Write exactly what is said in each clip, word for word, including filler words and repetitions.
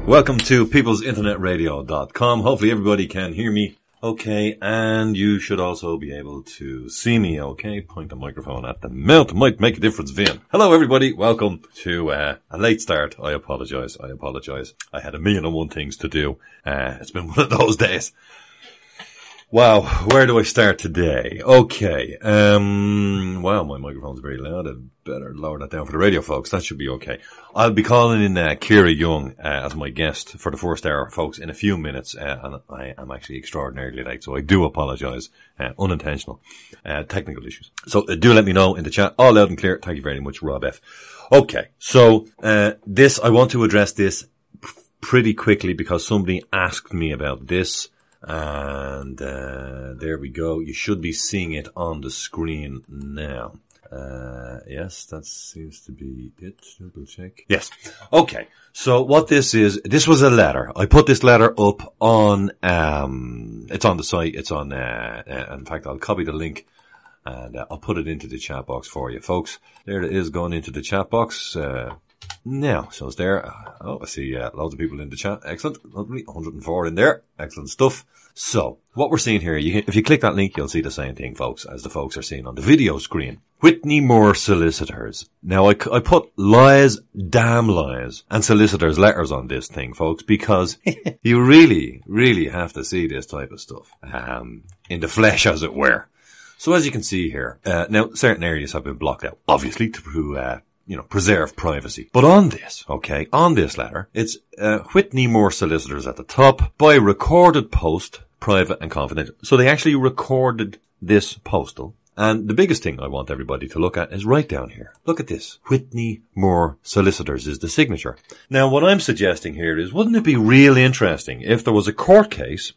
Welcome to peoples internet radio dot com. Hopefully everybody can hear me okay, and you should also be able to see me okay. Point the microphone at the mouth might make a difference, Vin. Hello everybody, welcome to uh, a late start. I apologise, I apologise. I had a million and one things to do. Uh, it's been one of those days. Wow, where do I start today? Okay, um, wow, my microphone's very loud. I'd better lower that down for the radio, folks. That should be okay. I'll be calling in uh, Kira Young uh, as my guest for the first hour, folks, in a few minutes. Uh, and I am actually extraordinarily late, so I do apologise. Uh, unintentional. Uh, technical issues. So uh, do let me know in the chat. All loud and clear. Thank you very much, Rob F. Okay, so uh, this, I want to address this p- pretty quickly because somebody asked me about this. And uh there we go. You should be seeing it on the screen now. Uh yes, that seems to be it. Double check. Yes. Okay. So what this is, this was a letter. I put this letter up on, um it's on the site. It's on, uh, uh in fact, I'll copy the link and uh, I'll put it into the chat box for you, folks. There it is going into the chat box. Uh Now, so it's there. Oh, I see uh, loads of people in the chat. Excellent. Lovely. one hundred four in there. Excellent stuff. So, what we're seeing here, you, if you click that link, you'll see the same thing, folks, as the folks are seeing on the video screen. Whitney Moore Solicitors. Now, I, I put lies, damn lies, and solicitors' letters on this thing, folks, because you really, really have to see this type of stuff um, in the flesh, as it were. So, as you can see here, uh, now, certain areas have been blocked out, obviously, to uh, you know, preserve privacy. But on this, okay, on this letter, it's uh, Whitney Moore Solicitors at the top, by recorded post, private and confidential. So they actually recorded this postal. And the biggest thing I want everybody to look at is right down here. Look at this. Whitney Moore Solicitors is the signature. Now, what I'm suggesting here is, wouldn't it be really interesting if there was a court case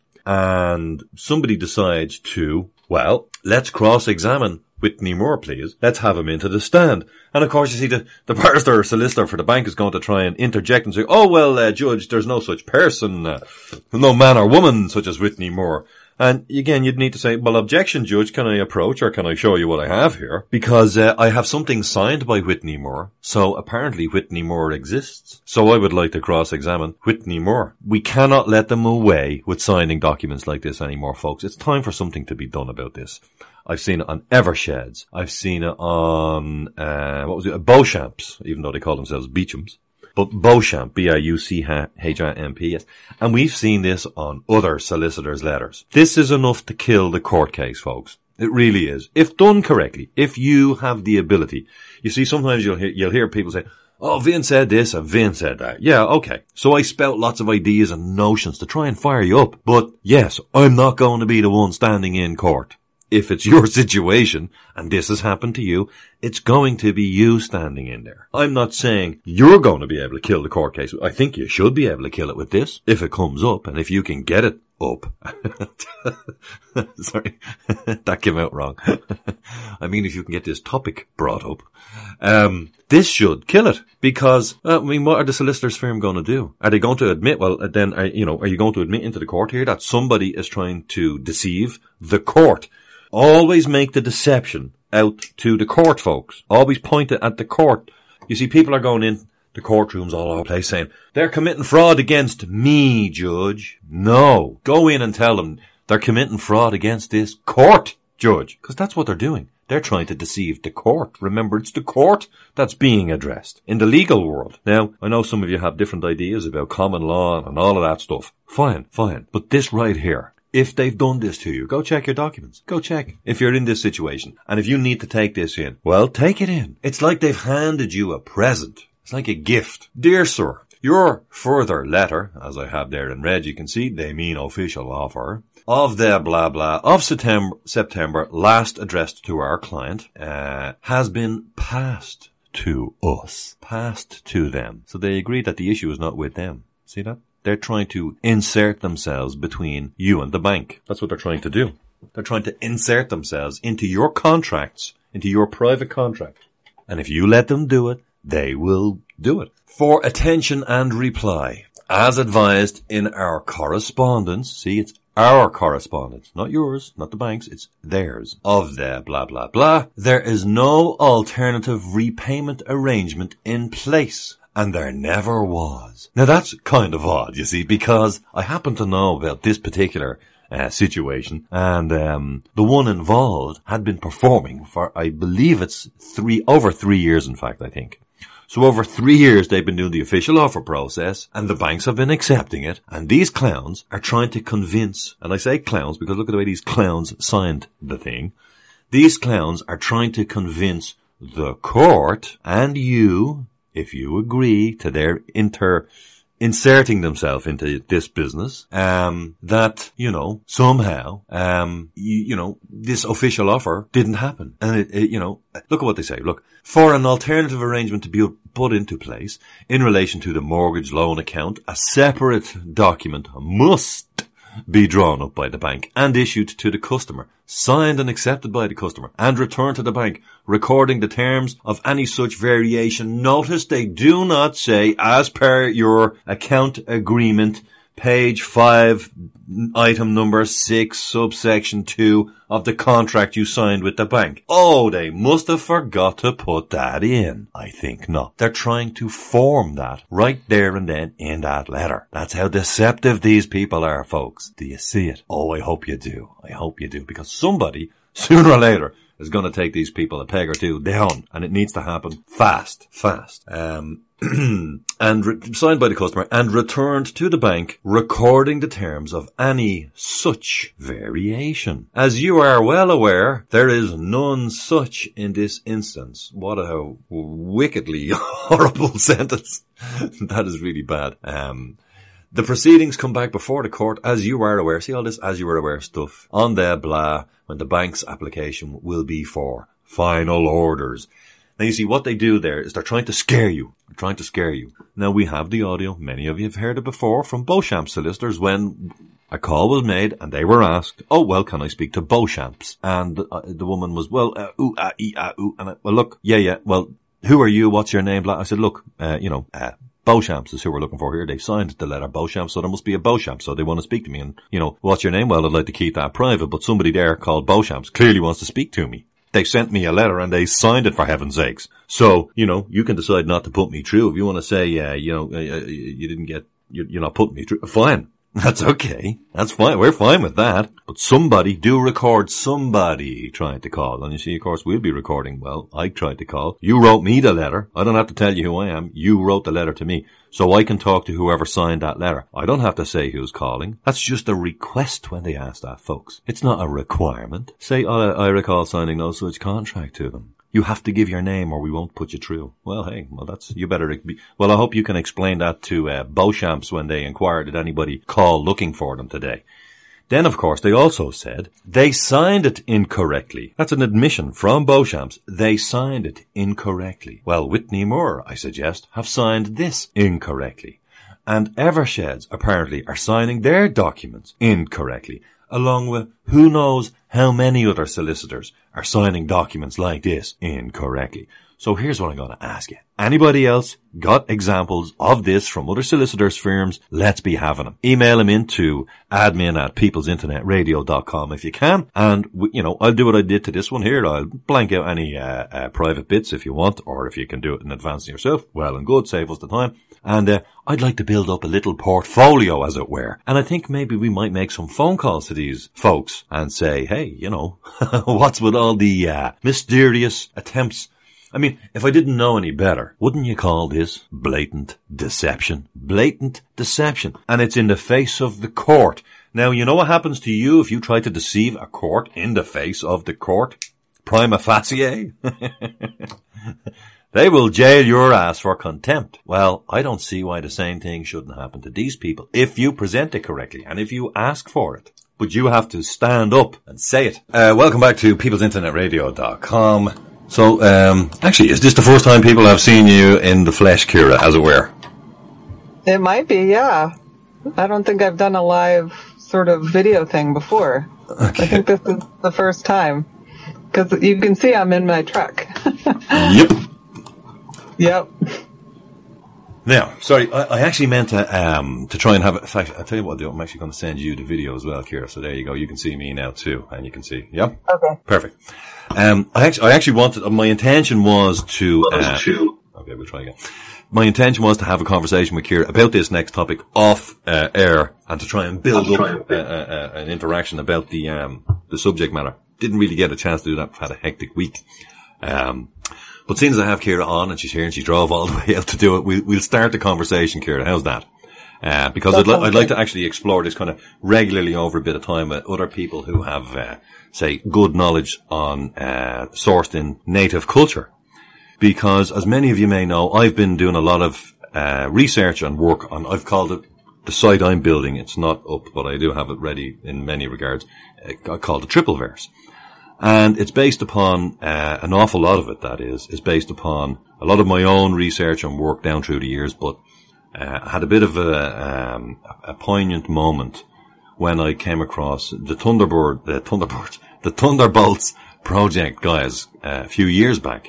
and somebody decides to, well, let's cross-examine Whitney Moore, please. Let's have him into the stand. And of course, you see, the, the barrister or solicitor for the bank is going to try and interject and say, oh, well, uh, Judge, there's no such person, uh, no man or woman such as Whitney Moore. And again, you'd need to say, well, objection, Judge, can I approach or can I show you what I have here? Because uh, I have something signed by Whitney Moore. So apparently Whitney Moore exists. So I would like to cross-examine Whitney Moore. We cannot let them away with signing documents like this anymore, folks. It's time for something to be done about this. I've seen it on Eversheds. I've seen it on, uh, what was it? Beauchamps, even though they call themselves Beechams. But Beauchamp, B I U C H A M P, yes. And we've seen this on other solicitors' letters. This is enough to kill the court case, folks. It really is. If done correctly, if you have the ability. You see, sometimes you'll hear, you'll hear people say, oh, Vin said this and Vin said that. Yeah, okay. So I spout lots of ideas and notions to try and fire you up. But yes, I'm not going to be the one standing in court. If it's your situation, and this has happened to you, it's going to be you standing in there. I'm not saying you're going to be able to kill the court case. I think you should be able to kill it with this, if it comes up, and if you can get it up. Sorry, that came out wrong. I mean, if you can get this topic brought up. Um, this should kill it, because, uh, I mean, what are the solicitors firm going to do? Are they going to admit, well, then, are, you know, are you going to admit into the court here that somebody is trying to deceive the court? Always make the deception out to the court, folks. Always point it at the court. You see, people are going in the courtrooms all over the place saying, they're committing fraud against me, Judge. No. Go in and tell them they're committing fraud against this court, Judge. Because that's what they're doing. They're trying to deceive the court. Remember, it's the court that's being addressed in the legal world. Now, I know some of you have different ideas about common law and all of that stuff. Fine, fine. But this right here, if they've done this to you, go check your documents. Go check. If you're in this situation, and if you need to take this in, well, take it in. It's like they've handed you a present. It's like a gift. Dear sir, your further letter, as I have there in red, you can see, they mean official offer, of the blah blah, of September, September last addressed to our client, uh, has been passed to us. Passed to them. So they agree that the issue is not with them. See that? They're trying to insert themselves between you and the bank. That's what they're trying to do. They're trying to insert themselves into your contracts, into your private contract. And if you let them do it, they will do it. For attention and reply, as advised in our correspondence, see, it's our correspondence, not yours, not the bank's, it's theirs, of the blah blah blah, there is no alternative repayment arrangement in place, and there never was. Now that's kind of odd, you see, because I happen to know about this particular uh, situation, and um the one involved had been performing for, I believe it's three, over three years in fact, I think. So over three years they've been doing the official offer process, and the banks have been accepting it, and these clowns are trying to convince, and I say clowns because look at the way these clowns signed the thing. These clowns are trying to convince the court and you, if you agree to their inter inserting themselves into this business, um, that, you know, somehow, um, you, you know, this official offer didn't happen. And it, it, you know, look at what they say. Look, for an alternative arrangement to be put into place in relation to the mortgage loan account, a separate document must be drawn up by the bank and issued to the customer, signed and accepted by the customer, and returned to the bank, recording the terms of any such variation. Notice they do not say, as per your account agreement, page five, item number six, subsection two of the contract you signed with the bank. Oh, they must have forgot to put that in. I think not. They're trying to form that right there and then in that letter. That's how deceptive these people are, folks. Do you see it? Oh, I hope you do. I hope you do, because somebody, sooner or later, is going to take these people a peg or two down, and it needs to happen fast, fast. Um, and re- signed by the customer and returned to the bank, recording the terms of any such variation. As you are well aware, there is none such in this instance. What a wickedly horrible sentence. That is really bad. Um, the proceedings come back before the court, as you are aware. See all this as you are aware stuff on the blah, when the bank's application will be for final orders. Now you see what they do there is they're trying to scare you. They're trying to scare you. Now we have the audio. Many of you have heard it before from Beauchamp solicitors when a call was made and they were asked, oh, well, can I speak to Beauchamps? And uh, the woman was, well, uh, ooh, ah, ee, ah, ooh. And I, well, look, yeah, yeah, well, who are you? What's your name? I said, look, uh, you know, uh, Beauchamps is who we're looking for here. They signed the letter Beauchamp, so there must be a Beauchamp. So they want to speak to me. And, you know, what's your name? Well, I'd like to keep that private, but somebody there called Beauchamps clearly wants to speak to me. They sent me a letter and they signed it, for heaven's sakes. So, you know, you can decide not to put me through. If you want to say, uh, you know, uh, you didn't get, you're not putting me through, fine. That's okay. That's fine. We're fine with that. But somebody do record somebody trying to call. And you see, of course, we'll be recording. Well, I tried to call. You wrote me the letter. I don't have to tell you who I am. You wrote the letter to me. So I can talk to whoever signed that letter. I don't have to say who's calling. That's just a request when they ask that, folks. It's not a requirement. Say, I, I recall signing no such contract to them. You have to give your name or we won't put you through. Well, hey, well, that's, you better be, well, I hope you can explain that to, uh, Beauchamps when they inquire, did anybody call looking for them today? Then, of course, they also said they signed it incorrectly. That's an admission from Beauchamps. They signed it incorrectly. Well, Whitney Moore, I suggest, have signed this incorrectly. And Eversheds, apparently, are signing their documents incorrectly, along with who knows how many other solicitors are signing documents like this incorrectly. So here's what I'm going to ask you. Anybody else got examples of this from other solicitors' firms? Let's be having them. Email them into admin at peoples internet radio dot com if you can. And, you know, I'll do what I did to this one here. I'll blank out any uh, uh, private bits if you want, or if you can do it in advance yourself. Well and good, save us the time. And uh, I'd like to build up a little portfolio, as it were. And I think maybe we might make some phone calls to these folks and say, hey, you know, what's with all the uh, mysterious attempts? I mean, if I didn't know any better, wouldn't you call this blatant deception? Blatant deception. And it's in the face of the court. Now, you know what happens to you if you try to deceive a court in the face of the court? Prima facie? They will jail your ass for contempt. Well, I don't see why the same thing shouldn't happen to these people if you present it correctly and if you ask for it. But you have to stand up and say it. Uh, welcome back to peoples internet radio dot com. So, um, actually, is this the first time people have seen you in the flesh, Kira, as it were? It might be, yeah. I don't think I've done a live sort of video thing before. Okay. I think this is the first time. Because you can see I'm in my truck. Yep. Yep. Now, sorry, I, I actually meant to, um, to try and have, in fact, I'll tell you what I'll do, I'm actually going to send you the video as well, Kira, so there you go, you can see me now too, and you can see, yeah? Okay. Perfect. Um, I actually, I actually wanted, my intention was to, uh, okay, we'll try again. my intention was to have a conversation with Ciara about this next topic off uh, air and to try and build up uh, uh, an interaction about the um, the subject matter. Didn't really get a chance to do that. I've had a hectic week. Um, but seeing as I have Ciara on and she's here and she drove all the way out to do it, we'll, we'll start the conversation, Ciara. How's that? Uh, because I'd, li- I'd like to actually explore this kind of regularly over a bit of time with other people who have, uh, say, good knowledge on, uh, sourced in native culture. Because as many of you may know, I've been doing a lot of, uh, research and work on, I've called it the site I'm building. It's not up, but I do have it ready in many regards. I call it the Tripleverse. And it's based upon, uh, an awful lot of it, that is, is based upon a lot of my own research and work down through the years, but, uh, I had a bit of a, um, a poignant moment when I came across the Thunderbird, the Thunderbird, the Thunderbolts project, guys, uh, a few years back.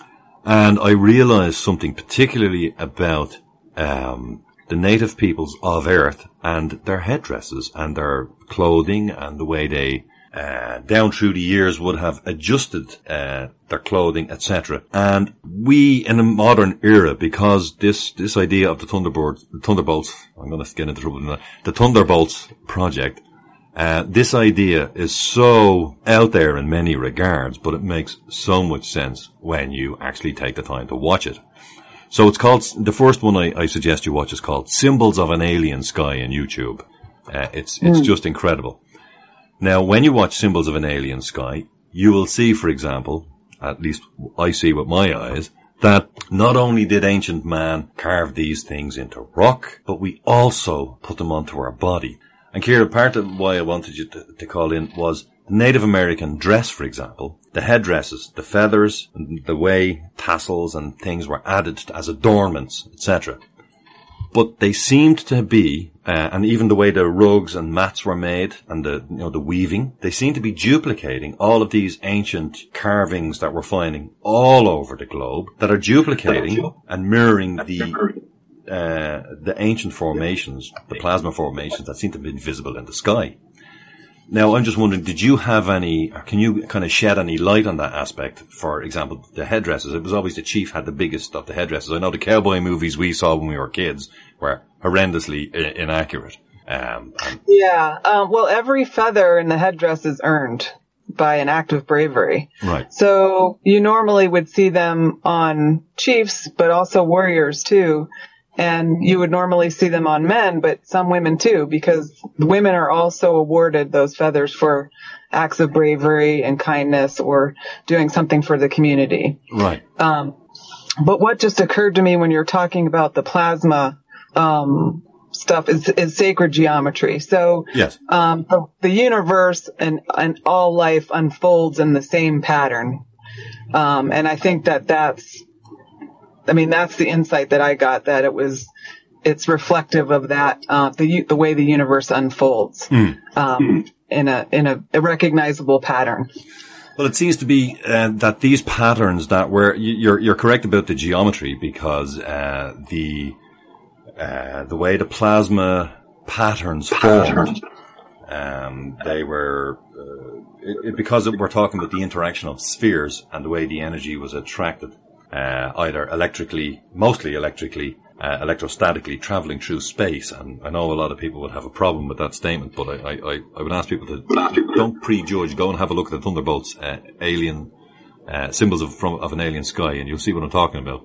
And I realized something particularly about, um, the native peoples of Earth and their headdresses and their clothing and the way they, uh, down through the years would have adjusted, uh, their clothing, et cetera. And we in a modern era, because this, this idea of the Thunderbird, the Thunderbolts, I'm going to get into trouble now, the Thunderbolts project, uh, this idea is so out there in many regards, but it makes so much sense when you actually take the time to watch it. So it's called, the first one I, I suggest you watch is called Symbols of an Alien Sky on YouTube. Uh, it's, it's mm. just incredible. Now, when you watch Symbols of an Alien Sky, you will see, for example, at least I see with my eyes, that not only did ancient man carve these things into rock, but we also put them onto our body. And Ciara, part of why I wanted you to, to call in was the Native American dress, for example, the headdresses, the feathers, the way tassels and things were added as adornments, et cetera. But they seemed to be, uh, and even the way the rugs and mats were made and the, you know, the weaving, they seemed to be duplicating all of these ancient carvings that we're finding all over the globe that are duplicating and mirroring the, uh, the ancient formations, the plasma formations that seem to be visible in the sky. Now, I'm just wondering, did you have any, or can you kind of shed any light on that aspect? For example, the headdresses. It was always the chief had the biggest of the headdresses. I know the cowboy movies we saw when we were kids were horrendously I- inaccurate. Um, and yeah. Um, well, every feather in the headdress is earned by an act of bravery. Right. So you normally would see them on chiefs, but also warriors too. And you would normally see them on men, but some women too, because women are also awarded those feathers for acts of bravery and kindness or doing something for the community. Right. Um, but what just occurred to me when you're talking about the plasma, um, stuff is, is sacred geometry. So, yes. um, the, the universe and, and all life unfolds in the same pattern. Um, and I think that that's, I mean, that's the insight that I got, that it was, it's reflective of that, uh, the, the way the universe unfolds, mm. um, in a, in a, a recognizable pattern. Well, it seems to be, uh, that these patterns that were, you're, you're correct about the geometry because, uh, the, uh, the way the plasma patterns formed, um, they were, uh, it, it, because we're talking about the interaction of spheres and the way the energy was attracted. Uh, either electrically, mostly electrically, uh, electrostatically traveling through space. And I know a lot of people would have a problem with that statement, but I, I, I would ask people to don't prejudge. Go and have a look at the Thunderbolts, uh, alien, uh, symbols of, from, of an alien sky, and you'll see what I'm talking about.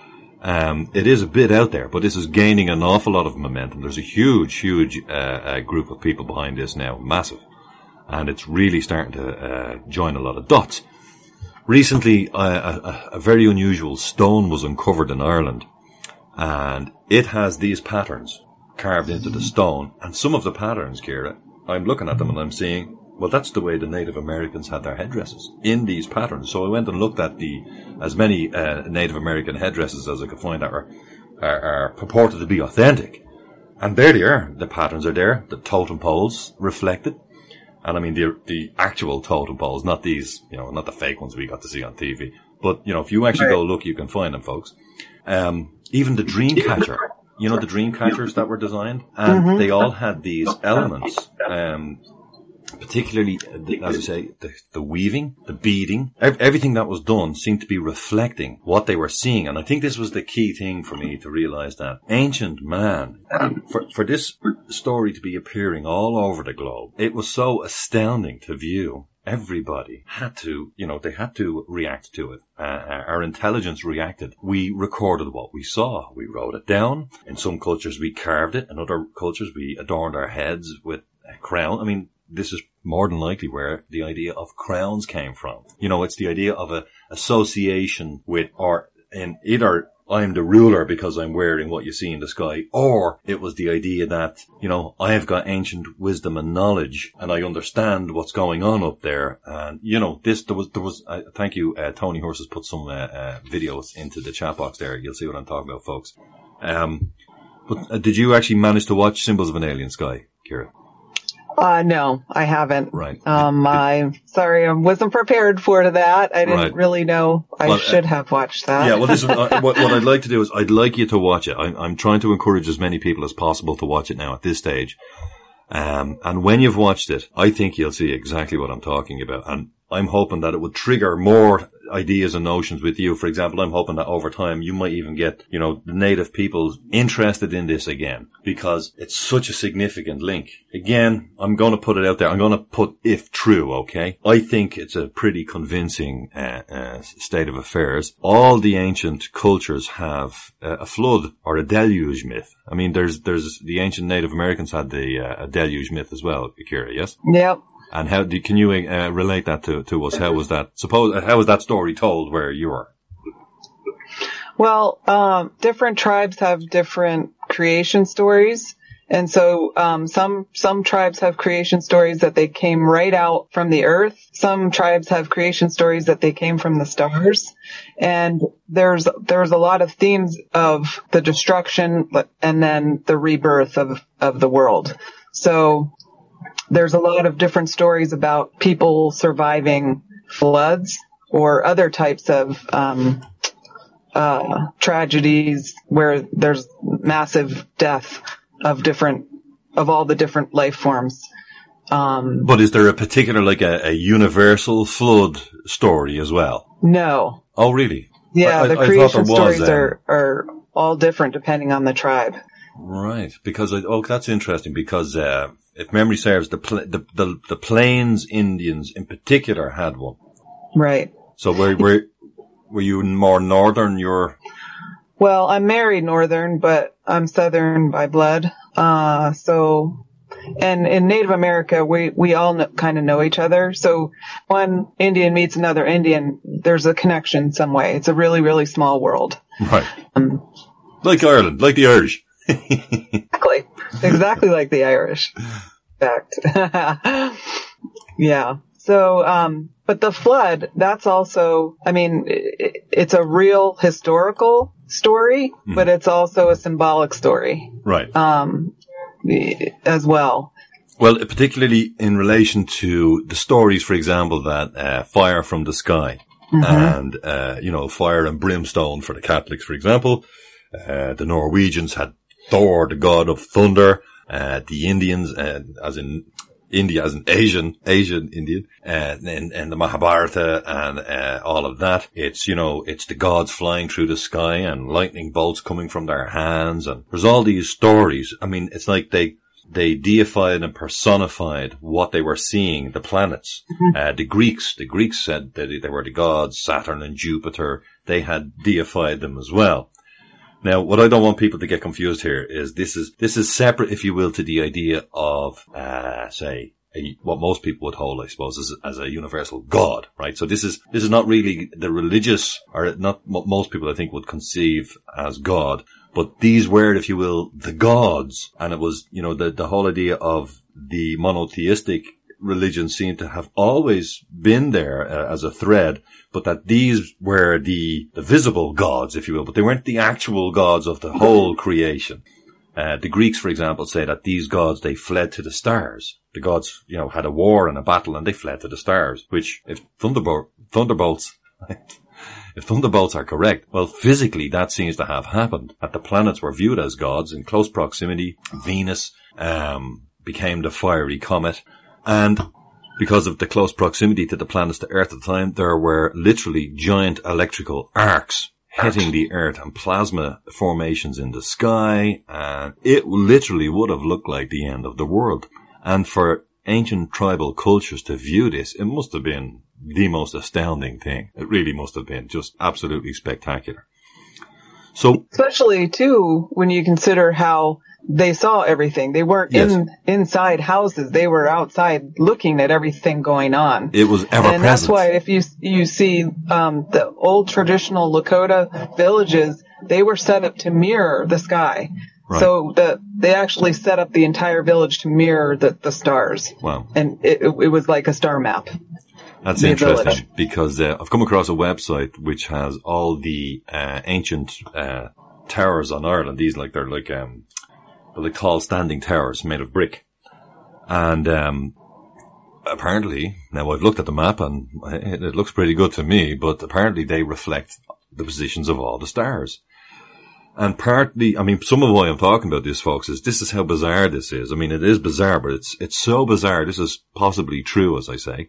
Um, it is a bit out there, but this is gaining an awful lot of momentum. There's a huge, huge, uh, uh group of people behind this now, massive. And it's really starting to, uh, join a lot of dots. Recently, uh, a, a very unusual stone was uncovered in Ireland, and it has these patterns carved into the stone. And some of the patterns, Ciara, I'm looking at them and I'm seeing, well, that's the way the Native Americans had their headdresses, in these patterns. So I went and looked at the as many uh, Native American headdresses as I could find that are, are, are purported to be authentic. And there they are. The patterns are there. The totem poles reflected. And I mean, the, the actual totem poles, not these, you know, not the fake ones we got to see on T V. But, you know, if you actually go look, you can find them, folks. Um, even the Dreamcatcher, you know, the Dreamcatchers that were designed, and mm-hmm. they all had these elements. Um, particularly, as I say, the, the weaving, the beading, ev- everything that was done seemed to be reflecting what they were seeing. And I think this was the key thing for me to realize that ancient man, for, for this story to be appearing all over the globe, it was so astounding to view. Everybody had to, you know, they had to react to it. Uh, our intelligence reacted. We recorded what we saw. We wrote it down. In some cultures, we carved it. In other cultures, we adorned our heads with a crown. I mean, this is more than likely where the idea of crowns came from. You know, it's the idea of a association with, or in either I'm the ruler because I'm wearing what you see in the sky, or it was the idea that, you know, I have got ancient wisdom and knowledge and I understand what's going on up there. And, you know, this, there was, there was, uh, thank you, uh, Tony Horse has put some, uh, uh, videos into the chat box there. You'll see what I'm talking about, folks. Um, but uh, did you actually manage to watch Symbols of an Alien Sky, Kira? Uh, no, I haven't. Right. Um, I'm sorry, I wasn't prepared for that. I didn't Right. really know I Well, should uh, have watched that. Yeah, well, this is, uh, what, what I'd like to do is I'd like you to watch it. I'm, I'm trying to encourage as many people as possible to watch it now at this stage. Um, and when you've watched it, I think you'll see exactly what I'm talking about. And I'm hoping that it would trigger more ideas and notions with you. For example, I'm hoping that over time you might even get, you know, the native peoples interested in this again, because it's such a significant link. Again, I'm going to put it out there. I'm going to put if true, okay? I think it's a pretty convincing uh, uh, state of affairs. All the ancient cultures have uh, a flood or a deluge myth. I mean, there's there's the ancient Native Americans had the uh, a deluge myth as well, Akira, yes? Yep. And how do, can you uh, relate that to, to us? How was that, suppose, how was that story told where you were? Well, um, different tribes have different creation stories. And so, um, some, some tribes have creation stories that they came right out from the earth. Some tribes have creation stories that they came from the stars. And there's, there's a lot of themes of the destruction and then the rebirth of, of the world. So, there's a lot of different stories about people surviving floods or other types of um, uh, tragedies where there's massive death of different, of all the different life forms. Um, but is there a particular, like a, a universal flood story as well? No. Oh, really? Yeah, I, the I, creation I stories was, um, are, are all different depending on the tribe. Right, because I, oh, that's interesting. Because uh, if memory serves, the, pl- the the the Plains Indians in particular had one. Right. So were were were you more northern? You're well, I'm married northern, but I'm southern by blood. Uh, so, and in Native America, we we all kn- kind of know each other. So one Indian meets another Indian, there's a connection some way. It's a really really small world. right, Um, like Ireland, like the Irish. Exactly. Exactly like the Irish. In fact. Yeah. So, um, but the flood, that's also, I mean, it, it's a real historical story, mm. but it's also a symbolic story. Right. Um, as well. Well, particularly in relation to the stories, for example, that, uh, fire from the sky mm-hmm. and, uh, you know, fire and brimstone for the Catholics, for example. Uh, the Norwegians had Thor, the god of thunder, uh, the Indians, uh, as in India, as in Asian, Asian Indian, uh, and, and the Mahabharata and, uh, all of that. It's, you know, it's the gods flying through the sky and lightning bolts coming from their hands. And there's all these stories. I mean, it's like they, they deified and personified what they were seeing, the planets. Mm-hmm. Uh, the Greeks, the Greeks said that they were the gods, Saturn and Jupiter. They had deified them as well. Now, what I don't want people to get confused here is this is, this is separate, if you will, to the idea of, uh, say, a, what most people would hold, I suppose, as, as a universal God, right? So this is, this is not really the religious, or not what most people I think would conceive as God, but these were, if you will, the gods. And it was, you know, the, the whole idea of the monotheistic religion seemed to have always been there uh, as a thread, but that these were the, the visible gods, if you will, but they weren't the actual gods of the whole creation. Uh, the Greeks, for example, say that these gods, they fled to the stars. The gods, you know, had a war and a battle and they fled to the stars, which if thunderbo- thunderbolts, if thunderbolts are correct, well, physically that seems to have happened, that the planets were viewed as gods in close proximity. Venus, um, became the fiery comet. And because of the close proximity to the planets to Earth at the time, there were literally giant electrical arcs hitting the Earth and plasma formations in the sky, and it literally would have looked like the end of the world. And for ancient tribal cultures to view this, it must have been the most astounding thing. It really must have been just absolutely spectacular. So, especially too, when you consider how they saw everything. They weren't yes. in inside houses. They were outside looking at everything going on. It was ever and present. That's why if you you see um, the old traditional Lakota villages, they were set up to mirror the sky. Right. So the, they actually set up the entire village to mirror the, the stars. Wow. And it, it, it was like a star map. That's interesting village. because uh, I've come across a website which has all the uh, ancient uh, towers on Ireland. These like they're like um they're like tall standing towers made of brick. And um apparently, now I've looked at the map and it, it looks pretty good to me, but apparently they reflect the positions of all the stars. And partly, I mean, some of why I'm talking about this, folks, is this is how bizarre this is. I mean, it is bizarre, but it's it's so bizarre. This is possibly true, as I say.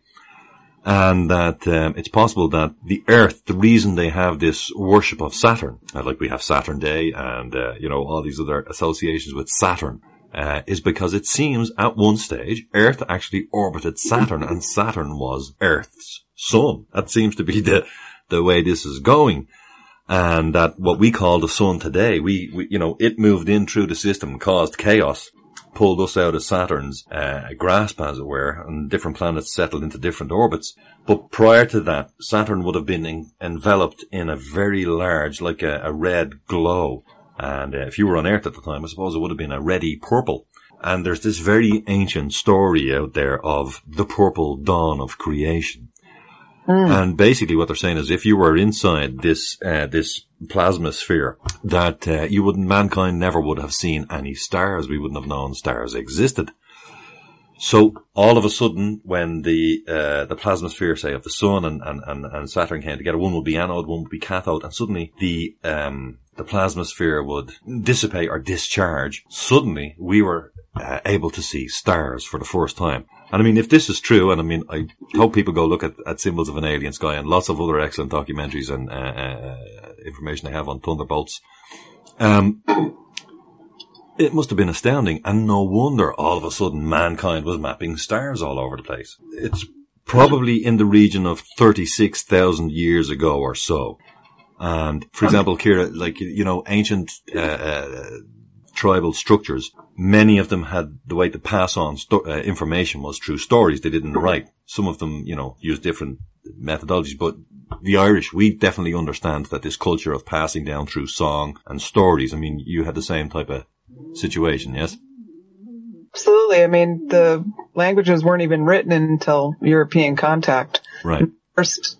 And that um, it's possible that the Earth, the reason they have this worship of Saturn, uh, like we have Saturn Day and, uh, you know, all these other associations with Saturn, uh, is because it seems at one stage Earth actually orbited Saturn and Saturn was Earth's sun. That seems to be the, the way this is going. And that what we call the sun today, we, we, you know, it moved in through the system, caused chaos, pulled us out of Saturn's uh, grasp, as it were, and different planets settled into different orbits. But prior to that, Saturn would have been en- enveloped in a very large, like a, a red glow. And uh, if you were on Earth at the time, I suppose it would have been a reddy purple. And there's this very ancient story out there of the purple dawn of creation. Mm. And basically what they're saying is if you were inside this, uh, this plasma sphere, that, uh, you wouldn't, mankind never would have seen any stars. We wouldn't have known stars existed. So all of a sudden, when the, uh, the plasma sphere, say, of the sun and, and, and, and Saturn came together, one would be anode, one would be cathode, and suddenly the, um, the plasma sphere would dissipate or discharge. Suddenly we were uh, able to see stars for the first time. And I mean, if this is true, and I mean, I hope people go look at, at Symbols of an Alien Sky and lots of other excellent documentaries and uh, uh, information they have on thunderbolts. Um, it must have been astounding, and no wonder all of a sudden mankind was mapping stars all over the place. It's probably in the region of thirty-six thousand years ago or so. And, for example, Ciara, like, you know, ancient uh, uh tribal structures, many of them had the way to pass on sto- uh, information was through stories. They didn't write. Some of them, you know, used different methodologies, but the Irish, we definitely understand that this culture of passing down through song and stories. I mean, you had the same type of situation, yes? Absolutely. I mean, the languages weren't even written until European contact. Right. The first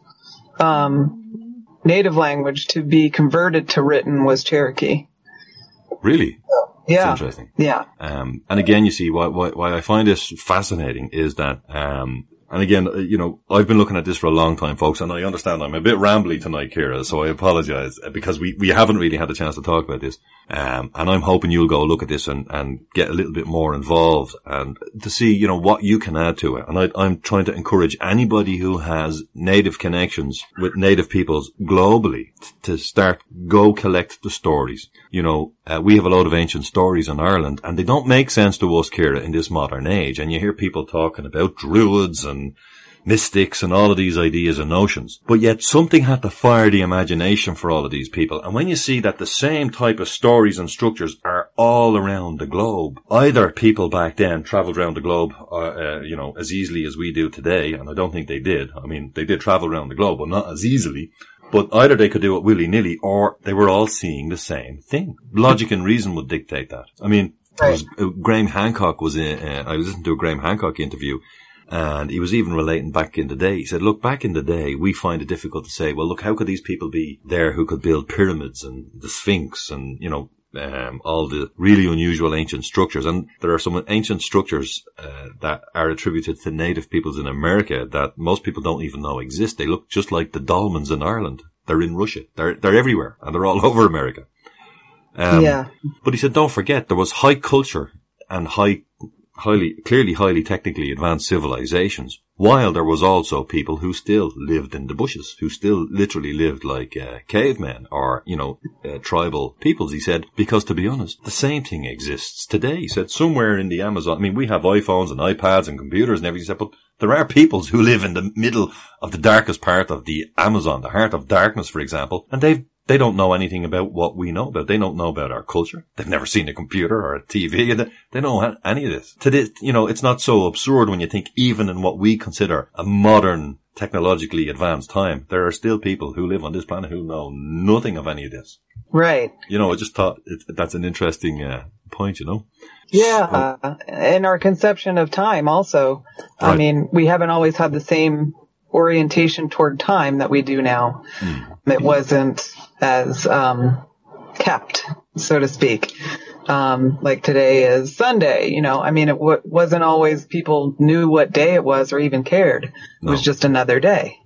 um, native language to be converted to written was Cherokee. Really? Yeah. That's interesting. Yeah. Um, and again, you see, why, why, why I find this fascinating is that, um, and again, you know, I've been looking at this for a long time, folks, and I understand I'm a bit rambly tonight, Ciara, so I apologize because we, we haven't really had a chance to talk about this. Um, and I'm hoping you'll go look at this and, and get a little bit more involved and to see, you know, what you can add to it. And I, I'm trying to encourage anybody who has native connections with native peoples globally to start, go collect the stories. You know, uh, we have a lot of ancient stories in Ireland and they don't make sense to us, Ciara, in this modern age. And you hear people talking about druids and mystics and all of these ideas and notions. But yet something had to fire the imagination for all of these people. And when you see that the same type of stories and structures are all around the globe, either people back then traveled around the globe, uh, uh, you know, as easily as we do today, and I don't think they did. I mean, they did travel around the globe, but not as easily. But either they could do it willy-nilly or they were all seeing the same thing. Logic and reason would dictate that. I mean, it was, uh, Graham Hancock was in, uh, I listened to a Graham Hancock interview. And he was even relating back in the day. He said, look, back in the day, we find it difficult to say, well, look, how could these people be there who could build pyramids and the Sphinx and, you know, um, all the really unusual ancient structures. And there are some ancient structures, uh, that are attributed to native peoples in America that most people don't even know exist. They look just like the dolmens in Ireland. They're in Russia. They're, they're everywhere and they're all over America. Um, yeah. But he said, don't forget, there was high culture and high highly, clearly highly technically advanced civilizations, while there was also people who still lived in the bushes, who still literally lived like uh, cavemen or, you know, uh, tribal peoples, he said, because to be honest, the same thing exists today. He said somewhere in the Amazon, I mean, we have iPhones and iPads and computers and everything, he said, but there are peoples who live in the middle of the darkest part of the Amazon, the heart of darkness, for example, and they've They don't know anything about what we know about. They don't know about our culture. They've never seen a computer or a T V. They don't know any of this. To this, you know, it's not so absurd when you think even in what we consider a modern, technologically advanced time, there are still people who live on this planet who know nothing of any of this. Right. You know, I just thought it, that's an interesting uh, point, you know? Yeah. So, and our conception of time also. Right. I mean, we haven't always had the same orientation toward time that we do now. Mm. It wasn't as um kept, so to speak. Um like today is Sunday, you know. I mean, it w- wasn't always people knew what day it was or even cared. It no. was just another day.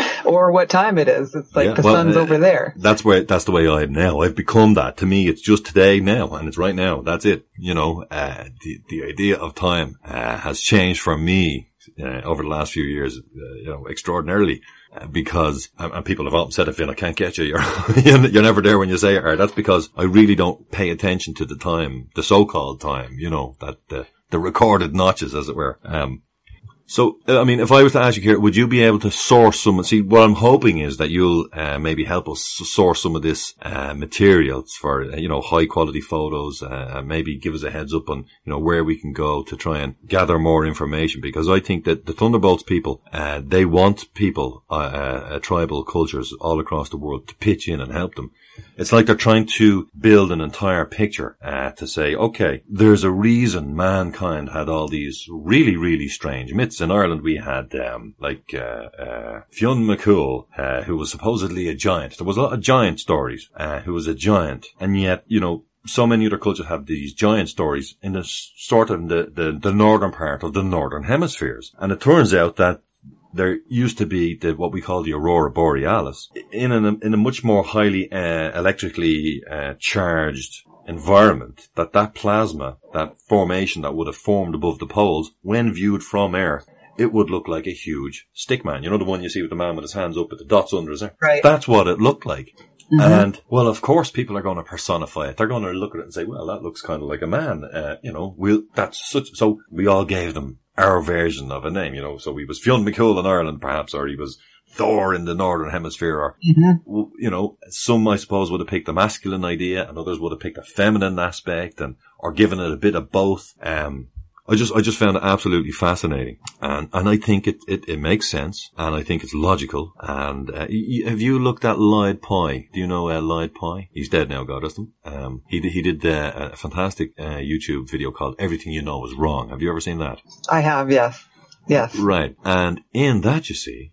Or what time it is. It's like yeah, the well, sun's uh, over there. That's where, that's the way I am now. I've become that. To me, it's just today now, and it's right now. That's it. You know, uh, the, the idea of time, uh, has changed for me, uh, over the last few years, uh, you know, extraordinarily. Uh, because, and, and people have often said, Finn, I can't get you. You're, you're never there when you say it. Or that's because I really don't pay attention to the time, the so-called time, you know, that, the, the recorded notches, as it were. Um, So, I mean, if I was to ask you here, would you be able to source some, see, what I'm hoping is that you'll, uh, maybe help us source some of this, uh, materials for, uh, you know, high quality photos, uh, maybe give us a heads up on, you know, where we can go to try and gather more information, because I think that the Thunderbolts people, uh, they want people, uh, uh, tribal cultures all across the world to pitch in and help them. It's like they're trying to build an entire picture, uh, to say, okay, there's a reason mankind had all these really, really strange myths. In Ireland, we had, um, like, uh, uh, Fionn McCool, uh, who was supposedly a giant. There was a lot of giant stories, uh, who was a giant. And yet, you know, so many other cultures have these giant stories in the sort of the, the, the northern part of the northern hemispheres. And it turns out that there used to be the, what we call the Aurora Borealis in a, in a much more highly, uh, electrically, uh, charged environment, that that plasma, that formation that would have formed above the poles, when viewed from Earth, it would look like a huge stick man. You know, the one you see with the man with his hands up with the dots under his arm? Right. That's what it looked like. Mm-hmm. And, well, of course, people are going to personify it. They're going to look at it and say, well, that looks kind of like a man. Uh, you know, we'll, that's such, so we all gave them our version of a name, you know. So he was Fionn McCool in Ireland, perhaps, or he was Thor in the Northern Hemisphere, or, mm-hmm. you know, some, I suppose, would have picked the masculine idea, and others would have picked a feminine aspect, and, or given it a bit of both. Um, I just, I just found it absolutely fascinating. And, and I think it, it, it makes sense, and I think it's logical. And, uh, y- have you looked at Lloyd Pye? Do you know, uh, Lloyd Pye? He's dead now, God rest him. Um, he did, he did, uh, a fantastic, uh, YouTube video called Everything You Know Is Wrong. Have you ever seen that? I have, yes. Yes. Right. And in that, you see,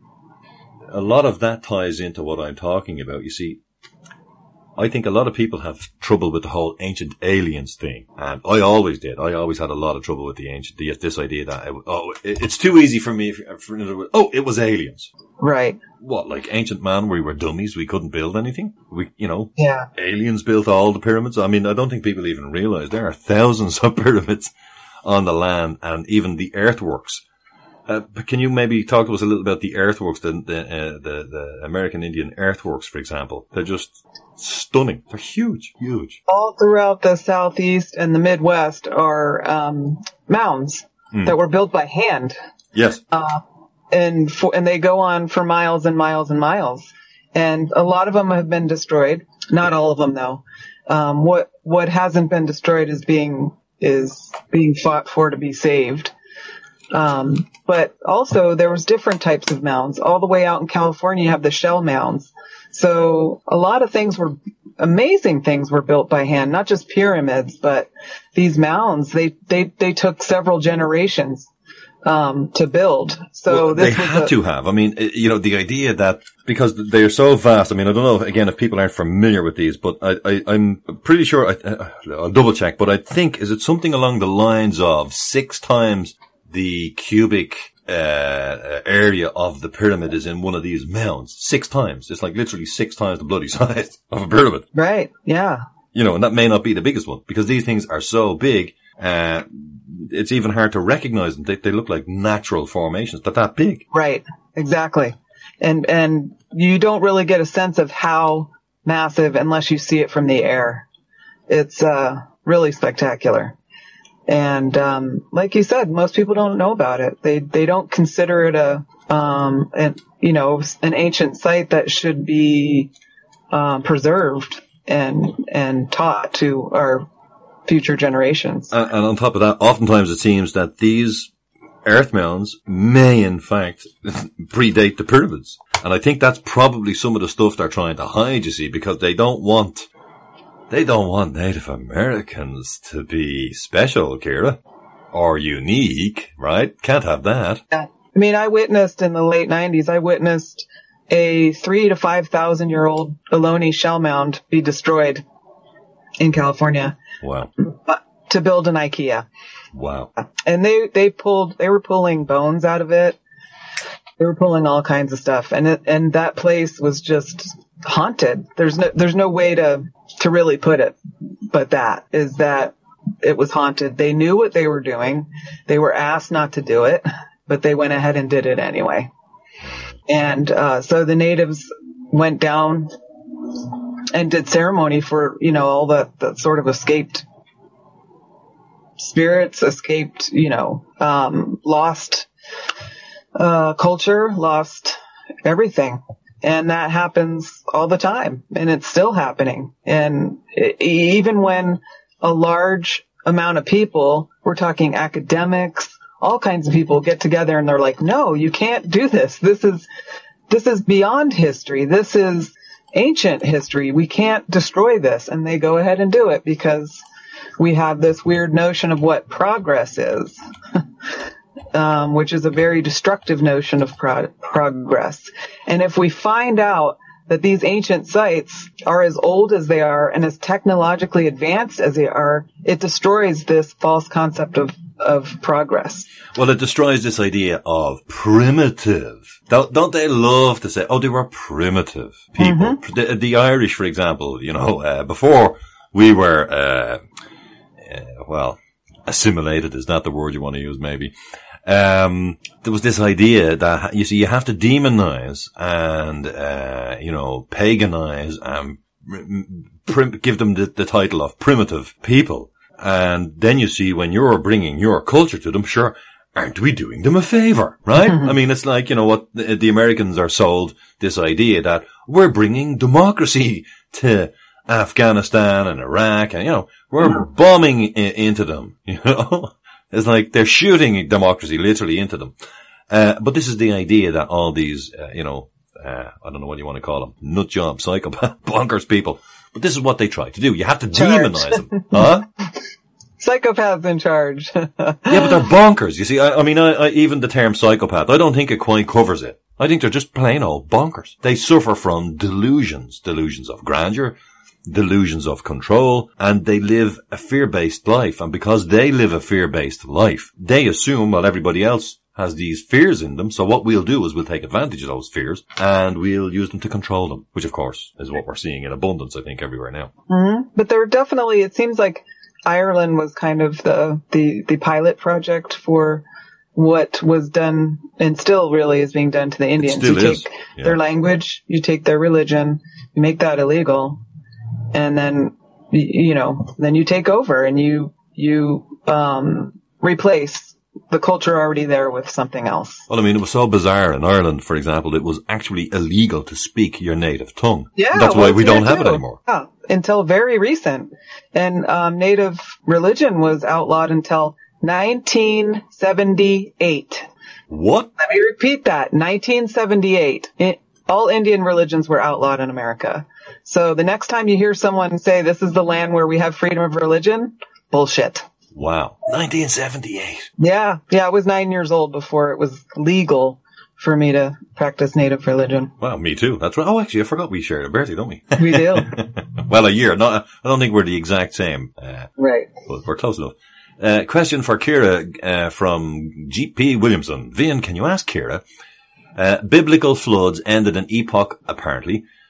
a lot of that ties into what I'm talking about. You see, I think a lot of people have trouble with the whole ancient aliens thing. And I always did. I always had a lot of trouble with the ancient, the, this idea that, oh, it, it's too easy for me, for, for, oh, it was aliens. Right. What, like ancient man, we were dummies, we couldn't build anything? We, you know, yeah. Aliens built all the pyramids. I mean, I don't think people even realize there are thousands of pyramids on the land, and even the earthworks. Uh, but can you maybe talk to us a little about the earthworks, the the, uh, the the American Indian earthworks, for example? They're just stunning. They're huge, huge. All throughout the Southeast and the Midwest are um, mounds mm. that were built by hand. Yes. Uh, and for, and they go on for miles and miles and miles. And a lot of them have been destroyed. Not all of them, though. Um, what what hasn't been destroyed is being is being fought for to be saved. Um, but also there was different types of mounds. All the way out in California, you have the shell mounds. So a lot of things were, amazing things were built by hand, not just pyramids, but these mounds, they, they, they took several generations, um, to build. So well, this they was had a, to have. I mean, you know, the idea that, because they're so vast, I mean, I don't know, if, again, if people aren't familiar with these, but I, I, I'm pretty sure, I, I'll double check, but I think, is it something along the lines of six times the cubic uh area of the pyramid is in one of these mounds? Six times. It's like literally six times the bloody size of a pyramid. Right. Yeah. You know, and that may not be the biggest one, because these things are so big. uh, it's even hard to recognize them. They, they look like natural formations. They're that big. Right. Exactly. And, and you don't really get a sense of how massive unless you see it from the air. It's, uh, really spectacular. And, um, like you said, most people don't know about it. They, they don't consider it a, um, an, you know, an ancient site that should be, um, preserved and, and taught to our future generations. And, and on top of that, oftentimes it seems that these earth mounds may in fact predate the pyramids. And I think that's probably some of the stuff they're trying to hide, you see, because they don't want, they don't want Native Americans to be special, Ciara, or unique, right? Can't have that. Yeah. I mean, I witnessed in the late nineties, I witnessed a three to five thousand year old Ohlone shell mound be destroyed in California. Wow. To build an IKEA. Wow. And they, they pulled, they were pulling bones out of it. They were pulling all kinds of stuff. And it, and that place was just haunted. There's no, there's no way to, to really put it, but that is that it was haunted. They knew what they were doing. They were asked not to do it, but they went ahead and did it anyway. And, uh, so the natives went down and did ceremony for, you know, all the, the sort of escaped spirits, escaped, you know, um, lost, uh, culture, lost everything. And that happens all the time, and it's still happening. And it, even when a large amount of people, we're talking academics, all kinds of people get together and they're like, no, you can't do this. This is, this is beyond history. This is ancient history. We can't destroy this. And they go ahead and do it because we have this weird notion of what progress is, um, which is a very destructive notion of pro- progress. And if we find out that these ancient sites are as old as they are and as technologically advanced as they are, it destroys this false concept of, of progress. Well, it destroys this idea of primitive. Don't, don't they love to say, oh, they were primitive people? Mm-hmm. The, the Irish, for example, you know, uh, before we were, uh, uh, well, assimilated is not the word you want to use, maybe. Um, there was this idea that, you see, you have to demonize and, uh, you know, paganize and prim- give them the, the title of primitive people. And then you see, when you're bringing your culture to them, sure, aren't we doing them a favor, right? Mm-hmm. I mean, it's like, you know, what the, the Americans are sold this idea that we're bringing democracy to Afghanistan and Iraq, and, you know, we're mm-hmm. bombing I- into them, you know? It's like they're shooting democracy literally into them. Uh, but this is the idea that all these, uh, you know, uh, I don't know what you want to call them, nut job, psychopath, bonkers people. But this is what they try to do. You have to charge. Demonize them. Huh? Psychopaths in charge. Yeah, but they're bonkers. You see, I, I mean, I, I, even the term psychopath, I don't think it quite covers it. I think they're just plain old bonkers. They suffer from delusions, delusions of grandeur, delusions of control, and they live a fear-based life. And because they live a fear-based life, they assume, well, everybody else has these fears in them, so what we'll do is we'll take advantage of those fears and we'll use them to control them, which of course is what we're seeing in abundance, I think, everywhere now. Mm-hmm. But there definitely, it seems like Ireland was kind of the, the, the pilot project for what was done and still really is being done to the Indians. It still you is. take Yeah. their language, you take their religion, you make that illegal, and then, you know, then you take over and you, you, um, replace the culture already there with something else. Well, I mean, it was so bizarre in Ireland, for example, it was actually illegal to speak your native tongue. Yeah. And that's well, why we don't have too. it anymore. Yeah, until very recent. And, um, native religion was outlawed until nineteen seventy-eight. What? Let me repeat that. nineteen seventy-eight. It, all Indian religions were outlawed in America. So the next time you hear someone say this is the land where we have freedom of religion, bullshit. Wow. nineteen seventy-eight. Yeah. Yeah. I was nine years old before it was legal for me to practice native religion. Wow, me too. That's right. Oh, actually, I forgot we shared a birthday, don't we? We do. Well, a year. Not, I don't think we're the exact same. Uh, right. But we're close enough. Uh, question for Ciara, uh, from G P Williamson. Vian, can you ask Ciara? Uh, biblical floods ended an epoch, apparently.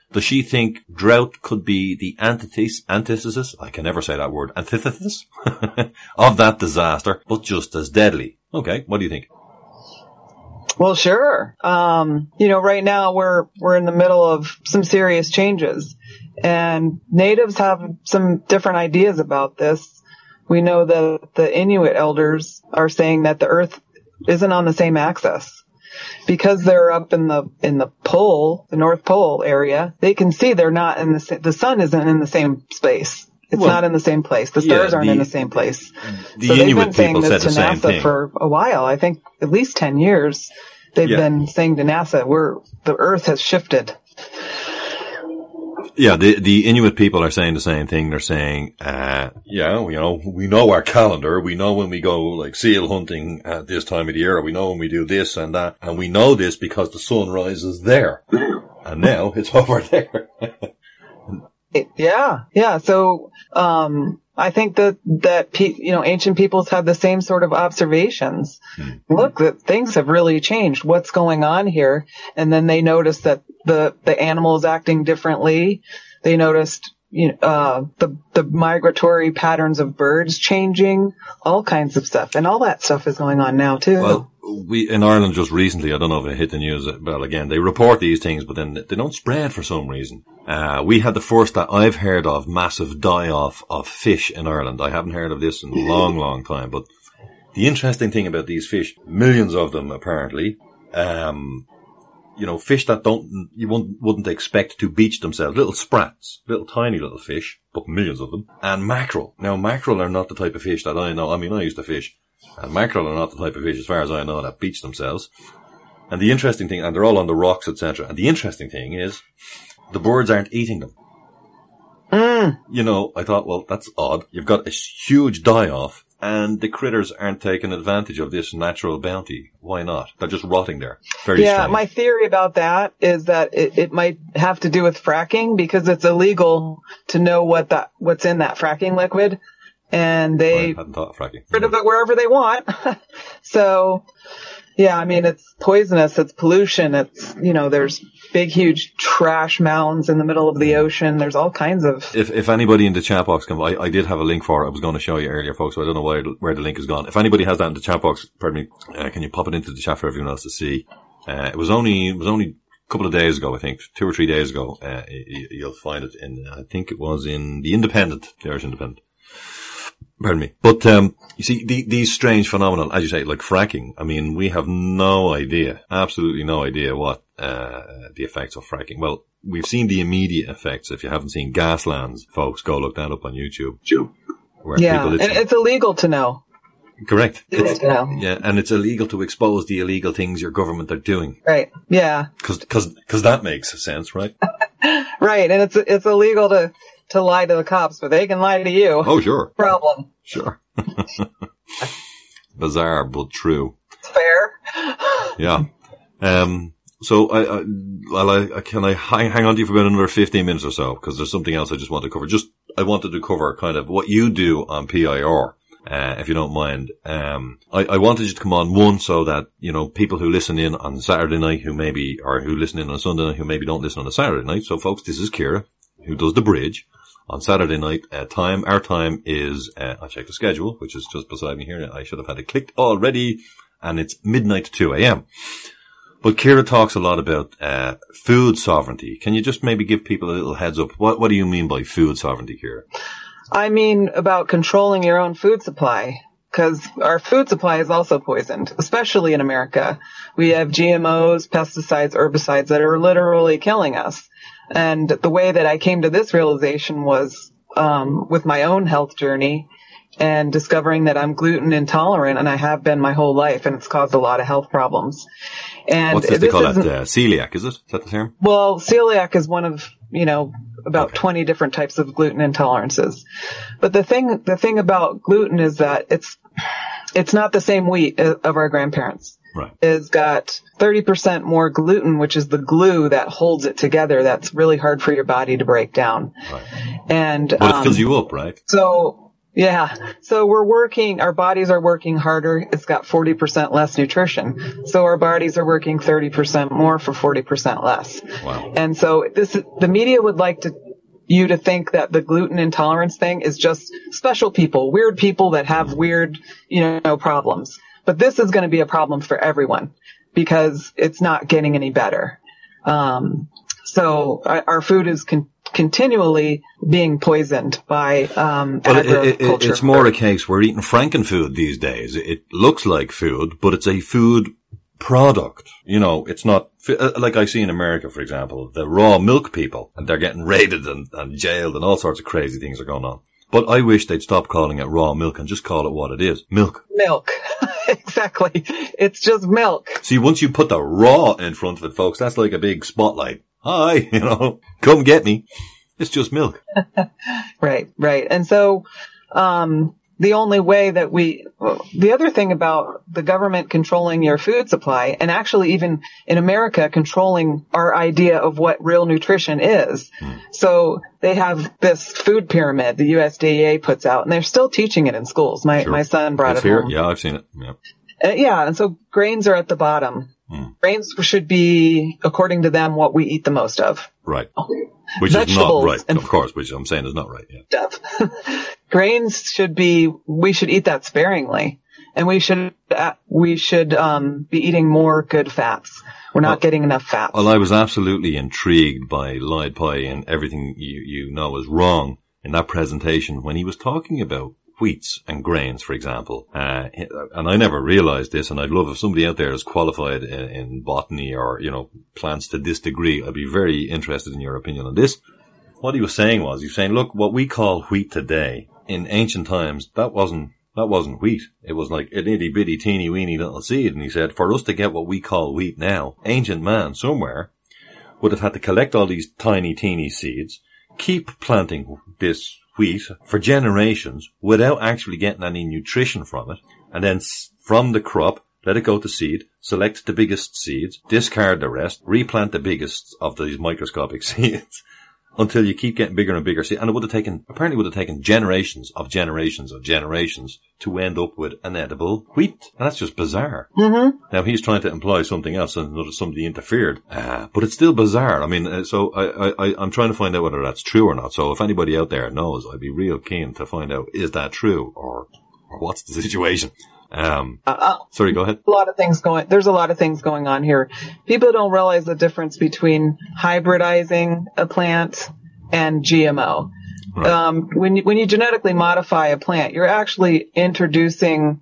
Does she think drought could be the antithesis, antithesis, I can never say that word, antithesis of that disaster, but just as deadly? Okay, what do you think? Well, sure. Um, you know, right now we're, we're in the middle of some serious changes, and natives have some different ideas about this. We know that the Inuit elders are saying that the earth isn't on the same axis. Because they're up in the, in the pole, the North Pole area, they can see they're not in the, the sun isn't in the same space. It's well, not in the same place. The stars yeah, aren't the, in the same place. The so Inuit they've been saying people this said to the same NASA thing. For a while. I think at least ten years they've yeah. been saying to NASA, we're, the earth has shifted. Yeah, the, the Inuit people are saying the same thing. They're saying, uh, yeah, you know, we know our calendar. We know when we go like seal hunting at this time of the year. We know when we do this and that. And we know this because the sun rises there. And now it's over there. Yeah, yeah. So, um, I think that, that, pe- you know, ancient peoples had the same sort of observations. Mm-hmm. Look, that things have really changed. What's going on here? And then they noticed that the, the animals acting differently. They noticed, you know, uh, the, the migratory patterns of birds changing, all kinds of stuff. And all that stuff is going on now too. Well, we, in Ireland just recently, I don't know if it hit the news, well, again, they report these things, but then they don't spread for some reason. Uh, we had the first that I've heard of massive die-off of fish in Ireland. I haven't heard of this in a long, long time, but the interesting thing about these fish, millions of them apparently, um, you know, fish that don't, you wouldn't, wouldn't expect to beach themselves, little sprats, little tiny little fish, but millions of them, and mackerel. Now, mackerel are not the type of fish that I know, I mean, I used to fish, and mackerel are not the type of fish, as far as I know, that beach themselves. And the interesting thing, and they're all on the rocks, et cetera. And the interesting thing is, the birds aren't eating them. Mm. You know, I thought, well, that's odd. You've got a huge die-off, and the critters aren't taking advantage of this natural bounty. Why not? They're just rotting there. Very yeah, strange. My theory about that is that it, it might have to do with fracking, because it's illegal to know what that what's in that fracking liquid, and they I hadn't thought of fracking. get rid of it wherever they want. So, yeah, I mean, it's poisonous, it's pollution, it's, you know, there's big, huge trash mounds in the middle of the ocean. There's all kinds of... If if anybody in the chat box can... I, I did have a link for it. I was going to show you earlier, folks, so I don't know why, where the link is gone. If anybody has that in the chat box, pardon me, uh, can you pop it into the chat for everyone else to see? Uh, it was only, it was only a couple of days ago, I think, two or three days ago. Uh, you, you'll find it in, I think it was in the Independent, the Irish Independent. Pardon me. But, um, you see, the, these strange phenomena, as you say, like fracking, I mean, we have no idea, absolutely no idea what, uh, the effects of fracking. Well, we've seen the immediate effects. If you haven't seen Gaslands, folks, go look that up on YouTube. Where yeah, people and it's illegal to know. Correct. It's, it's, yeah, and it's illegal to expose the illegal things your government are doing. Right. Yeah. Cause, cause, cause that makes sense, right? Right. And it's, it's illegal to, to lie to the cops, but they can lie to you. Oh, sure. Problem. Sure. Bizarre, but true. Fair. Yeah. Um, so I, I, well, I, can I hang, hang on to you for about another fifteen minutes or so? Cause there's something else I just want to cover. Just, I wanted to cover kind of what you do on P I R. Uh, if you don't mind. Um, I, I wanted you to come on, one, so that, you know, people who listen in on Saturday night who maybe, or who listen in on Sunday night who maybe don't listen on a Saturday night. So folks, this is Ciara, who does the bridge on Saturday night. Uh, time, our time is, uh, I checked the schedule, which is just beside me here. I should have had it clicked already, and it's midnight to two a.m. But Ciara talks a lot about, uh, food sovereignty. Can you just maybe give people a little heads up? What, what do you mean by food sovereignty, Ciara? I mean about controlling your own food supply, because our food supply is also poisoned, especially in America. We have G M Os, pesticides, herbicides that are literally killing us. And the way that I came to this realization was um with my own health journey and discovering that I'm gluten intolerant, and I have been my whole life, and it's caused a lot of health problems. And what's this, this they call it? Uh, celiac, is it? Is that the term? Well, celiac is one of, you know, about okay. twenty different types of gluten intolerances. But the thing, the thing about gluten is that it's, it's not the same wheat of our grandparents. Right. It's got thirty percent more gluten, which is the glue that holds it together. That's really hard for your body to break down. Right. And, but um, it fills you up, right? So, Yeah. So we're working, our bodies are working harder. It's got forty percent less nutrition. So our bodies are working thirty percent more for forty percent less. Wow. And so this, the media would like to, you to think that the gluten intolerance thing is just special people, weird people that have weird, you know, problems. But this is going to be a problem for everyone because it's not getting any better. Um, so our, our food is con- continually being poisoned by um, well, agriculture. It, it, it's more a case we're eating frankenfood these days. It looks like food, but it's a food product. You know, it's not like I see in America, for example, the raw milk people, and they're getting raided and, and jailed, and all sorts of crazy things are going on. But I wish they'd stop calling it raw milk and just call it what it is. Milk. Milk. Exactly. It's just milk. See, once you put the raw in front of it, folks, that's like a big spotlight. Hi, you know, come get me. It's just milk. Right, right. And so, um, the only way that we, the other thing about the government controlling your food supply, and actually even in America controlling our idea of what real nutrition is. Mm. So they have this food pyramid the U S D A puts out, and they're still teaching it in schools. My, sure. my son brought it's it here. home. Yeah, I've seen it. Yeah. Uh, yeah. And so grains are at the bottom. Mm. Grains should be, according to them, what we eat the most of. Right. Which is not right, of course, which I'm saying is not right. Yeah. Stuff. Grains should be, we should eat that sparingly. And we should, uh, we should, um, be eating more good fats. We're not well, getting enough fats. Well, I was absolutely intrigued by Lied Pie and everything you, you know is wrong in that presentation when he was talking about wheats and grains, for example. Uh, and I never realized this, and I'd love if somebody out there is qualified in, in botany or, you know, plants to this degree. I'd be very interested in your opinion on this. What he was saying was, he was saying, look, what we call wheat today, in ancient times, that wasn't, that wasn't wheat. It was like an itty bitty teeny weeny little seed. And he said, for us to get what we call wheat now, ancient man somewhere would have had to collect all these tiny teeny seeds, keep planting this wheat for generations without actually getting any nutrition from it, and then from the crop, let it go to seed, select the biggest seeds, discard the rest, replant the biggest of these microscopic seeds until you keep getting bigger and bigger seeds. And it would have taken, apparently would have taken generations of generations of generations to end up with an edible wheat. And that's just bizarre. Mm-hmm. Now he's trying to imply something else and somebody interfered. Uh, but it's still bizarre. I mean, uh, so I, I, I'm trying to find out whether that's true or not. So if anybody out there knows, I'd be real keen to find out, is that true or, or what's the situation? Um, uh, sorry, go ahead. A lot of things going, there's a lot of things going on here. People don't realize the difference between hybridizing a plant and G M O. Right. Um, when you, when you genetically modify a plant, you're actually introducing,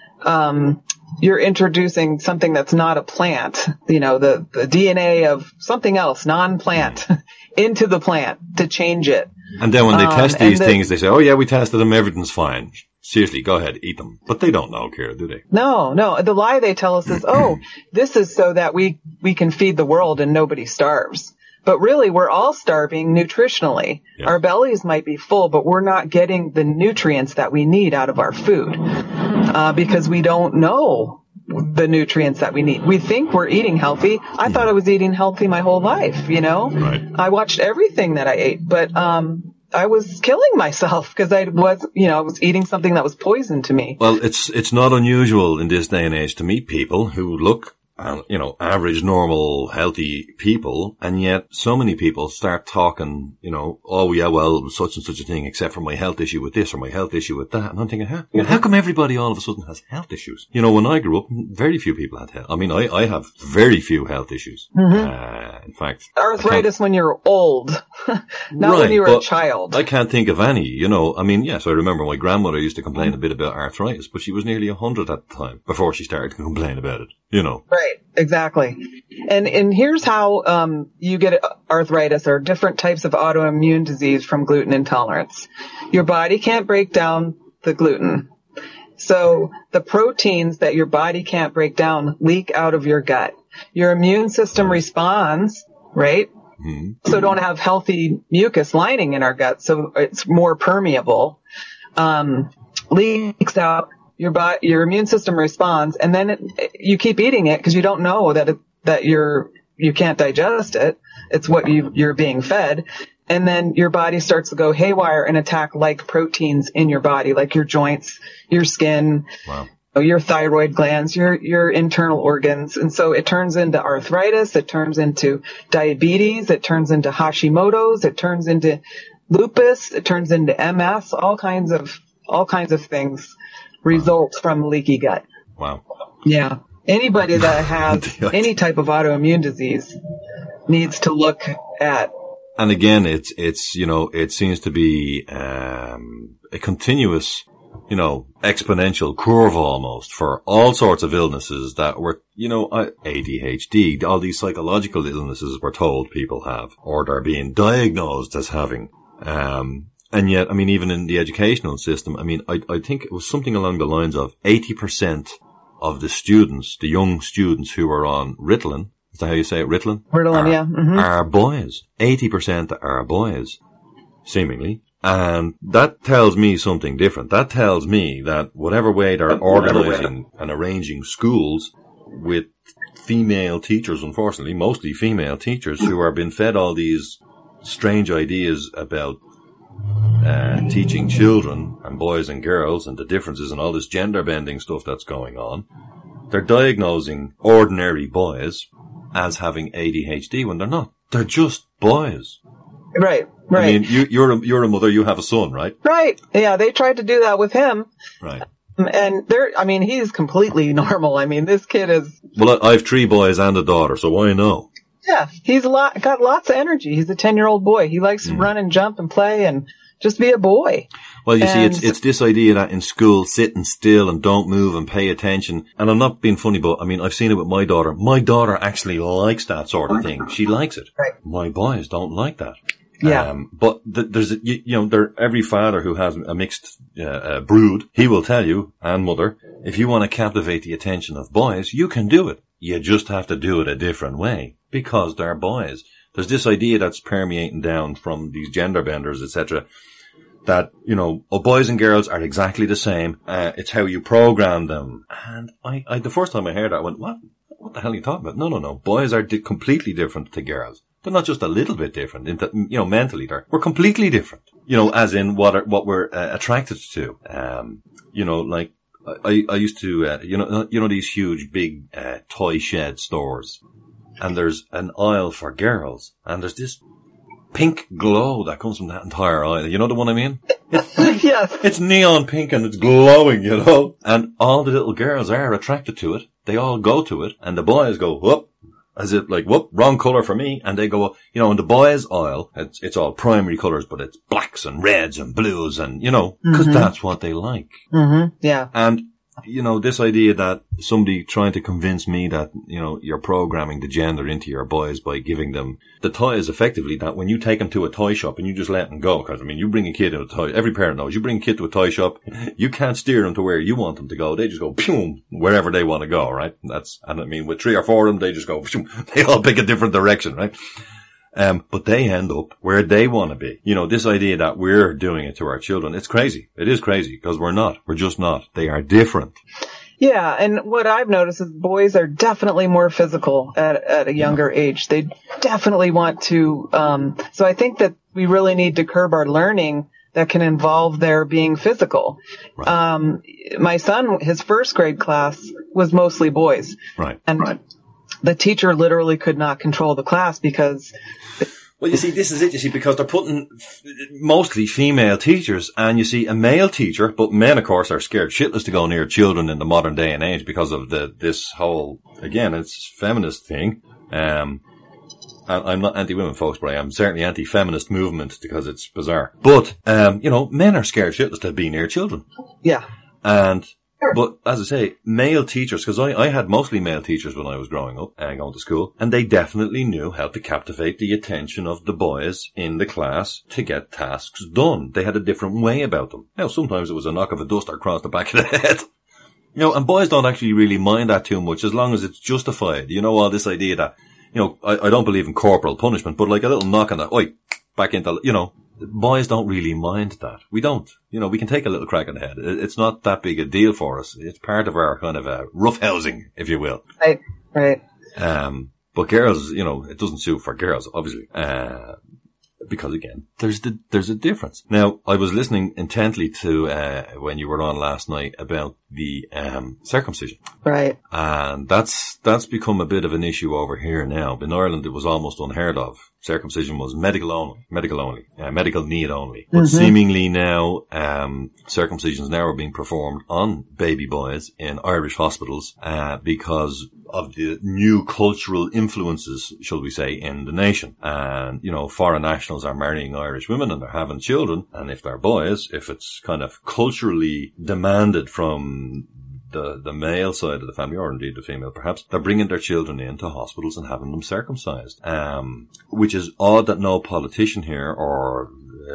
um, you're introducing something that's not a plant, you know, the, the D N A of something else, non-plant, mm. into the plant to change it. And then when they um, test these the, things, they say, oh yeah, we tested them, everything's fine. Seriously, go ahead, eat them. But they don't know, Kira, do they? No, no. The lie they tell us is, oh, this is so that we, we can feed the world and nobody starves. But really, we're all starving nutritionally. Yeah. Our bellies might be full, but we're not getting the nutrients that we need out of our food, uh, because we don't know the nutrients that we need. We think we're eating healthy. I thought I was eating healthy my whole life, you know? Right. I watched everything that I ate, but, um, I was killing myself because I was, you know, I was eating something that was poison to me. Well, it's, it's not unusual in this day and age to meet people who look, uh, you know, average, normal, healthy people, and yet so many people start talking, you know, oh yeah, well, such and such a thing, except for my health issue with this or my health issue with that. And I'm thinking, huh? How come everybody all of a sudden has health issues? You know, when I grew up, very few people had health. I mean, I, I have very few health issues. Mm-hmm. Uh, in fact, arthritis when you're old, not right, when you were a child. I can't think of any, you know, I mean, yes, I remember my grandmother used to complain mm-hmm. a bit about arthritis, but she was nearly a hundred at the time before she started to complain about it, you know. Right, exactly. And, and here's how, um, you get arthritis or different types of autoimmune disease from gluten intolerance. Your body can't break down the gluten. So the proteins that your body can't break down leak out of your gut. Your immune system responds, right? Mm-hmm. So don't have healthy mucus lining in our gut, so it's more permeable. Um, leaks out, your body, your immune system responds, and then it, you keep eating it because you don't know that it, that you're you can't digest it. It's what you, you're being fed. And then your body starts to go haywire and attack like proteins in your body, like your joints, your skin, wow. your thyroid glands, your, your internal organs. And so it turns into arthritis. It turns into diabetes. It turns into Hashimoto's. It turns into lupus. It turns into M S, all kinds of, all kinds of things result from leaky gut. Wow. Yeah. Anybody that has any type of autoimmune disease needs to look at. And again, it's, it's, you know, it seems to be, um, a continuous, you know, exponential curve almost for all sorts of illnesses that were, you know, A D H D, all these psychological illnesses we're told people have, or they're being diagnosed as having. Um, and yet, I mean, even in the educational system, I mean, I, I think it was something along the lines of eighty percent of the students, the young students who are on Ritalin, is that how you say it, Ritalin? Ritalin, are, yeah. Mm-hmm. Are boys. eighty percent are boys, seemingly. And that tells me something different. That tells me that whatever way they're organizing and arranging schools with female teachers, unfortunately, mostly female teachers who are being fed all these strange ideas about uh, teaching children and boys and girls and the differences and all this gender bending stuff that's going on. They're diagnosing ordinary boys as having A D H D when they're not. They're just boys. Right, right. I mean, you, you're a, you're a mother, you have a son, right? Right. Yeah, they tried to do that with him. Right. And they're, I mean, he's completely normal. I mean, this kid is. Well, I have three boys and a daughter, so I know. Yeah, he's a lot, got lots of energy. He's a ten year old boy. He likes to mm. run and jump and play and just be a boy. Well, you and see, it's, it's this idea that in school, sitting still and don't move and pay attention. And I'm not being funny, but I mean, I've seen it with my daughter. My daughter actually likes that sort of thing. She likes it. Right. My boys don't like that. Yeah. Um, but th- there's, a, you, you know, there, every father who has a mixed, uh, uh, brood, he will tell you, and mother, if you want to captivate the attention of boys, you can do it. You just have to do it a different way because they're boys. There's this idea that's permeating down from these gender benders, et cetera, that, you know, oh, boys and girls are exactly the same. Uh, it's how you program them. And I, I, the first time I heard that, I went, what? What the hell are you talking about? No, no, no. Boys are di- completely different to girls. They're not just a little bit different. In that, you know, mentally, they're, we're completely different. You know, as in what are, what we're uh, attracted to. Um, you know, like, I, I used to, uh, you know, you know, these huge, big, uh, toy shed stores. And there's an aisle for girls. And there's this pink glow that comes from that entire aisle. You know the one I mean? Yes. It's neon pink and it's glowing, you know? And all the little girls are attracted to it. They all go to it. And the boys go, whoop. As if like, whoop, wrong colour for me. And they go, you know, in the boys' aisle, it's, it's all primary colours, but it's blacks and reds and blues and, you know, because mm-hmm. that's what they like. Mm-hmm. Yeah. And, you know, this idea that somebody trying to convince me that, you know, you're programming the gender into your boys by giving them the toys effectively that when you take them to a toy shop and you just let them go, because I mean, you bring a kid to a toy, every parent knows, you bring a kid to a toy shop, you can't steer them to where you want them to go. They just go, boom, wherever they want to go, right? That's, and I mean, with three or four of them, they just go, boom, they all pick a different direction, right? Um, but they end up where they want to be. You know, this idea that we're doing it to our children, it's crazy. It is crazy because we're not. We're just not. They are different. Yeah. And what I've noticed is boys are definitely more physical at, at a younger yeah. age. They definitely want to, um, so I think that we really need to curb our learning that can involve their being physical. Right. Um, my son, his first grade class was mostly boys. Right. And right. the teacher literally could not control the class because. Well, you see, this is it, you see, because they're putting f- mostly female teachers and you see a male teacher, but men, of course, are scared shitless to go near children in the modern day and age because of the, this whole, again, it's feminist thing. Um, I'm not anti-women, folks, but I am certainly anti-feminist movement because it's bizarre. But, um, you know, men are scared shitless to be near children. Yeah. And, but as I say, male teachers, because I, I had mostly male teachers when I was growing up and going to school, and they definitely knew how to captivate the attention of the boys in the class to get tasks done. They had a different way about them. Now, sometimes it was a knock of a duster across the back of the head. You know, and boys don't actually really mind that too much as long as it's justified. You know, all this idea that, you know, I, I don't believe in corporal punishment, but like a little knock on the, oi, back into, you know, boys don't really mind that. We don't. You know, we can take a little crack on the head. It's not that big a deal for us. It's part of our kind of uh, rough housing, if you will. Right, right. Um, But girls, you know, it doesn't suit for girls, obviously. Uh, because again, there's the, there's a difference. Now, I was listening intently to, uh, when you were on last night about the, um, circumcision. Right. And that's, that's become a bit of an issue over here now. In Ireland, it was almost unheard of. Circumcision was medical only, medical only, uh, medical need only. But mm-hmm. seemingly now, um, circumcisions now are being performed on baby boys in Irish hospitals, uh, because of the new cultural influences, shall we say, in the nation. And, you know, foreign nationals are marrying Irish women and they're having children. And if they're boys, if it's kind of culturally demanded from the, the male side of the family, or indeed the female perhaps, they're bringing their children into hospitals and having them circumcised. Um, which is odd that no politician here or,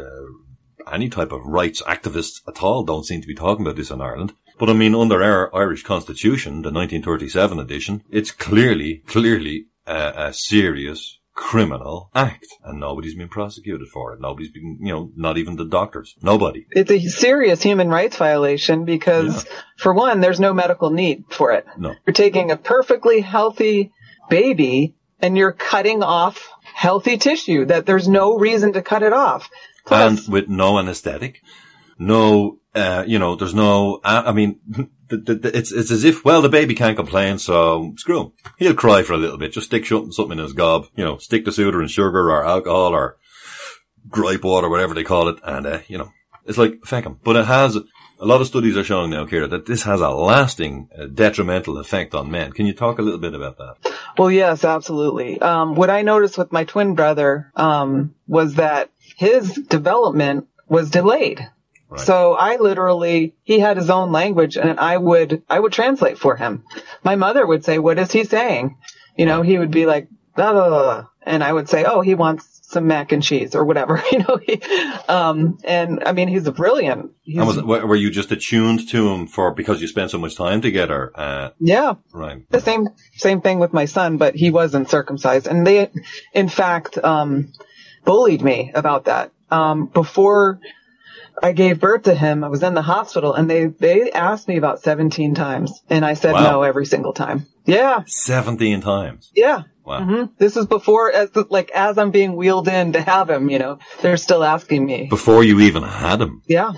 uh, any type of rights activists at all don't seem to be talking about this in Ireland. But I mean, under our Irish Constitution, the nineteen thirty-seven edition, it's clearly, clearly a, a serious criminal act. And nobody's been prosecuted for it. Nobody's been, you know, not even the doctors. Nobody. It's a serious human rights violation because, yeah. for one, there's no medical need for it. No. You're taking a perfectly healthy baby and you're cutting off healthy tissue that there's no reason to cut it off. Plus, and with no anesthetic. No, uh, you know, there's no, uh, I mean, the, the, the, it's, it's as if, well, the baby can't complain, so screw him. He'll cry for a little bit. Just stick something in his gob, you know, stick the soda and sugar or alcohol or gripe water, whatever they call it. And, uh, you know, it's like, feck him. But it has, a lot of studies are showing now, Ciara, that this has a lasting uh, detrimental effect on men. Can you talk a little bit about that? Well, yes, absolutely. Um, what I noticed with my twin brother, um, was that his development was delayed. Right. So I literally, he had his own language and I would, I would translate for him. My mother would say, what is he saying? You know, he would be like, blah, blah, blah, blah. And I would say, oh, he wants some mac and cheese or whatever, you know, he, um, and I mean, he's a brilliant. He's, and was, were you just attuned to him for, because you spent so much time together? Uh, yeah. Right. The same, same thing with my son, but he wasn't circumcised. And they, in fact, um, bullied me about that. Um, before I gave birth to him, I was in the hospital and they, they asked me about seventeen times and I said wow. no every single time. Yeah. seventeen times. Yeah. Wow. Mm-hmm. This is before, as like, as I'm being wheeled in to have him, you know, they're still asking me. Before you even had him? Yeah.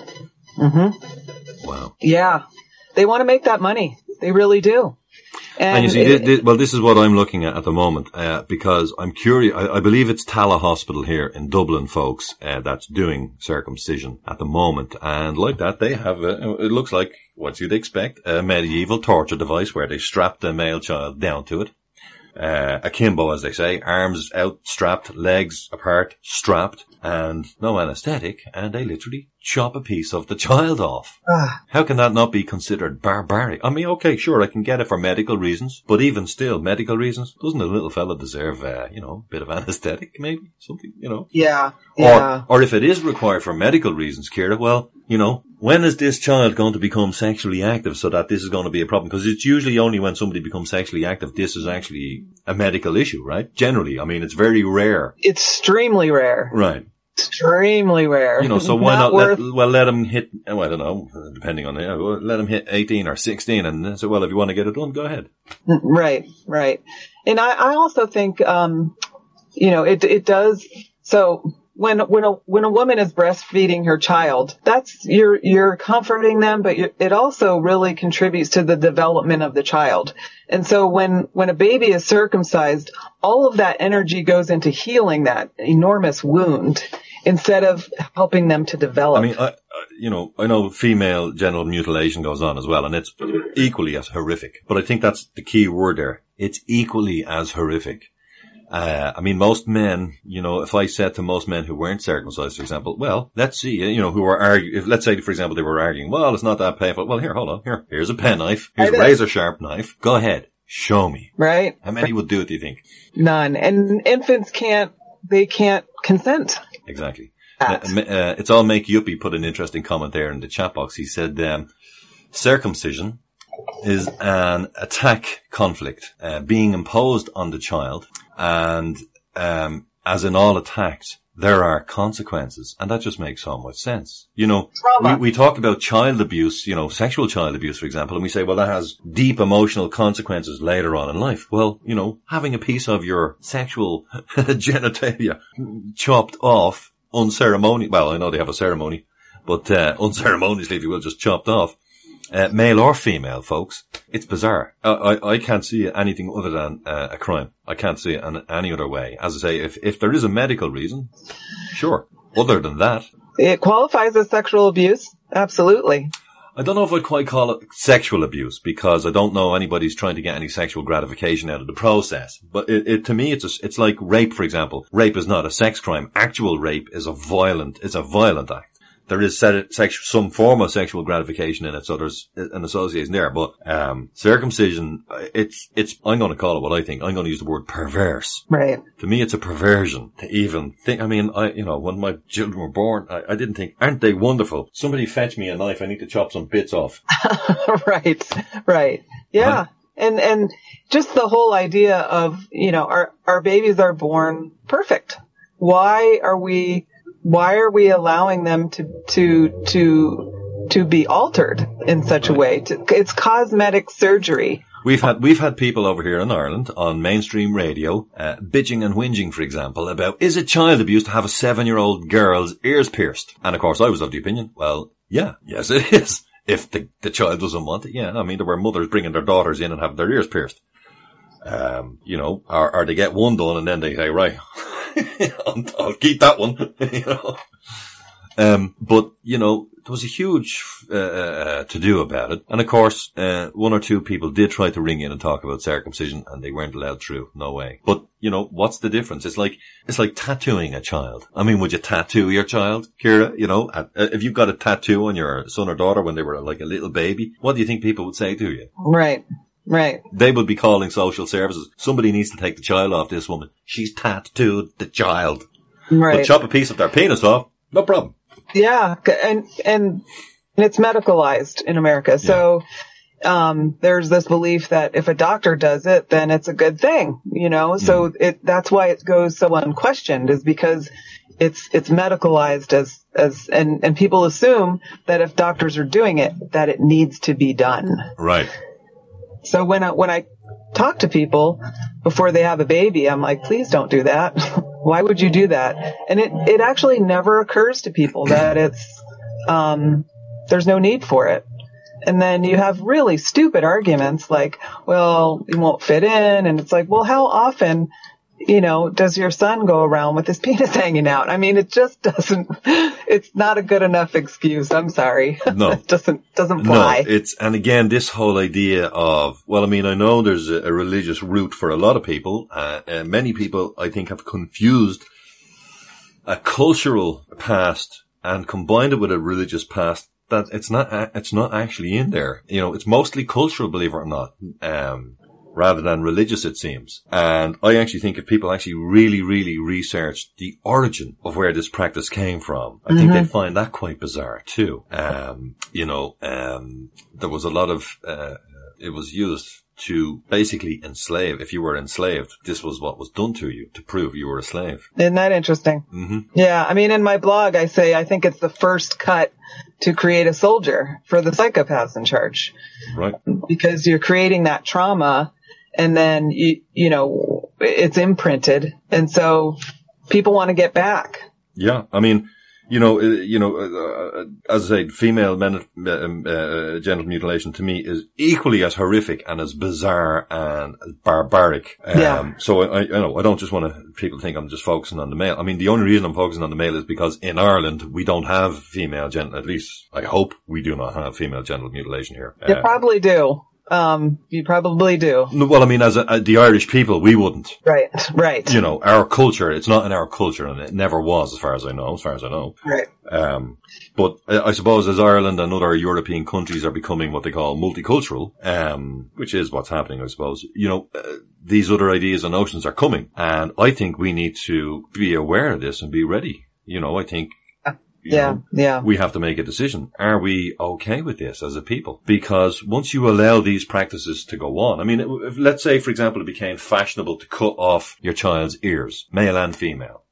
Mm-hmm. Wow. Yeah. They want to make that money. They really do. And, and you see, it, this, this, well, this is what I'm looking at at the moment, uh, because I'm curious. I, I believe it's Tala Hospital here in Dublin, folks, uh, that's doing circumcision at the moment. And like that, they have, a, it looks like what you'd expect, a medieval torture device where they strap the male child down to it. Uh, akimbo, as they say, arms out, strapped, legs apart, strapped, and no anesthetic, and they literally chop a piece of the child off. Ah. How can that not be considered barbaric? I mean, okay, sure, I can get it for medical reasons, but even still, medical reasons, doesn't a little fella deserve, uh, you know, a bit of anesthetic, maybe? Something, you know? Yeah, yeah. Or, or if it is required for medical reasons, Ciara, well, you know, when is this child going to become sexually active so that this is going to be a problem? Because it's usually only when somebody becomes sexually active, this is actually a medical issue, right? Generally, I mean, it's very rare. It's extremely rare. Right. Extremely rare. You know, so why not, not, worth... let, well, let him hit, well, I don't know, depending on the, well, let him hit eighteen or sixteen and say, well, if you want to get it done, go ahead. Right, right. And I, I also think, um, you know, it, it does, so when, when a, when a woman is breastfeeding her child, that's, you're, you're comforting them, but you're, it also really contributes to the development of the child. And so when, when a baby is circumcised, all of that energy goes into healing that enormous wound instead of helping them to develop. I mean, I, I, you know, I know female genital mutilation goes on as well, and it's equally as horrific. But I think that's the key word there. It's equally as horrific. Uh, I mean, most men, you know, if I said to most men who weren't circumcised, for example, well, let's see, you know, who were arguing, if, let's say, for example, they were arguing, well, it's not that painful. Well, here, hold on, here, here's a penknife, here's a razor sharp knife. Go ahead, show me. Right. How many would do it, do you think? None. And infants can't, they can't consent. Exactly. Uh, uh, it's all make Yuppie put an interesting comment there in the chat box. He said, um, circumcision is an attack conflict, uh, being imposed on the child. And, um, as in all attacks, there are consequences. And that just makes so much sense. You know, Trauma. we, we talk about child abuse, you know, sexual child abuse, for example, and we say, well, that has deep emotional consequences later on in life. Well, you know, having a piece of your sexual genitalia chopped off unceremoniously, well, I know they have a ceremony, but uh, unceremoniously, if you will, just chopped off, uh, male or female, folks, it's bizarre. I, I, I can't see it anything other than uh, a crime. I can't see it in any other way. As I say, if, if there is a medical reason, sure. Other than that, It qualifies as sexual abuse. Absolutely. I don't know if I'd quite call it sexual abuse, because I don't know anybody's trying to get any sexual gratification out of the process. But it, it to me, it's a, it's like rape, for example. Rape is not a sex crime. Actual rape is a violent, is a violent act. There is sex, some form of sexual gratification in it, so there's an association there. But um circumcision, it's it's. I'm going to call it what I think. I'm going to use the word perverse. Right. To me, it's a perversion to even think. I mean, I you know, when my children were born, I, I didn't think, aren't they wonderful? Somebody fetch me a knife. I need to chop some bits off. Right. Right. Yeah. Huh? And and just the whole idea of, you know, our our babies are born perfect. Why are we? Why are we allowing them to, to, to, to be altered in such a way? To, it's cosmetic surgery. We've had, we've had people over here in Ireland on mainstream radio, uh, bitching and whinging, for example, about, is it child abuse to have a seven-year-old girl's ears pierced? And of course I was of the opinion, well, yeah, yes it is. If the, the child doesn't want it, yeah. I mean, there were mothers bringing their daughters in and having their ears pierced. Um, you know, or, or they get one done and then they say, right, I'll, I'll keep that one, you know. Um, but, you know, there was a huge, uh, uh, to do about it. And of course, uh, one or two people did try to ring in and talk about circumcision and they weren't allowed through. No way. But, you know, what's the difference? It's like, it's like tattooing a child. I mean, would you tattoo your child, Ciara? You know, uh, if you've got a tattoo on your son or daughter when they were like a little baby, what do you think people would say to you? Right. Right. They would be calling social services. Somebody needs to take the child off this woman. She's tattooed the child. Right. But chop a piece of their penis off, no problem. Yeah. And, and it's medicalized in America. So, um, there's this belief that if a doctor does it, then it's a good thing, you know? So mm. it, that's why it goes so unquestioned, is because it's, it's medicalized as, as, and, and people assume that if doctors are doing it, that it needs to be done. Right. So when I, when I talk to people before they have a baby, I'm like, please don't do that. Why would you do that? And it, it actually never occurs to people that it's, um, there's no need for it. And then you have really stupid arguments like, well, you won't fit in. And it's like, well, how often, you know, does your son go around with his penis hanging out? I mean, it just doesn't, it's not a good enough excuse. I'm sorry. No. It doesn't, doesn't fly. No, it's, and again, this whole idea of, well, I mean, I know there's a, a religious root for a lot of people, uh, and many people, I think, have confused a cultural past and combined it with a religious past that it's not, it's not actually in there. You know, it's mostly cultural, believe it or not. Um, rather than religious, it seems. And I actually think if people actually really, really researched the origin of where this practice came from, I mm-hmm. think they'd find that quite bizarre too. Um, you know, um, there was a lot of, uh, it was used to basically enslave. If you were enslaved, this was what was done to you to prove you were a slave. Isn't that interesting? Mm-hmm. Yeah. I mean, in my blog, I say, I think it's the first cut to create a soldier for the psychopaths in charge. Right. Because you're creating that trauma. And then, you, you know, it's imprinted. And so people want to get back. Yeah. I mean, you know, uh, you know, uh, as I said, female men, uh, uh, genital mutilation to me is equally as horrific and as bizarre and as barbaric. Um, yeah. So I, I, you know, I don't just want to, people think I'm just focusing on the male. I mean, the only reason I'm focusing on the male is because in Ireland, we don't have female genital, at least I hope we do not have female genital mutilation here. You uh, probably do. Um, you probably do. Well, I mean, as a, uh, the Irish people, we wouldn't. Right, right. You know, our culture, it's not in our culture, and it never was, as far as I know, as far as I know. Right. Um, but I, I suppose as Ireland and other European countries are becoming what they call multicultural, um, which is what's happening, I suppose, you know, uh, these other ideas and notions are coming. And I think we need to be aware of this and be ready. You know, I think, You yeah, know, yeah. we have to make a decision. Are we okay with this as a people? Because once you allow these practices to go on, I mean, if, let's say, for example, it became fashionable to cut off your child's ears, male and female.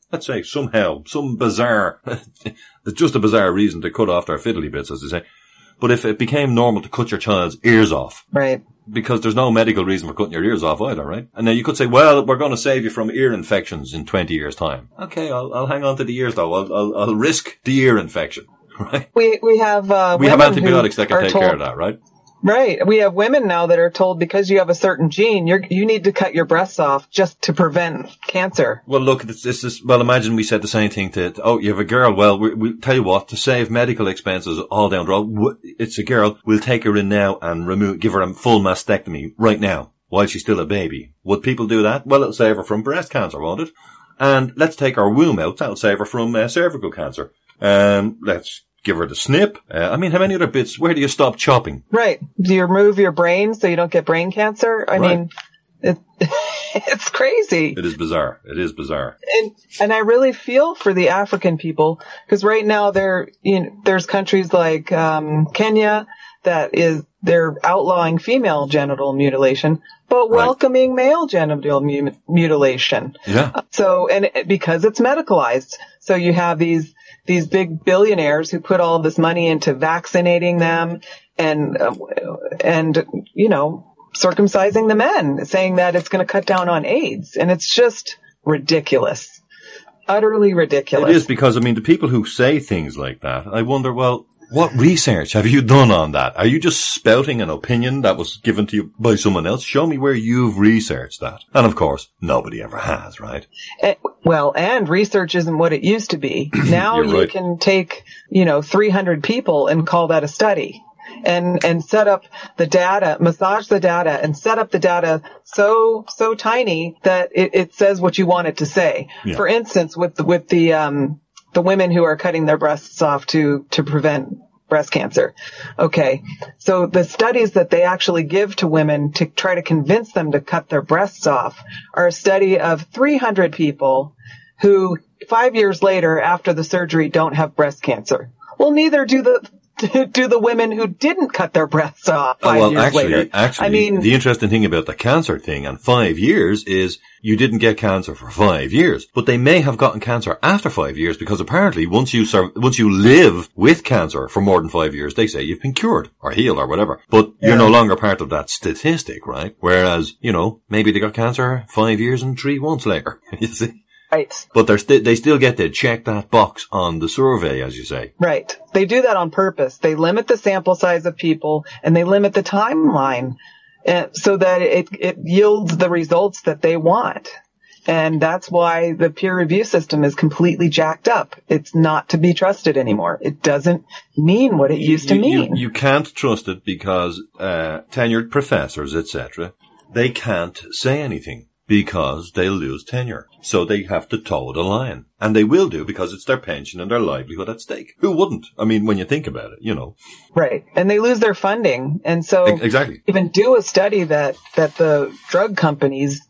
let's say somehow, some bizarre, it's just a bizarre reason to cut off their fiddly bits, as they say. But if it became normal to cut your child's ears off. Right. Because there's no medical reason for cutting your ears off either, right? And now you could say, well, we're going to save you from ear infections in twenty years' time. Okay, I'll, I'll hang on to the ears though. I'll, I'll, I'll risk the ear infection, right? We, we have, uh, we have antibiotics that can take told, care of that, right? Right. We have women now that are told because you have a certain gene, you're, you need to cut your breasts off just to prevent cancer. Well, look, this is, well, imagine we said the same thing to, oh, you have a girl. Well, we, we tell you what, to save medical expenses all down the road, it's a girl. We'll take her in now and remove, give her a full mastectomy right now while she's still a baby. Would people do that? Well, it'll save her from breast cancer, won't it? And let's take our womb out. That'll save her from uh, cervical cancer. Um, let's give her the snip. Uh, I mean, how many other bits? Where do you stop chopping? Right. Do you remove your brain so you don't get brain cancer? I right. mean, it, it's crazy. It is bizarre. It is bizarre. And, and I really feel for the African people because right now there, you know, there's countries like um, Kenya that is they're outlawing female genital mutilation, but welcoming right. male genital mu- mutilation. Yeah. So and it, because it's medicalized, so you have these. These big billionaires who put all this money into vaccinating them and, uh, and, you know, circumcising the men, saying that it's going to cut down on AIDS. And it's just ridiculous. Utterly ridiculous. It is because, I mean, the people who say things like that, I wonder, well, what research have you done on that? Are you just spouting an opinion that was given to you by someone else? Show me where you've researched that. And of course, nobody ever has, right? Uh, well, and research isn't what it used to be. Now you right. can take, you know, three hundred people and call that a study. And, and set up the data, massage the data and set up the data so, so tiny that it, it says what you want it to say. Yeah. For instance, with the, with the, um, the women who are cutting their breasts off to, to prevent breast cancer. Okay. So the studies that they actually give to women to try to convince them to cut their breasts off are a study of three hundred people who five years later after the surgery don't have breast cancer. Well, neither do the, do the women who didn't cut their breasts off five oh, well, years actually, later. Actually, I mean, the interesting thing about the cancer thing and five years is you didn't get cancer for five years, but they may have gotten cancer after five years because apparently once you serve, once you live with cancer for more than five years, they say you've been cured or healed or whatever, but yeah. you're no longer part of that statistic, right? Whereas, you know, maybe they got cancer five years and three months later, you see? Right. But they're st- they still get to check that box on the survey, as you say. Right. They do that on purpose. They limit the sample size of people and they limit the timeline uh, so that it, it yields the results that they want. And that's why the peer review system is completely jacked up. It's not to be trusted anymore. It doesn't mean what it used you, to mean. You, you can't trust it because uh, tenured professors, et cetera, they can't say anything. Because they'll lose tenure. So they have to toe the line. And they will do because it's their pension and their livelihood at stake. Who wouldn't? I mean, when you think about it, you know. Right. And they lose their funding. And so exactly. even do a study that, that the drug companies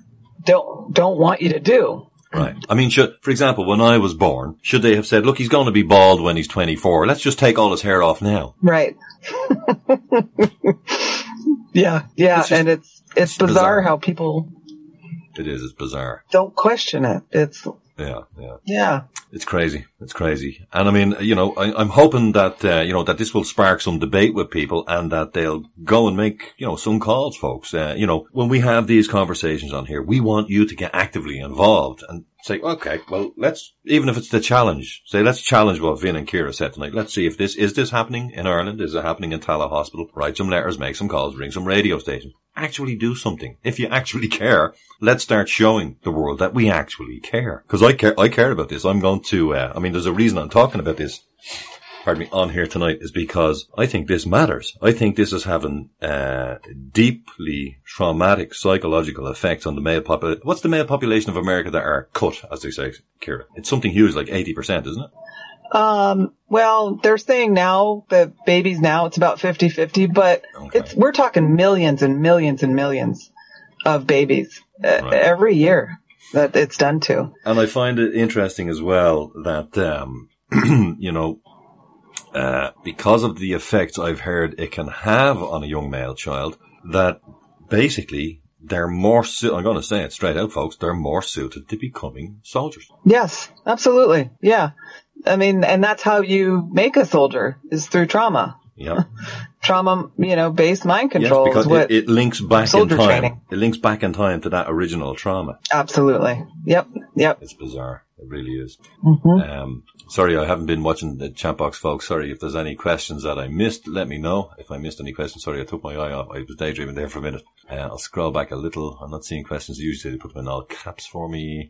don't, don't want you to do. Right. I mean, should, for example, when I was born, should they have said, look, he's going to be bald when he's twenty-four. Let's just take all his hair off now. Right. yeah. Yeah. It's just, and it's, it's, it's bizarre, bizarre how people. It is. It's bizarre. Don't question it. It's. Yeah, yeah. Yeah. It's crazy. It's crazy. And I mean, you know, I, I'm hoping that, uh, you know, that this will spark some debate with people and that they'll go and make, you know, some calls, folks. Uh, you know, when we have these conversations on here, we want you to get actively involved and say, okay, well, let's, even if it's the challenge, say, let's challenge what Vin and Kira said tonight. Let's see if this, is this happening in Ireland? Is it happening in Tala Hospital? Write some letters, make some calls, ring some radio stations. Actually do something. If you actually care, let's start showing the world that we actually care. Cause I care, I care about this. I'm going to, uh, I mean, there's a reason I'm talking about this, pardon me, on here tonight is because I think this matters. I think this is having, uh, deeply traumatic psychological effects on the male population. What's the male population of America that are cut, as they say, Kira? It's something huge, like eighty percent, isn't it? Um, well, they're saying now that babies now it's about fifty-fifty, but okay. it's, we're talking millions and millions and millions of babies uh, right. every year that it's done to. And I find it interesting as well that, um, you know, uh, because of the effects I've heard it can have on a young male child, that basically they're more, su- I'm going to say it straight out, folks, they're more suited to becoming soldiers. Yes, absolutely. Yeah. I mean, and that's how you make a soldier, is through trauma. Yeah. Trauma, you know, based mind control. Yes, because is what it, it links back in soldier time. training. It links back in time to that original trauma. Absolutely. Yep. Yep. It's bizarre. It really is. Mm-hmm. Um, sorry, I haven't been watching the chat box, folks. Sorry if there's any questions that I missed. Let me know if I missed any questions. Sorry, I took my eye off. I was daydreaming there for a minute. Uh, I'll scroll back a little. I'm not seeing questions. Usually they put them in all caps for me.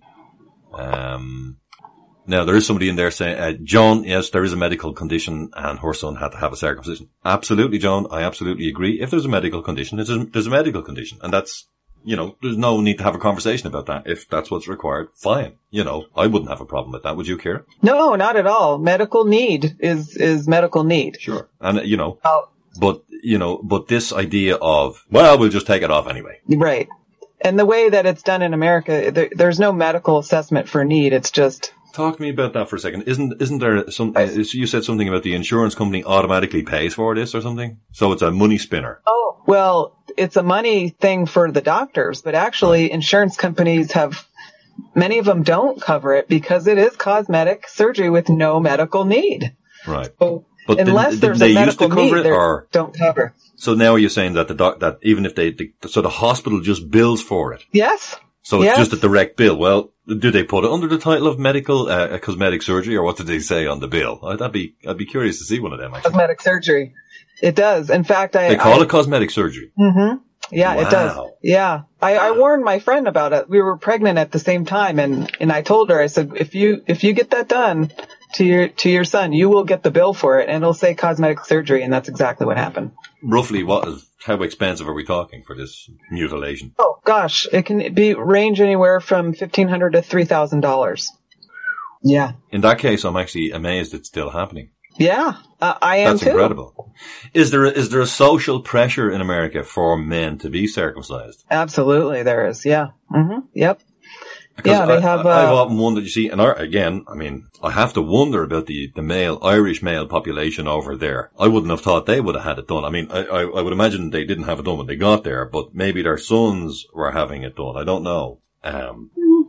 Um, now there is somebody in there saying, uh, Joan, yes, there is a medical condition and her son had to have a circumcision. Absolutely, Joan. I absolutely agree. If there's a medical condition, there's a, there's a medical condition, and that's, you know, there's no need to have a conversation about that. If that's what's required, fine. You know, I wouldn't have a problem with that. Would you, Ciara? No, not at all. Medical need is, is medical need. Sure. And, uh, you know, Oh, but, you know, but this idea of, well, we'll just take it off anyway. right. And the way that it's done in America, there, there's no medical assessment for need. It's just, Talk to me about that for a second. Isn't, isn't there some, uh, you said something about the insurance company automatically pays for this or something? So it's a money spinner. oh, well, it's a money thing for the doctors, but actually insurance companies have, many of them don't cover it because it is cosmetic surgery with no medical need. Right. So But unless did, there's did they a used to medical cover need, it they or? don't cover. So now you're saying that the doc, that even if they, the, so the hospital just bills for it. Yes. So it's Yes. just a direct bill. Well, do they put it under the title of medical, uh, cosmetic surgery, or what did they say on the bill? I'd be, I'd be curious to see one of them, actually. Cosmetic surgery. It does. In fact, I, They call I, it cosmetic surgery. Mm-hmm. Yeah, Wow. it does. Yeah. I, I warned my friend about it. We were pregnant at the same time, and, and I told her, I said, if you, if you get that done to your, to your son, you will get the bill for it, and it'll say cosmetic surgery, and that's exactly what happened. Roughly, what is, how expensive are we talking for this mutilation? Oh gosh, it can be range anywhere from fifteen hundred to three thousand dollars. Yeah. In that case, I'm actually amazed it's still happening. Yeah, uh, I am That's too. incredible. Is there, a, is there a social pressure in America for men to be circumcised? Absolutely, there is. Yeah. Mm-hmm. Yep. Because Yeah, they I, have. I, I've Uh, often wondered, you see, and I, again, I mean, I have to wonder about the, the male, Irish male population over there. I wouldn't have thought they would have had it done. I mean, I, I, I would imagine they didn't have it done when they got there, but maybe their sons were having it done. I don't know. Um,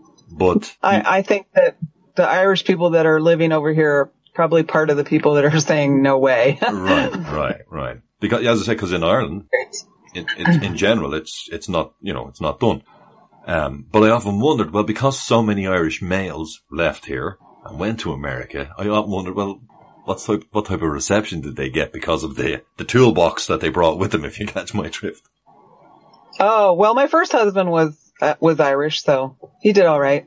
but I, I think that the Irish people that are living over here are probably part of the people that are saying no way. right, right, right. Because, as I say, because in Ireland, it, it, in general, it's, it's not, you know, it's not done. Um, but I often wondered, well, because so many Irish males left here and went to America, I often wondered, well, what type, what type of reception did they get because of the, the toolbox that they brought with them, if you catch my drift? Oh, well, my first husband was, uh, was Irish, so he did all right.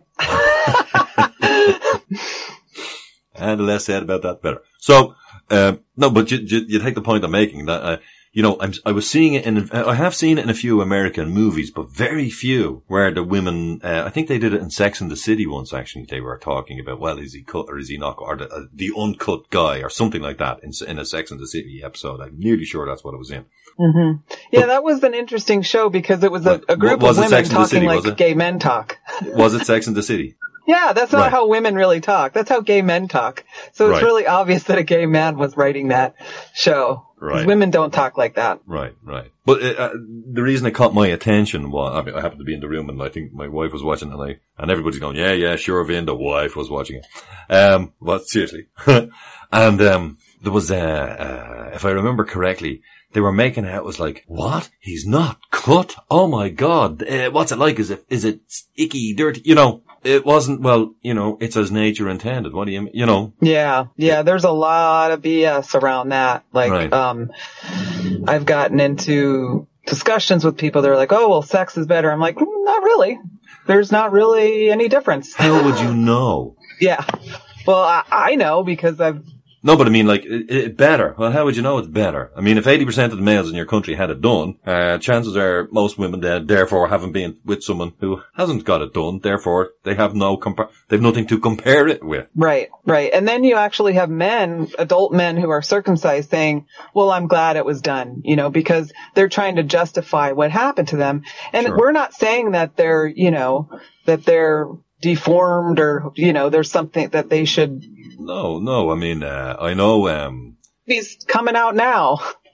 And the less said about that, better. So, um, no, but you, you, you take the point I'm making that, uh, you know, I'm, I was seeing it in, I have seen it in a few American movies, but very few where the women, uh, I think they did it in Sex and the City once, actually. They were talking about, well, is he cut or is he not, or the, uh, the uncut guy or something like that in, in a Sex and the City episode. I'm nearly sure that's what it was in. Mm-hmm. Yeah, but, that was an interesting show because it was a, a group was of it women Sex and the City, talking like gay men talk. Was it Sex and the City? Yeah, that's not right. how women really talk. That's how gay men talk. So it's right. really obvious that a gay man was writing that show. Right. Women don't talk like that. Right, right. But uh, the reason it caught my attention was, I mean, I happened to be in the room and I think my wife was watching and I, and everybody's going, yeah, yeah, sure, Vin, the wife was watching it. Um, but seriously. and, um, there was, uh, uh, if I remember correctly, they were making out, it was like, what? He's not cut? Oh my God. Uh, what's it like? Is it, is it icky, dirty? You know, it wasn't, well, you know, it's as nature intended. What do you, you know? Yeah. Yeah. There's a lot of B S around that. Like, right. um, I've gotten into discussions with people. They're like, oh, well, sex is better. I'm like, mm, not really. There's not really any difference. How would you know? Yeah. Well, I, I know because I've, No, but I mean, like, it, it better. Well, how would you know it's better? I mean, if eighty percent of the males in your country had it done, uh, chances are most women then, therefore, haven't been with someone who hasn't got it done. Therefore, they have no compar- they've nothing to compare it with. Right, right. And then you actually have men, adult men who are circumcised saying, well, I'm glad it was done, you know, because they're trying to justify what happened to them. And Sure. we're not saying that they're, you know, that they're deformed or, you know, there's something that they should. No, no. I mean, uh, I know, um, He's coming out now.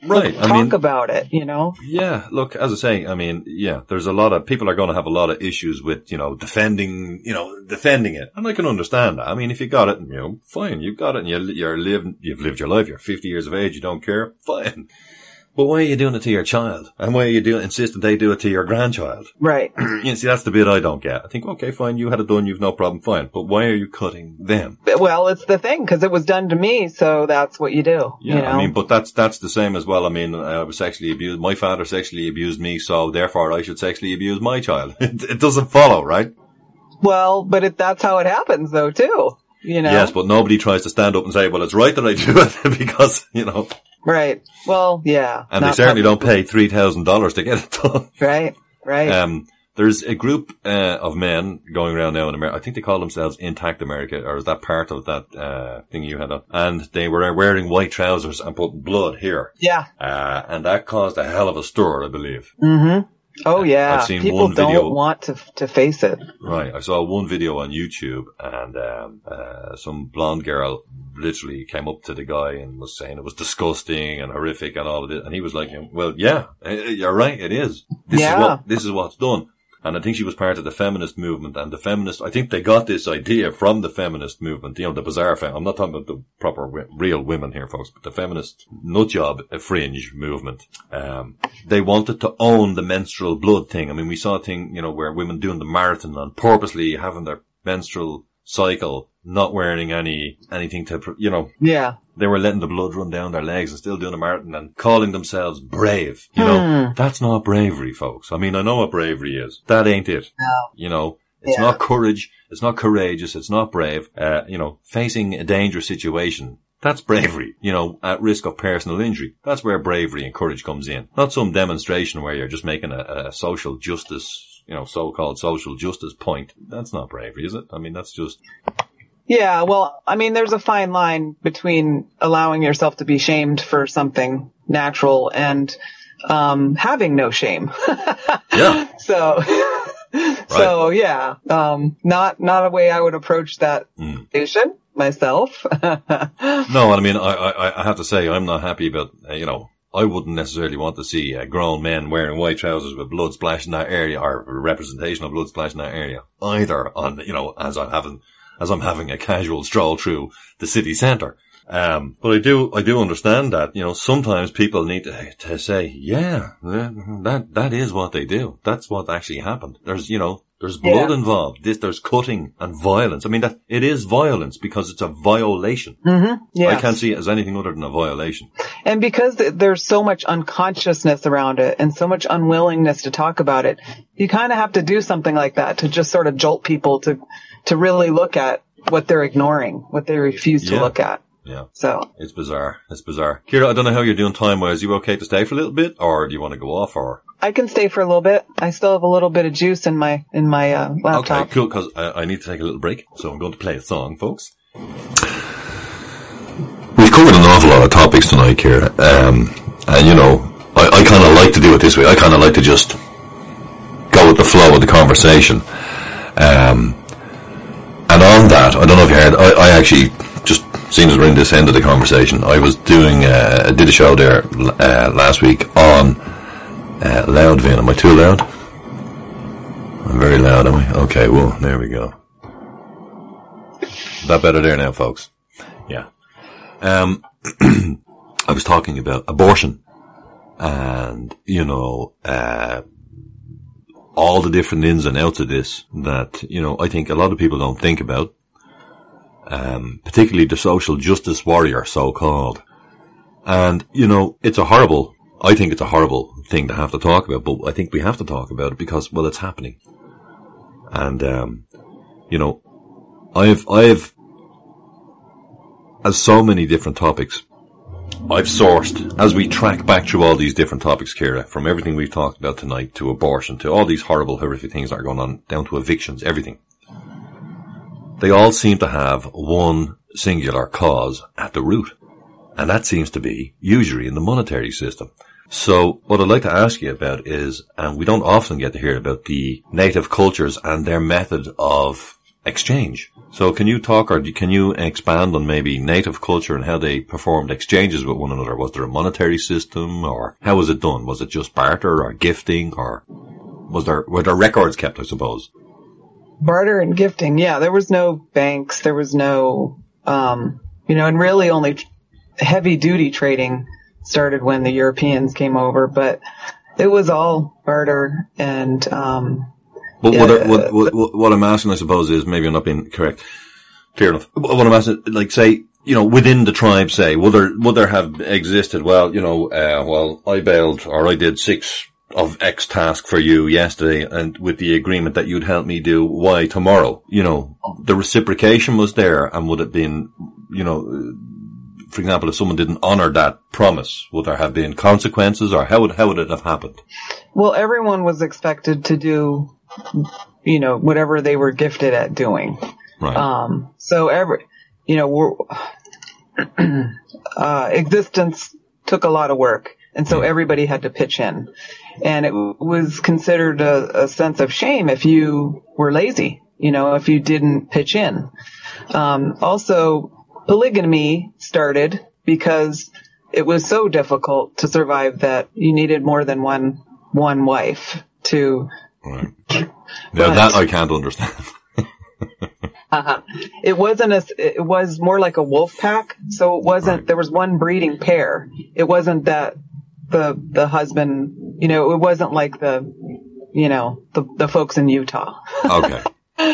Right. Talk I mean, about it, you know? Yeah. Look, as I say, I mean, yeah, there's a lot of people are going to have a lot of issues with, you know, defending, you know, defending it. And I can understand that. I mean, if you got it, you know, fine, you've got it and you're, you're living, you've lived your life, you're fifty years of age, you don't care, fine. But why are you doing it to your child? And why are you doing, insisting they do it to your grandchild? Right. You know, see, that's the bit I don't get. I think, okay, fine, you had it done, you've no problem, fine. But why are you cutting them? Well, it's the thing, because it was done to me, so that's what you do. Yeah, you know? I mean, but that's, that's the same as well. I mean, I was sexually abused. My father sexually abused me, so therefore I should sexually abuse my child. It, it doesn't follow, right? Well, but it, that's how it happens, though, too. You know? Yes, but nobody tries to stand up and say, well, it's right that I do it because, you know. Right. Well, yeah. And they certainly don't pay three thousand dollars to get it done. Right, right. Um, there's a group uh, of men going around now in America. I think they call themselves Intact America, or is that part of that uh, thing you had up? And they were wearing white trousers and put blood here. Yeah. Uh, and that caused a hell of a stir, I believe. Mm-hmm. Oh, yeah. I've seen People one video. don't want to to face it. Right. I saw one video on YouTube, and um, uh, some blonde girl literally came up to the guy and was saying it was disgusting and horrific and all of it. And he was like, well, yeah, you're right. It is. This yeah. is what, this is what's done. And I think she was part of the feminist movement, and the feminist, I think they got this idea from the feminist movement, you know, the bizarre fem- I'm not talking about the proper w- real women here, folks, but the feminist nutjob fringe movement. Um, they wanted to own the menstrual blood thing. I mean, we saw a thing, you know, where women doing the marathon and purposely having their menstrual cycle, not wearing any, anything to, you know. Yeah. They were letting the blood run down their legs and still doing a marathon and calling themselves brave. You know, hmm. that's not bravery, folks. I mean, I know what bravery is. That ain't it. No. You know, it's yeah. not courage. It's not courageous. It's not brave. Uh, you know, facing a dangerous situation. That's bravery, you know, at risk of personal injury. That's where bravery and courage comes in. Not some demonstration where you're just making a, a social justice, you know, so-called social justice point. That's not bravery, is it? I mean, that's just... Yeah, well, I mean, there's a fine line between allowing yourself to be shamed for something natural and um having no shame. Yeah. So, right. so yeah, um, not not a way I would approach that mm. situation myself. No, I mean, I, I I have to say I'm not happy about uh, you know. I wouldn't necessarily want to see uh, grown men wearing white trousers with blood splashing that area, or representation of blood splashing that area either. On you know, as I'm having. as I'm having a casual stroll through the city centre. Um, but I do, I do understand that, you know, sometimes people need to, to say, yeah, that, that is what they do. That's what actually happened. There's, you know, there's blood yeah. involved. This, there's cutting and violence. I mean, that, it is violence because it's a violation. Mm-hmm. Yes. I can't see it as anything other than a violation. And because there's so much unconsciousness around it and so much unwillingness to talk about it, you kind of have to do something like that to just sort of jolt people to, to really look at what they're ignoring, what they refuse to yeah. look at. Yeah. So. It's bizarre. It's bizarre. Kira, I don't know how you're doing time-wise. Are you okay to stay for a little bit, or do you want to go off, or? I can stay for a little bit. I still have a little bit of juice in my, in my, uh, laptop. Okay, cool, because I, I need to take a little break, so I'm going to play a song, folks. We've covered an awful lot of topics tonight, Kira. Um, and you know, I, I kind of like to do it this way. I kind of like to just go with the flow of the conversation. Um, and on that, I don't know if you heard, I, I actually, just seeing as we're in this end of the conversation, I was doing, uh, I did a show there, uh, last week on, uh, loud, Vin. Am I too loud? I'm very loud, am I? Okay, well, there we go. Is that better there now, folks? Yeah. Um, I was talking about abortion and, you know, uh, all the different ins and outs of this that, you know, I think a lot of people don't think about, um, particularly the social justice warrior, so-called. And, you know, it's a horrible, I think it's a horrible thing to have to talk about, but I think we have to talk about it because, well, it's happening. And, um, you know, I've, I've, as so many different topics, I've sourced, as we track back through all these different topics, Kira, from everything we've talked about tonight to abortion, to all these horrible, horrific things that are going on, down to evictions, everything. They all seem to have one singular cause at the root. And that seems to be usury in the monetary system. So what I'd like to ask you about is, and we don't often get to hear about the native cultures and their method of exchange. So can you talk, or can you expand on maybe native culture and how they performed exchanges with one another? Was there a monetary system, or how was it done? Was it just barter or gifting, or was there, were there records kept, I suppose? Barter and gifting. Yeah, there was no banks. There was no, um, you know, and really only heavy duty trading started when the Europeans came over, but it was all barter and, um, But what, yeah, what, what, what, what I'm asking, I suppose, is, maybe I'm not being correct, clear enough. What I'm asking, like, say, you know, within the tribe, say, would there, would there have existed, well, you know, uh, well, I bailed, or I did six of X task for you yesterday, and with the agreement that you'd help me do Y tomorrow. You know, the reciprocation was there, and would it been, you know, for example, if someone didn't honor that promise, would there have been consequences, or how would, how would it have happened? Well, everyone was expected to do, you know, whatever they were gifted at doing. Right. Um, so every, you know, we're, uh, existence took a lot of work. And so everybody had to pitch in. And it was considered a, a sense of shame if you were lazy, you know, if you didn't pitch in. Um, also, polygamy started because it was so difficult to survive that you needed more than one, one wife to. Right. Yeah, but, that I can't understand. uh-huh. It wasn't a, it was more like a wolf pack. So it wasn't, right. There was one breeding pair. It wasn't that the, the husband, you know, it wasn't like the, you know, the, the folks in Utah. Okay.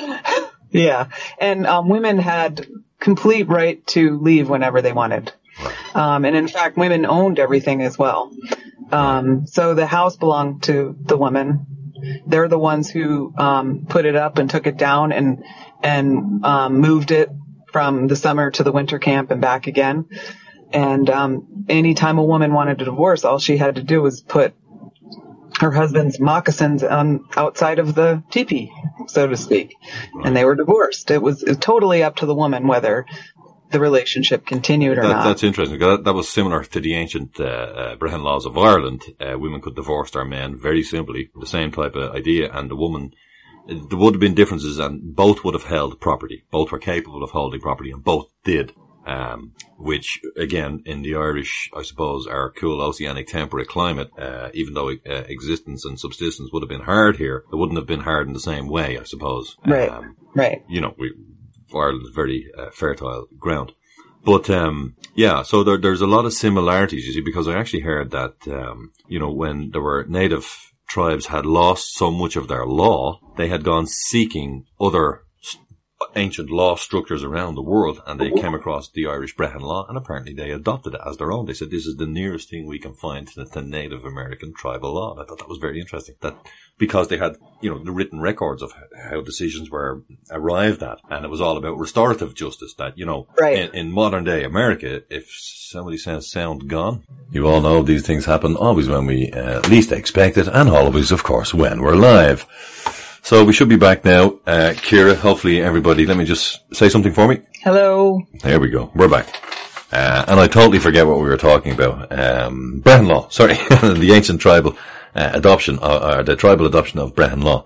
Yeah. And, um, women had complete right to leave whenever they wanted. Right. Um, and in fact, women owned everything as well. Um, so the house belonged to the woman. They're the ones who, um, put it up and took it down and, and, um, moved it from the summer to the winter camp and back again. And, um, anytime a woman wanted a divorce, all she had to do was put her husband's moccasins on outside of the teepee, so to speak. Right. And they were divorced. It was, it was totally up to the woman whether the relationship continued or that, not. That's interesting. That, that was similar to the ancient uh, uh, Brehon laws of Ireland. Uh, women could divorce their men very simply, the same type of idea. And the woman, there would have been differences, and both would have held property. Both were capable of holding property, and both did. Um, which again, in the Irish, I suppose, our cool oceanic temperate climate, uh, even though uh, existence and subsistence would have been hard here, it wouldn't have been hard in the same way, I suppose. Right. Um, right. You know, we, Ireland is very uh, fertile ground. But, um, yeah, so there, there's a lot of similarities, you see, because I actually heard that, um, you know, when there were native tribes had lost so much of their law, they had gone seeking other ancient law structures around the world, and they came across the Irish Brehon law, and apparently they adopted it as their own. They said, this is the nearest thing we can find to, to Native American tribal law. And I thought that was very interesting, that because they had, you know, the written records of how decisions were arrived at, and it was all about restorative justice, that, you know, right. in, in modern day America, if somebody says sound gone, you all know these things happen always when we uh, least expect it, and always, of course, when we're live. So we should be back now. Uh, Ciara, hopefully everybody, let me just say something for me. Hello. There we go. We're back. Uh, and I totally forget what we were talking about. Um, Brehon law, sorry. The ancient tribal uh, adoption, uh, or the tribal adoption of Brehon law.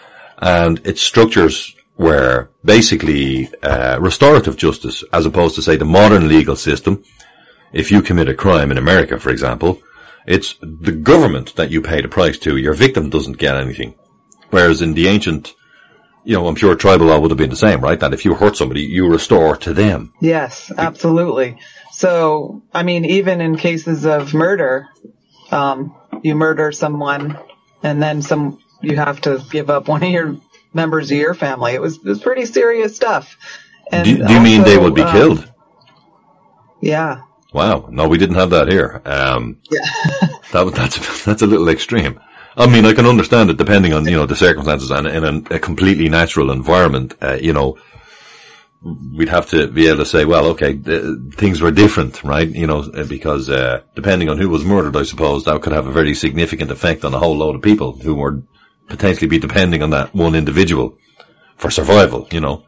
And its structures were basically, uh, restorative justice, as opposed to, say, the modern legal system. If you commit a crime in America, for example, it's the government that you pay the price to. Your victim doesn't get anything. Whereas in the ancient, you know, I'm sure tribal law would have been the same, right? That if you hurt somebody, you restore to them. Yes, absolutely. So, I mean, even in cases of murder, um, you murder someone and then some, you have to give up one of your members of your family. It was, it was pretty serious stuff. And do, do you also, mean they would be um, killed? Yeah. Wow. No, we didn't have that here. Um, yeah. that, that's, that's a little extreme. I mean, I can understand it depending on, you know, the circumstances, and in a, a completely natural environment, uh, you know, we'd have to be able to say, well, okay, th- things were different, right? You know, because, uh, depending on who was murdered, I suppose that could have a very significant effect on a whole load of people who would potentially be depending on that one individual for survival, you know.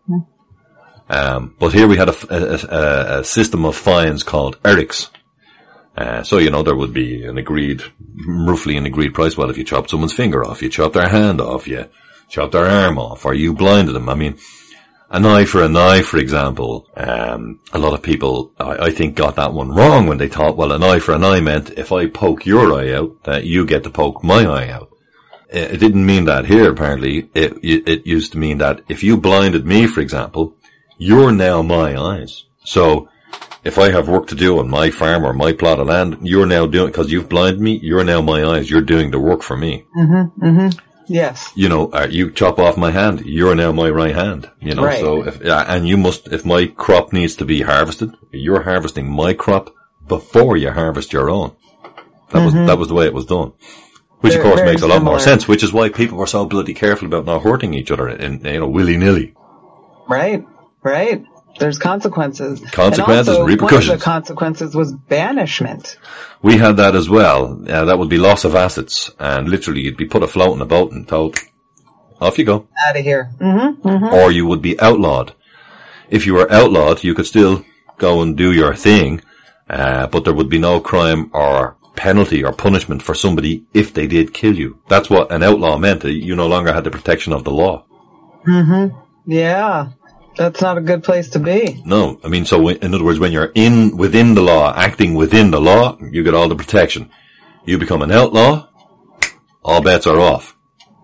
Um, but here we had a, a, a system of fines called erics. Uh, so, you know, there would be an agreed, roughly an agreed price. Well, if you chopped someone's finger off, you chopped their hand off, you chopped their arm off, or you blinded them. I mean, an eye for an eye, for example, um, a lot of people, I, I think, got that one wrong when they thought, well, an eye for an eye meant if I poke your eye out, that you get to poke my eye out. It, it didn't mean that here, apparently. It, it used to mean that if you blinded me, for example, you're now my eyes. So, if I have work to do on my farm or my plot of land, you're now doing, because you've blinded me, you're now my eyes. You're doing the work for me. Mm-hmm, mm-hmm. Yes. You know, uh, you chop off my hand, you're now my right hand, you know, right. so if, uh, and you must, if my crop needs to be harvested, you're harvesting my crop before you harvest your own. That mm-hmm. was, that was the way it was done. Which very, of course makes a lot similar. more sense, which is why people were so bloody careful about not hurting each other in, you know, willy-nilly. Right, right. There's consequences. Consequences, and also, repercussions. One of the consequences was banishment. We had that as well. Uh, that would be loss of assets, and literally you'd be put afloat in a boat and told, off you go. Out of here. Mm-hmm, mm-hmm. Or you would be outlawed. If you were outlawed, you could still go and do your thing, uh, but there would be no crime or penalty or punishment for somebody if they did kill you. That's what an outlaw meant. You no longer had the protection of the law. Mm-hmm. Yeah. That's not a good place to be. No, I mean, so in other words, when you're in, within the law, acting within the law, you get all the protection. You become an outlaw, all bets are off.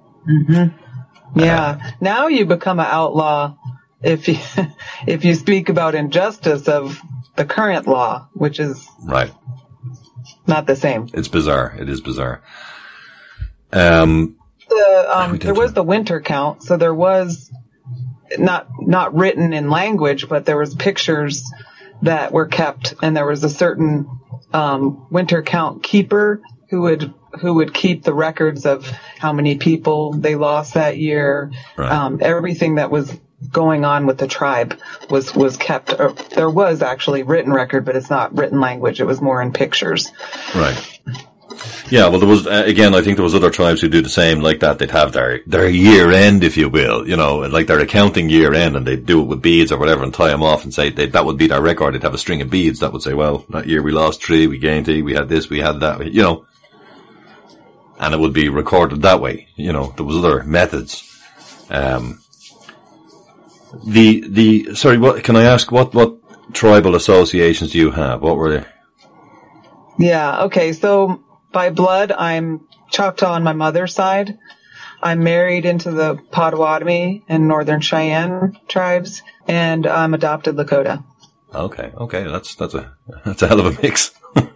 Mm-hmm. Yeah. Uh, now you become an outlaw if you, if you speak about injustice of the current law, which is right. Not the same. It's bizarre. It is bizarre. Um, the, um, there was the winter count, so there was, not not written in language, but there was pictures that were kept, and there was a certain um, winter count keeper who would who would keep the records of how many people they lost that year. Right. Um, everything that was going on with the tribe was was kept. Uh, there was actually written record, but it's not written language. It was more in pictures. Right. Yeah, well, there was, uh, again, I think there was other tribes who do the same like that. They'd have their, their year end, if you will, you know, like their accounting year end, and they'd do it with beads or whatever and tie them off and say they, that would be their record. They'd have a string of beads that would say, well, that year we lost three, we gained three, we had this, we had that, you know, and it would be recorded that way. You know, there was other methods. Um, the, the, sorry, what, can I ask, what, what tribal associations do you have? What were they? Yeah, okay, so, by blood, I'm Choctaw on my mother's side. I'm married into the Potawatomi and Northern Cheyenne tribes, and I'm adopted Lakota. Okay, okay, that's that's a that's a hell of a mix.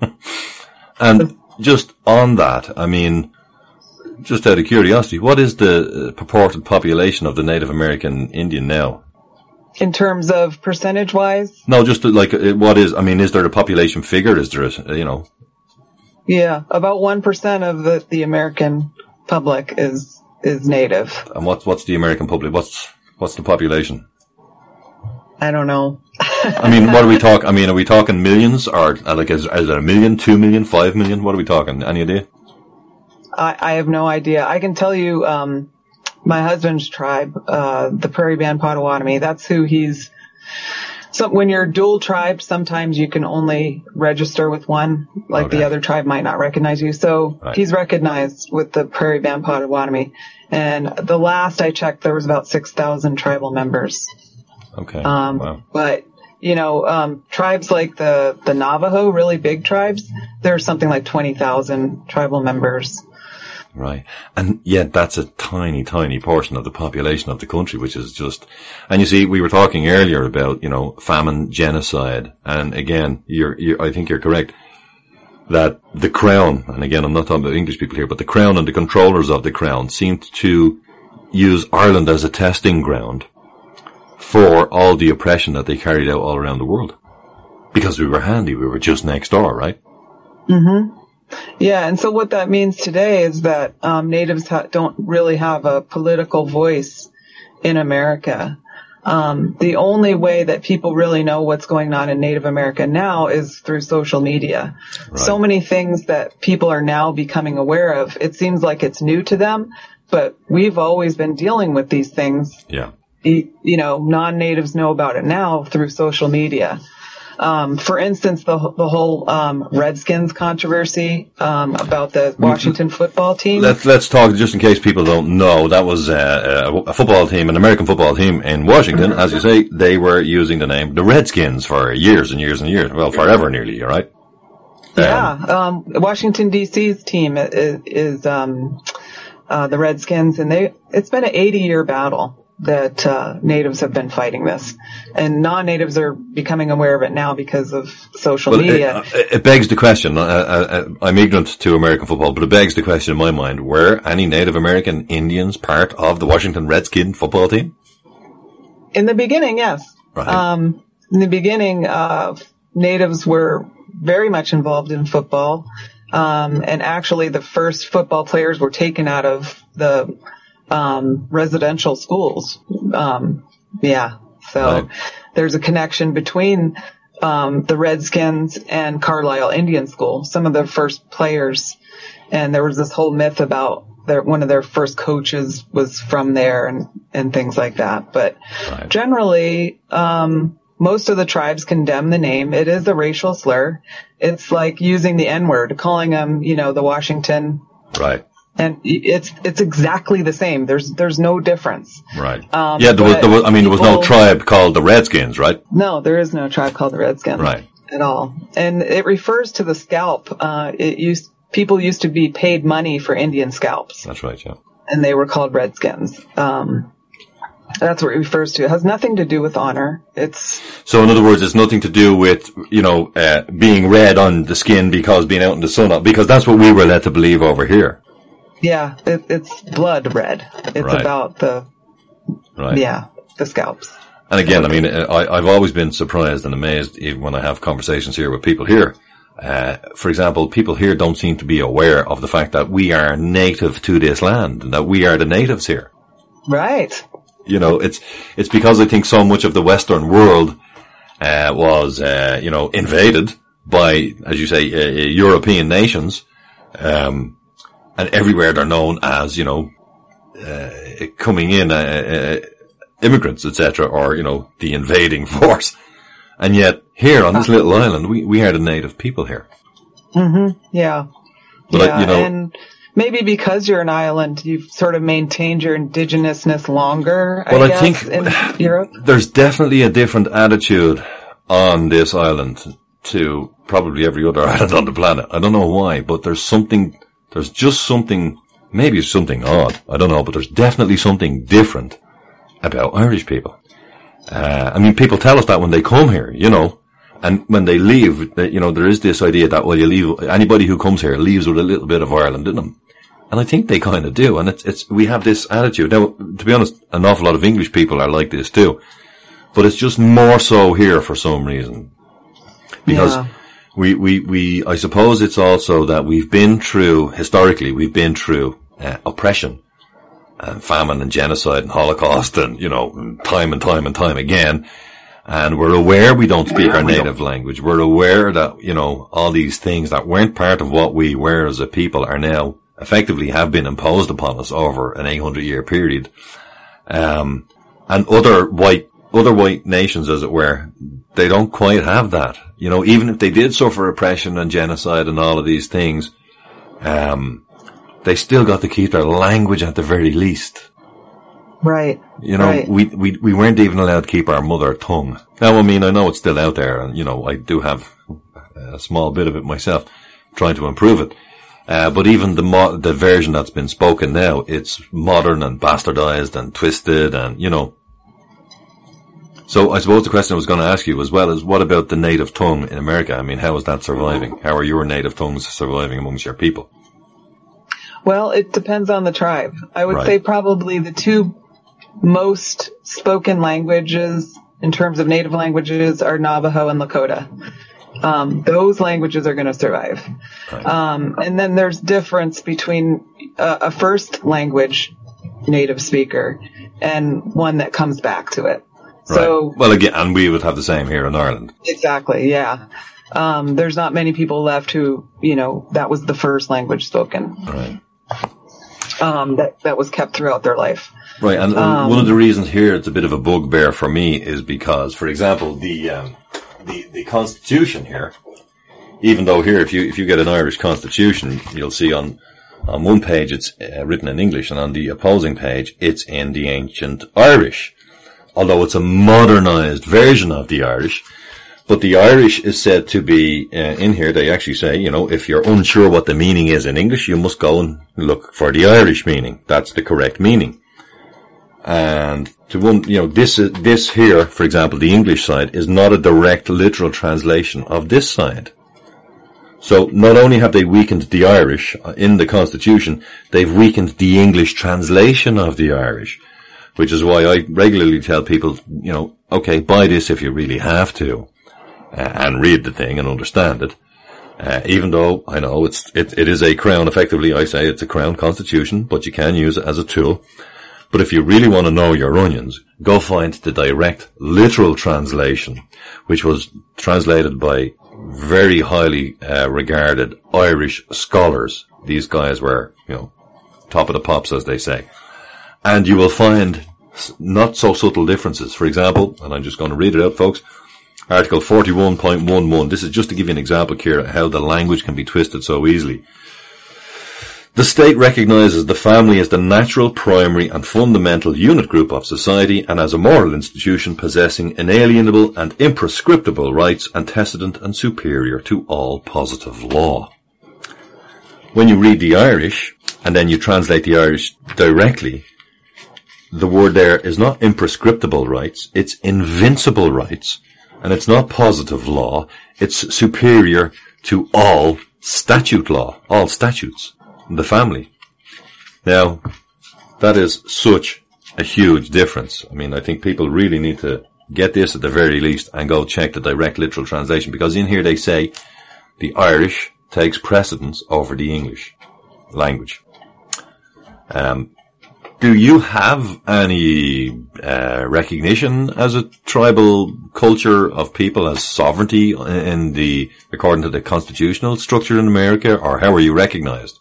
And just on that, I mean, just out of curiosity, what is the purported population of the Native American Indian now? In terms of percentage-wise? No, just like what is? I mean, is there a population figure? Is there a, you know? Yeah, about one percent of the, the American public is, is native. And what's, what's the American public? What's, what's the population? I don't know. I mean, what are we talking? I mean, are we talking millions or like, is, is it a million, two million, five million? What are we talking? Any idea? I, I have no idea. I can tell you, um, my husband's tribe, uh, the Prairie Band Potawatomi, that's who he's, so when you're dual tribe, sometimes you can only register with one, like okay. the other tribe might not recognize you. So right. He's recognized with the Prairie Band Potawatomi. And the last I checked, there was about six thousand tribal members. Okay. Um, wow. But, you know, um, tribes like the, the Navajo, really big tribes, there's something like twenty thousand tribal members. Right. And yet that's a tiny, tiny portion of the population of the country, which is just, and you see, we were talking earlier about, you know, famine, genocide. And again, you're, you're, I think you're correct that the crown, and again, I'm not talking about English people here, but the crown and the controllers of the crown seemed to use Ireland as a testing ground for all the oppression that they carried out all around the world. Because we were handy. We were just next door, right? Mm-hmm. Yeah, and so what that means today is that um, natives ha- don't really have a political voice in America. Um, the only way that people really know what's going on in Native America now is through social media. Right. So many things that people are now becoming aware of. It seems like it's new to them, but we've always been dealing with these things. Yeah. You know, non-natives know about it now through social media. Um, for instance, the the whole um, Redskins controversy um, about the Washington football team. Let's let's talk just in case people don't know. That was uh, a football team, an American football team in Washington, as you say. They were using the name the Redskins for years and years and years. Well, forever nearly. All right. Yeah, um, Washington D C's team is, is um, uh, the Redskins, and they it's been an eighty-year battle that uh, natives have been fighting this, and non-natives are becoming aware of it now because of social well, media. It, it begs the question. I, I, I'm ignorant to American football, but it begs the question in my mind: were any Native American Indians part of the Washington Redskin football team? In the beginning, yes. Right. Um, in the beginning, uh, natives were very much involved in football. Um, and actually the first football players were taken out of the, um, residential schools. Um, yeah. So right. There's a connection between, um, the Redskins and Carlisle Indian School, some of the first players. And there was this whole myth about their, one of their first coaches was from there and, and things like that. But right. generally, um, most of the tribes condemn the name. It is a racial slur. It's like using the N-word, calling them, you know, the Washington. Right. And it's it's exactly the same. There's there's no difference. Right. Um, yeah, there was, there was. I mean, there was no people, tribe called the Redskins, right? No, there is no tribe called the Redskins. Right. At all. And it refers to the scalp. Uh, it used people used to be paid money for Indian scalps. That's right. Yeah. And they were called Redskins. Um, That's what it refers to. It has nothing to do with honor. It's so, in other words, it's nothing to do with, you know, uh, being red on the skin because being out in the sun, because that's what we were led to believe over here. Yeah, it, it's blood red. It's right. about the, right. yeah, the scalps. And again, I mean, I, I've always been surprised and amazed even when I have conversations here with people here. Uh, for example, people here don't seem to be aware of the fact that we are native to this land and that we are the natives here. Right. You know, it's, it's because I think so much of the Western world, uh, was, uh, you know, invaded by, as you say, uh, European nations, um, and everywhere they're known as, you know, uh, coming in, uh, uh immigrants, et cetera, or, you know, the invading force. And yet, here on this little island, we, we are the native people here. Mm-hmm. Yeah. But yeah. I, you know, and maybe because you're an island, you've sort of maintained your indigenousness longer, well, I, I guess, think in Europe. There's definitely a different attitude on this island to probably every other island on the planet. I don't know why, but there's something, there's just something, maybe it's something odd, I don't know, but there's definitely something different about Irish people. Uh, I mean, people tell us that when they come here, you know, and when they leave, you know, there is this idea that, well, you leave, anybody who comes here leaves with a little bit of Ireland in them. And I think they kind of do. And it's, it's, we have this attitude. Now, to be honest, an awful lot of English people are like this too. But it's just more so here for some reason. Because yeah. we, we, we, I suppose it's also that we've been through, historically, we've been through uh, oppression. And famine and genocide and Holocaust and, you know, time and time and time again. And we're aware we don't speak our native language. We're aware that, you know, all these things that weren't part of what we were as a people are now effectively have been imposed upon us over an eight hundred year period. Um, and other white, other white nations, as it were, they don't quite have that. You know, even if they did suffer oppression and genocide and all of these things, um, they still got to keep their language at the very least. Right. You know, right. we, we, we weren't even allowed to keep our mother tongue. Now, I mean, I know it's still out there and, you know, I do have a small bit of it myself, trying to improve it. Uh, but even the mo- the version that's been spoken now, it's modern and bastardized and twisted and, you know. So I suppose the question I was going to ask you as well is, what about the native tongue in America? I mean, how is that surviving? How are your native tongues surviving amongst your people? Well, it depends on the tribe. I would Right. say probably the two most spoken languages in terms of native languages are Navajo and Lakota. Um, those languages are going to survive. Right. Um, and then there's difference between a, a first language native speaker and one that comes back to it. So, right. Well, again, and we would have the same here in Ireland. Exactly, yeah. Um, there's not many people left who, you know, that was the first language spoken. Right. Um, that, that was kept throughout their life. Right, and Um, one of the reasons here it's a bit of a bugbear for me is because, for example, the um, the, the Constitution here, even though here, if you if you get an Irish Constitution, you'll see on on one page it's uh, written in English, and on the opposing page it's in the ancient Irish, although it's a modernized version of the Irish. But the Irish is said to be, uh, in here, they actually say, you know, if you're unsure what the meaning is in English, you must go and look for the Irish meaning. That's the correct meaning. And to one, you know, this is, this here, for example, the English side is not a direct literal translation of this side. So not only have they weakened the Irish in the Constitution, they've weakened the English translation of the Irish, which is why I regularly tell people, you know, okay, buy this if you really have to. Uh, and read the thing and understand it. Uh, even though I know it's, it, it is a crown, effectively I say it's a crown constitution, but you can use it as a tool. But if you really want to know your onions, go find the direct literal translation, which was translated by very highly uh, regarded Irish scholars. These guys were, you know, top of the pops, as they say. And you will find not so subtle differences. For example, and I'm just going to read it out, folks, Article forty-one point eleven. This is just to give you an example, Ciara, how the language can be twisted so easily. The state recognises the family as the natural, primary and fundamental unit group of society and as a moral institution possessing inalienable and imprescriptible rights antecedent and superior to all positive law. When you read the Irish, and then you translate the Irish directly, the word there is not imprescriptible rights, it's invincible rights. And it's not positive law, it's superior to all statute law, all statutes, in the family. Now, that is such a huge difference. I mean, I think people really need to get this at the very least and go check the direct literal translation, because in here they say the Irish takes precedence over the English language. Um, Do you have any uh, recognition as a tribal culture of people as sovereignty in the according to the constitutional structure in America, or how are you recognized?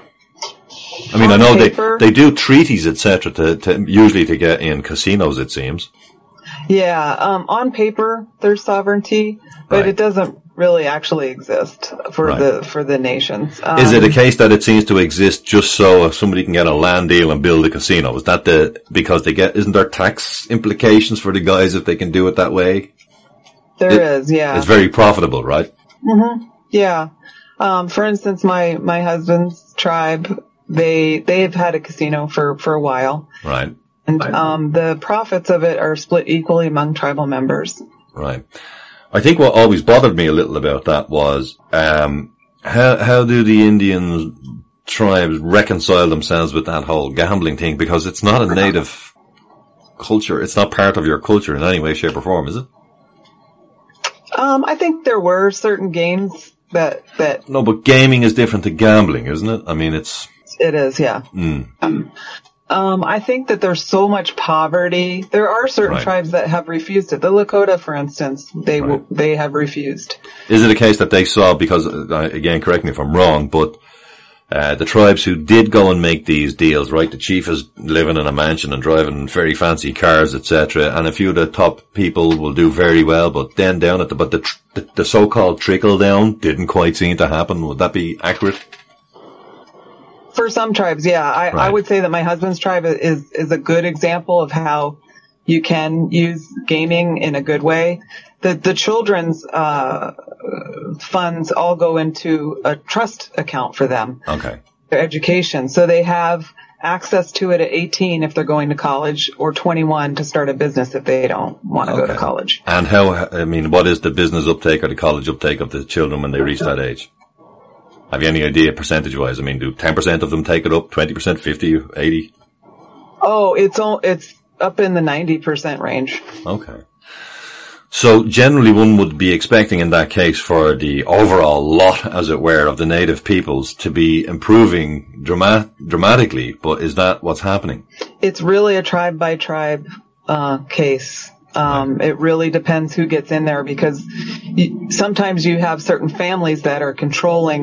I mean, on I know paper, they they do treaties, et cetera, to, to usually to get in casinos, it seems. Yeah, um, on paper there's sovereignty, but right. It doesn't really actually exist for right. the for the nations. Um, Is it a case that it seems to exist just so somebody can get a land deal and build a casino? Is that the because they get? Isn't there tax implications for the guys if they can do it that way? There it, is, yeah. It's very profitable, right? Mm-hmm. Yeah. Um, for instance, my my husband's tribe, they they've had a casino for for a while, right? And um, the profits of it are split equally among tribal members. Right. I think what always bothered me a little about that was, um, how, how do the Indian tribes reconcile themselves with that whole gambling thing? Because it's not a native culture. It's not part of your culture in any way, shape or form, is it? Um, I think there were certain games that, that. No, but gaming is different to gambling, isn't it? I mean, it's. It is, yeah. Mm. Um, Um, I think that there's so much poverty. There are certain right. tribes that have refused it. The Lakota, for instance, they right. w- they have refused. Is it a case that they saw, because, uh, again, correct me if I'm wrong, but uh, the tribes who did go and make these deals, right, the chief is living in a mansion and driving very fancy cars, et cetera, and a few of the top people will do very well, but then down at the, but the, tr- the, the so-called trickle down didn't quite seem to happen. Would that be accurate? For some tribes, yeah. I, right. I would say that my husband's tribe is, is a good example of how you can use gaming in a good way. The, the children's, uh, funds all go into a trust account for them. Okay. Their education. So they have access to it at eighteen if they're going to college, or twenty-one to start a business if they don't want to okay. go to college. And how, I mean, what is the business uptake or the college uptake of the children when they reach that age? Have you any idea percentage-wise? I mean, do ten percent of them take it up, twenty percent, fifty, eighty? Oh, it's all, it's up in the ninety percent range. Okay. So generally one would be expecting in that case for the overall lot, as it were, of the native peoples to be improving drama- dramatically, but is that what's happening? It's really a tribe-by-tribe uh case. Um, right. It really depends who gets in there, because you, sometimes you have certain families that are controlling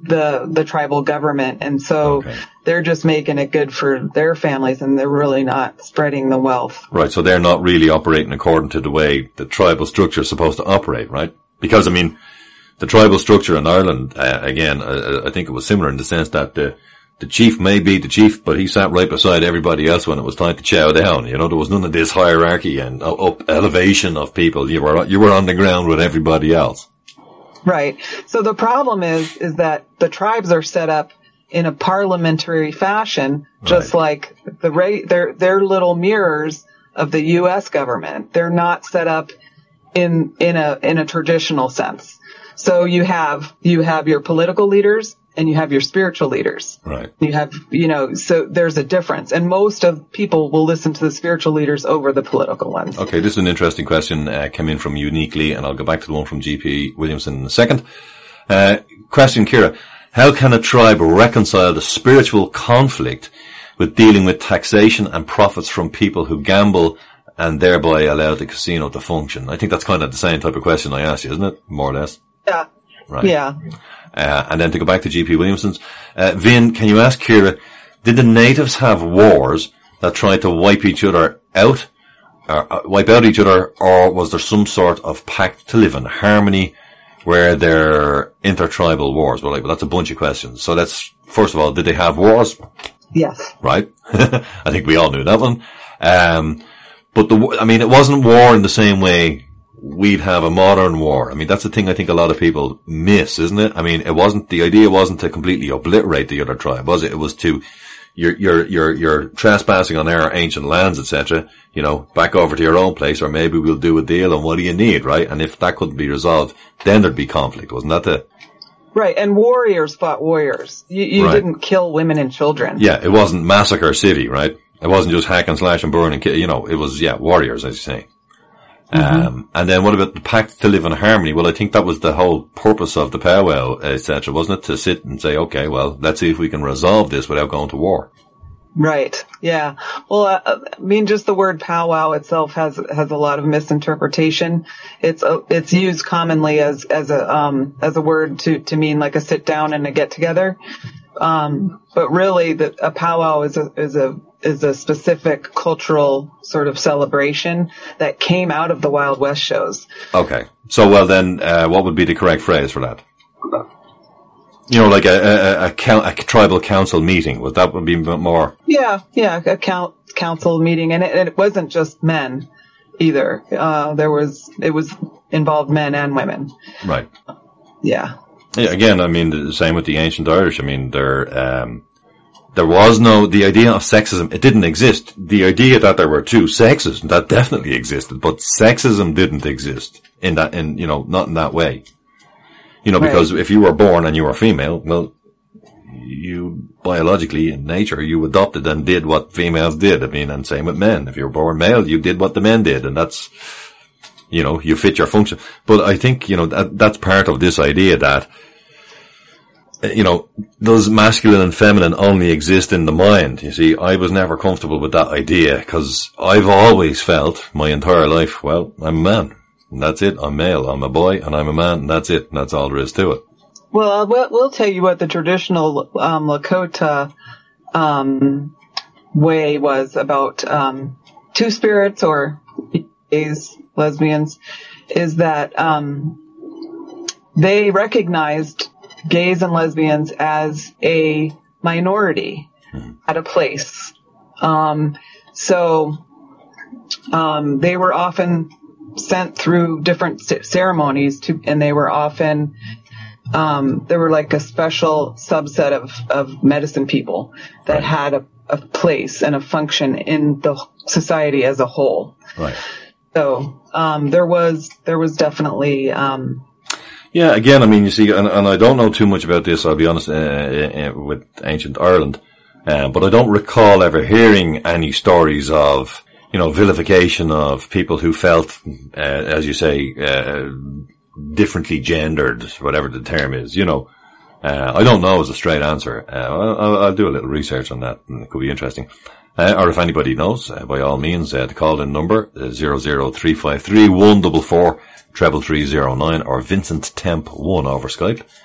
the the tribal government, and so Okay. they're just making it good for their families, and they're really not spreading the wealth. Right, so they're not really operating according to the way the tribal structure is supposed to operate, right? Because, I mean, the tribal structure in Ireland, uh, again, uh, I think it was similar in the sense that the the chief may be the chief, but he sat right beside everybody else when it was time to chow down. You know, there was none of this hierarchy and uh, up elevation of people. You were you were on the ground with everybody else. Right. So the problem is, is that the tribes are set up in a parliamentary fashion, just Right. like the ra- they're, they're little mirrors of the U S government. They're not set up in, in a, in a traditional sense. So you have, you have your political leaders and you have your spiritual leaders. Right. You have, you know, so there's a difference. And most of people will listen to the spiritual leaders over the political ones. Okay, this is an interesting question, uh, came in from Uniquely, and I'll go back to the one from G P Williamson in a second. Uh, question, Ciara. How can a tribe reconcile the spiritual conflict with dealing with taxation and profits from people who gamble and thereby allow the casino to function? I think that's kind of the same type of question I asked you, isn't it? More or less. Yeah. Right. Yeah. Uh, and then to go back to G P Williamson's, uh, Vin, can you ask Ciara, did the natives have wars that tried to wipe each other out, or uh, wipe out each other, or was there some sort of pact to live in harmony where there intertribal wars? Well, like, well, that's a bunch of questions. So let's, first of all, did they have wars? Yes. Right? I think we all knew that one. Um, but the, I mean, it wasn't war in the same way we'd have a modern war. I mean, that's the thing I think a lot of people miss, isn't it? I mean, it wasn't, the idea wasn't to completely obliterate the other tribe, was it? It was to, you're, you're, you're, you're trespassing on our ancient lands, et cetera. You know, back over to your own place, or maybe we'll do a deal, and what do you need, right? And if that couldn't be resolved, then there'd be conflict, wasn't that the... Right, and warriors fought warriors. You, you Right. didn't kill women and children. Yeah, it wasn't Massacre City, right? It wasn't just hack and slash and burn and kill, you know, it was, yeah, warriors, as you say. Mm-hmm. Um, and then what about the pact to live in harmony? Well, I think that was the whole purpose of the powwow, et cetera, wasn't it? To sit and say, okay, well, let's see if we can resolve this without going to war. Right. Yeah. Well, uh, I mean, just the word powwow itself has has a lot of misinterpretation. It's uh, it's used commonly as as a um as a word to to mean like a sit down and a get together. Um, but really, the, a powwow is a is a is a specific cultural sort of celebration that came out of the Wild West shows. Okay. So, well then, uh, what would be the correct phrase for that? You know, like a, a, a, a, a tribal council meeting. Would that would be more? Yeah, yeah, a count, council meeting, and it, and it wasn't just men either. Uh, there was, it was involved men and women. Right. Yeah. Yeah, again, I mean, the same with the ancient Irish. I mean, there, um, there was no, the idea of sexism, it didn't exist. The idea that there were two sexes, that definitely existed, but sexism didn't exist in that, in, you know, not in that way. You know, because right. if you were born and you were female, well, you biologically in nature, you adopted and did what females did. I mean, and same with men. If you were born male, you did what the men did, and that's, you know, you fit your function. But I think, you know, that, that's part of this idea that, you know, does masculine and feminine only exist in the mind? You see, I was never comfortable with that idea because I've always felt my entire life, well, I'm a man. And that's it. I'm male. I'm a boy and I'm a man. And that's it. And that's all there is to it. Well, we'll, we'll tell you what the traditional, um, Lakota, um, way was about, um, two spirits or gays, lesbians, is that, um, they recognized gays and lesbians as a minority hmm. at a place. Um, so, um, they were often sent through different ceremonies to, and they were often, um, there were like a special subset of, of medicine people that right. had a, a place and a function in the society as a whole. Right. So, um, there was, there was definitely, um, yeah, again, I mean, you see, and, and I don't know too much about this, I'll be honest, uh, uh, with ancient Ireland, um, but I don't recall ever hearing any stories of, you know, vilification of people who felt, uh, as you say, uh, differently gendered, whatever the term is, you know. Uh, I don't know is a straight answer. Uh, I'll, I'll do a little research on that, and it could be interesting. Uh, or if anybody knows, uh, by all means, uh, the call-in number, uh, zero zero three five three one four four, treble three zero nine, or Vincent Temp one over Skype.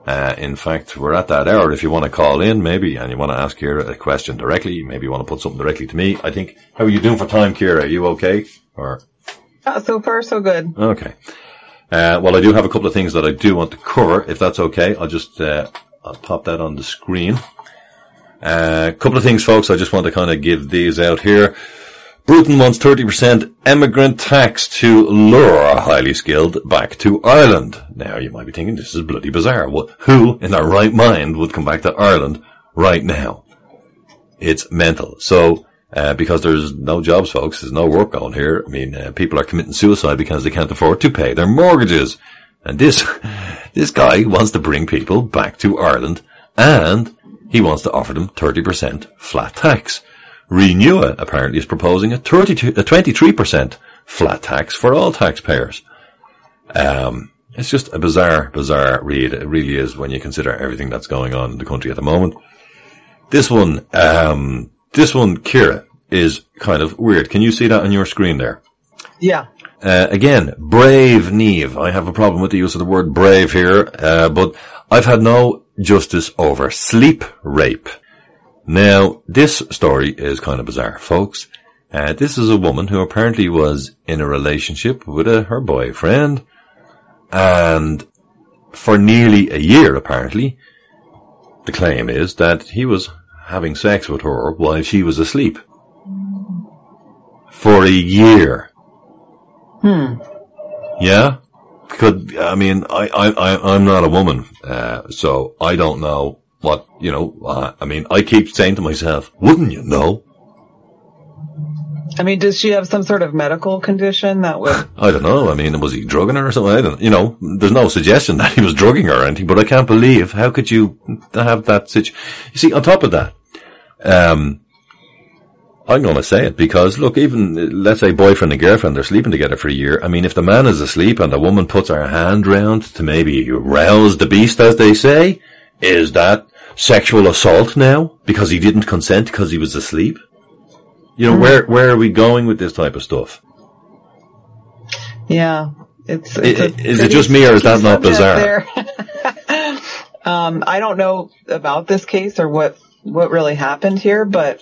Uh, in fact, we're at that hour. If you want to call in, maybe, and you want to ask Ciara a question directly, maybe you want to put something directly to me. I think, how are you doing for time, Ciara? Are you okay? Or? Uh, so far, so good. Okay. Uh, well, I do have a couple of things that I do want to cover, if that's okay. I'll just, uh, I'll pop that on the screen. A uh, couple of things, folks. I just want to kind of give these out here. Britain wants thirty percent emigrant tax to lure highly skilled back to Ireland. Now, you might be thinking, this is bloody bizarre. What, who in their right mind would come back to Ireland right now? It's mental. So, uh, because there's no jobs, folks, there's no work going here. I mean, uh, people are committing suicide because they can't afford to pay their mortgages. And this, this guy wants to bring people back to Ireland, and he wants to offer them thirty percent flat tax. Renew apparently is proposing a thirty-two, a twenty-three percent flat tax for all taxpayers. Um, it's just a bizarre, bizarre read. It really is when you consider everything that's going on in the country at the moment. This one, um, this one, Ciara, is kind of weird. Can you see that on your screen there? Yeah. Uh, again, brave Niamh. I have a problem with the use of the word brave here, uh, but I've had no justice over sleep rape. Now, this story is kind of bizarre, folks. Uh, this is a woman who apparently was in a relationship with a, her boyfriend, and for nearly a year, apparently, the claim is that he was having sex with her while she was asleep. For a year. Hmm. Yeah? Could, I mean, I, I, I, I'm not a woman, uh, so I don't know. What, you know, uh, I mean, I keep saying to myself, wouldn't you know? I mean, does she have some sort of medical condition that would... I don't know. I mean, was he drugging her or something? I don't, you know, there's no suggestion that he was drugging her or anything, but I can't believe, how could you have that situation? You see, on top of that, um, I'm gonna say it because, look, even, let's say boyfriend and girlfriend, they're sleeping together for a year. I mean, if the man is asleep and the woman puts her hand round to maybe rouse the beast, as they say, is that sexual assault now because he didn't consent because he was asleep? You know, mm. where where are we going with this type of stuff? Yeah, it's, it's it, is it just me or is that not bizarre? um, I don't know about this case or what what really happened here, but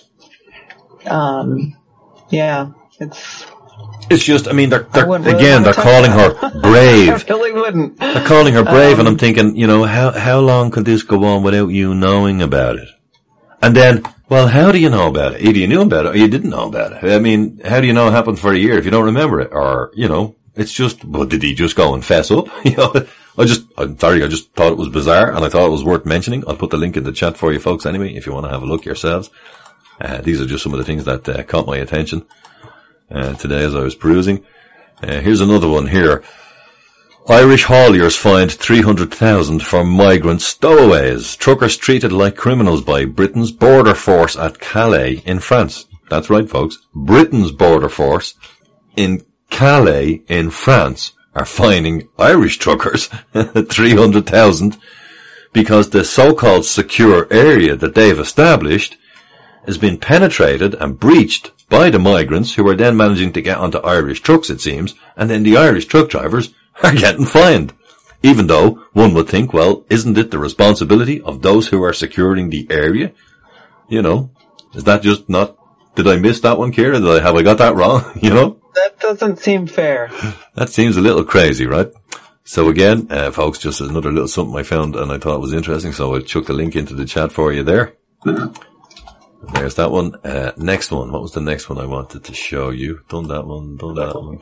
um, yeah, it's. It's just, I mean, they're, they're really again, they're calling that. her brave. I really wouldn't. They're calling her brave, um, um, and I'm thinking, you know, how, how long could this go on without you knowing about it? And then, well, how do you know about it? Either you knew about it or you didn't know about it. I mean, how do you know it happened for a year if you don't remember it? Or, you know, it's just, well, did he just go and fess up? You know, I just, I'm sorry, I just thought it was bizarre and I thought it was worth mentioning. I'll put the link in the chat for you folks anyway, if you want to have a look yourselves. Uh, these are just some of the things that uh, caught my attention, uh, today as I was perusing. Uh, here's another one here. Irish hauliers fined three hundred thousand for migrant stowaways. Truckers treated like criminals by Britain's border force at Calais in France. That's right, folks. Britain's border force in Calais in France are fining Irish truckers three hundred thousand because the so-called secure area that they've established has been penetrated and breached by the migrants who are then managing to get onto Irish trucks, it seems, and then the Irish truck drivers are getting fined. Even though one would think, well, isn't it the responsibility of those who are securing the area? You know, is that just not, did I miss that one, Ciara? Did I, have I got that wrong? You know? That doesn't seem fair. That seems a little crazy, right? So again, uh, folks, just another little something I found and I thought was interesting, so I chucked the link into the chat for you there. There's that one. Uh, next one. What was the next one I wanted to show you? Done that one, done that one.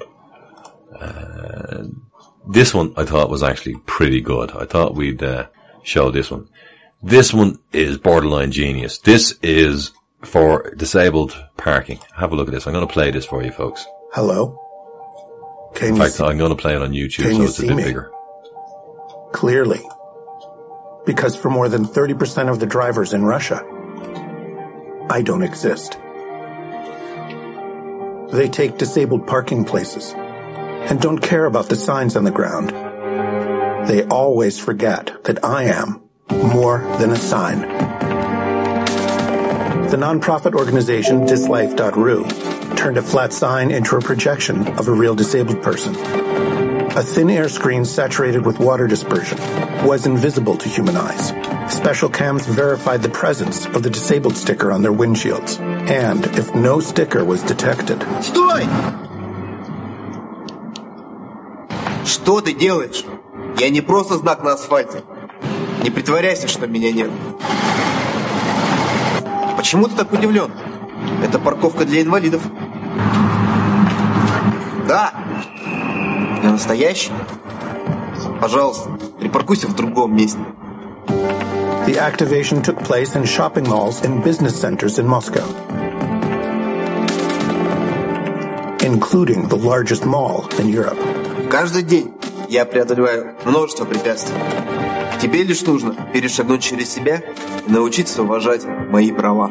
Uh, this one I thought was actually pretty good. I thought we'd, uh, show this one. This one is borderline genius. This is for disabled parking. Have a look at this. I'm going to play this for you folks. Hello? Can In you fact, see, I'm going to play it on YouTube can so you it's a see bit me? bigger. Clearly. Because for more than thirty percent of the drivers in Russia, I don't exist. They take disabled parking places and don't care about the signs on the ground. They always forget that I am more than a sign. The nonprofit organization dislife dot r u turned a flat sign into a projection of a real disabled person. A thin air screen saturated with water dispersion was invisible to human eyes. Special cams verified the presence of the disabled sticker on their windshields. And if no sticker was detected... Стой! Что ты делаешь? Я не просто знак на асфальте. Не притворяйся, что меня нет. Почему ты так удивлен? Это парковка для инвалидов. Да. Я настоящий. Пожалуйста, припаркуйся в другом месте. The activation took place in shopping malls and business centers in Moscow, including the largest mall in Europe. Каждый день я преодолеваю множество препятствий. Тебе лишь нужно перешагнуть через себя и научиться уважать мои права.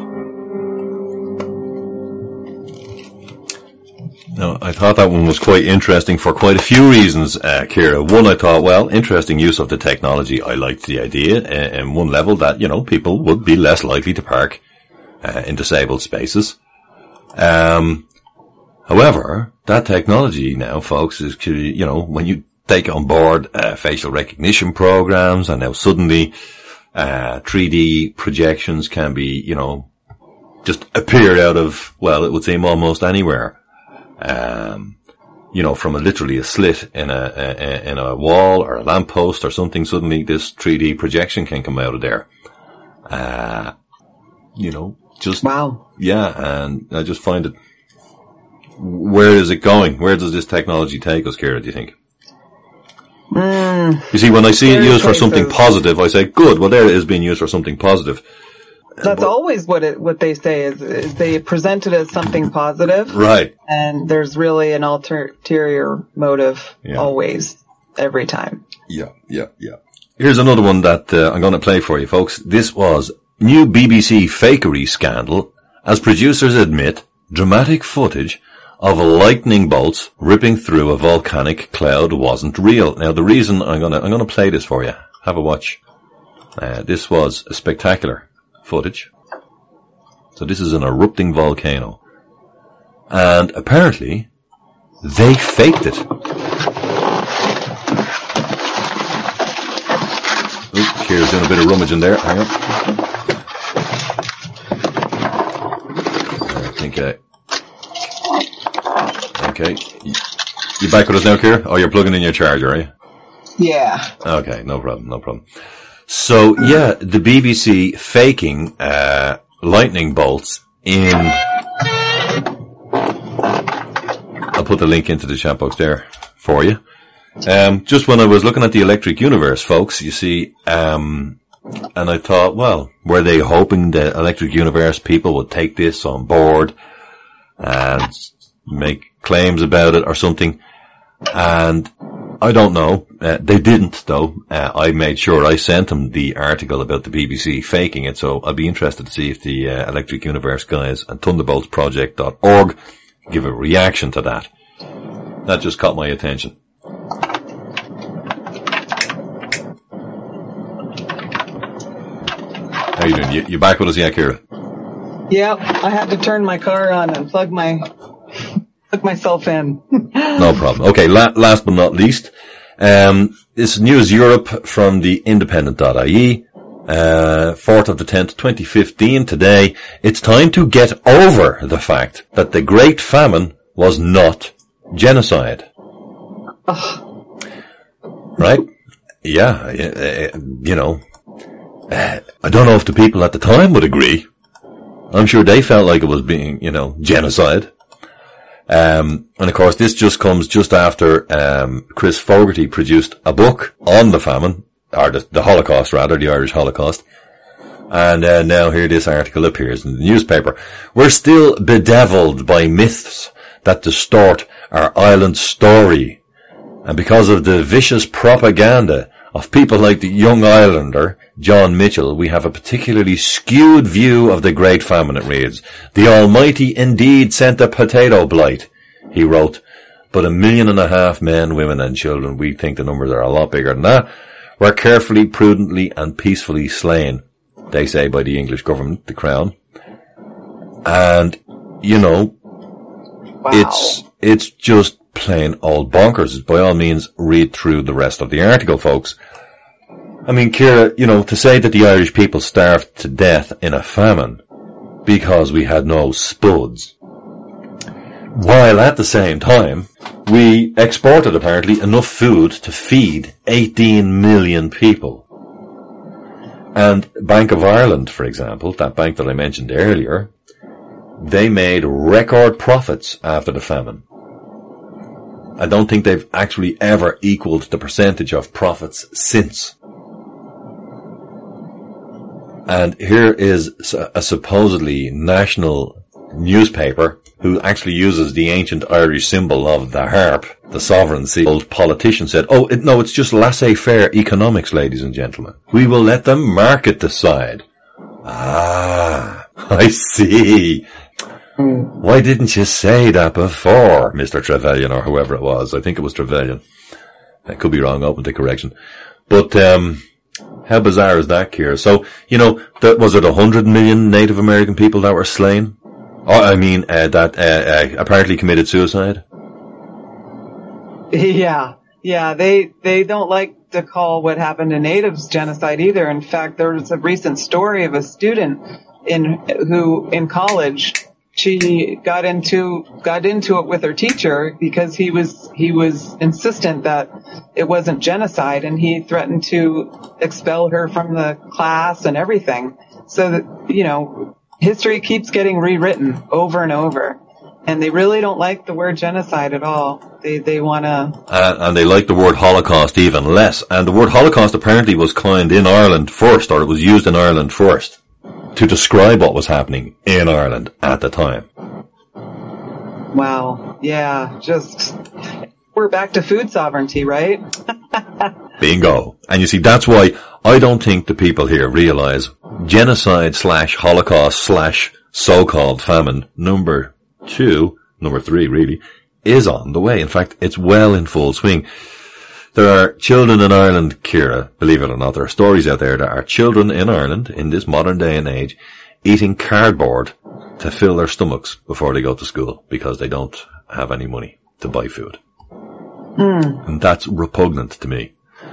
Now, I thought that one was quite interesting for quite a few reasons, uh, Ciara. One, I thought, well, interesting use of the technology. I liked the idea, uh, in one level, that, you know, people would be less likely to park uh, in disabled spaces. Um, however, that technology now, folks, is, you know, when you take on board uh, facial recognition programs, and now suddenly uh three D projections can be, you know, just appear out of, well, it would seem almost anywhere. Um, you know, from a literally a slit in a, a in a wall or a lamppost or something, suddenly this three D projection can come out of there. Uh, you know, just wow, yeah, and I just find it. Where is it going? Where does this technology take us, Ciara? Do you think? Mm, you see, when I see it used places. for something positive, I say, "Good." Well, there it is being used for something positive. That's but, always what it, what they say is, is they present it as something positive. Right. And there's really an ulterior motive yeah. always, every time. Yeah, yeah, yeah. Here's another one that uh, I'm going to play for you, folks. This was new B B C fakery scandal as producers admit dramatic footage of lightning bolts ripping through a volcanic cloud wasn't real. Now, the reason I'm going to, I'm going to play this for you. Have a watch. Uh, this was a spectacular footage. So this is an erupting volcano. And apparently, they faked it. Oh, Ciara's doing a bit of rummaging there. Hang on. I think, uh, okay. You back with us now, Ciara? Oh, you're plugging in your charger, are you? Yeah. Okay, no problem, no problem. So, yeah, the B B C faking uh lightning bolts in... I'll put the link into the chat box there for you. Um, just when I was looking at the Electric Universe, folks, you see, um, and I thought, well, were they hoping the Electric Universe people would take this on board and make claims about it or something? And I don't know. Uh, they didn't, though. Uh, I made sure I sent them the article about the B B C faking it, so I'll be interested to see if the uh, Electric Universe guys and thunderbolts project dot org give a reaction to that. That just caught my attention. How you doing? You, you back with us yet, Ciara? Yep, I had to turn my car on and plug my... Plug myself in. No problem. Okay, la- last but not least, um, this News Europe from the independent dot I E, uh, fourth of the tenth, twenty fifteen, today. It's time to get over the fact that the Great Famine was not genocide. Ugh. Right? Yeah, you know, I don't know if the people at the time would agree. I'm sure they felt like it was being, you know, genocide. Um, and of course this just comes just after, um, Chris Fogarty produced a book on the famine, or the, the Holocaust rather, the Irish Holocaust. And, uh, now here this article appears in the newspaper. We're still bedeviled by myths that distort our island story. And because of the vicious propaganda of people like the young islander, John Mitchell, we have a particularly skewed view of the Great Famine, it reads. The Almighty indeed sent a potato blight, he wrote, but a million and a half men, women and children, we think the numbers are a lot bigger than that, were carefully, prudently and peacefully slain, they say by the English government, the Crown. And, you know, wow. it's, it's just plain old bonkers. By all means, read through the rest of the article, folks. I mean, Ciara, you know, to say that the Irish people starved to death in a famine because we had no spuds, while at the same time, we exported apparently enough food to feed eighteen million people. And Bank of Ireland, for example, that bank that I mentioned earlier, they made record profits after the famine. I don't think they've actually ever equaled the percentage of profits since. And here is a supposedly national newspaper who actually uses the ancient Irish symbol of the harp, the sovereign seal. Old politician said, oh, it, no, it's just laissez-faire economics, ladies and gentlemen. We will let the market decide. Ah, I see. Why didn't you say that before, Mister Trevelyan, or whoever it was? I think it was Trevelyan. I could be wrong, open to correction. But, um, how bizarre is that, Ciara? So, you know, that, was it a hundred million Native American people that were slain? Oh, I mean, uh, that, uh, uh, apparently committed suicide? Yeah. Yeah, they, they don't like to call what happened to natives genocide either. In fact, there was a recent story of a student in, who, in college, she got into, got into it with her teacher because he was, he was insistent that it wasn't genocide, and he threatened to expel her from the class and everything. So that, you know, history keeps getting rewritten over and over. And they really don't like the word genocide at all. They, they wanna... Uh, and they like the word Holocaust even less. And the word Holocaust apparently was coined in Ireland first, or it was used in Ireland first, to describe what was happening in Ireland at the time. Wow. Yeah, just... We're back to food sovereignty, right? Bingo. And you see, that's why I don't think the people here realize genocide slash Holocaust slash so-called famine number two, number three really, is on the way. In fact, it's well in full swing. There are children in Ireland, Ciara, believe it or not, there are stories out there that are children in Ireland in this modern day and age eating cardboard to fill their stomachs before they go to school because they don't have any money to buy food. Mm. And that's repugnant to me.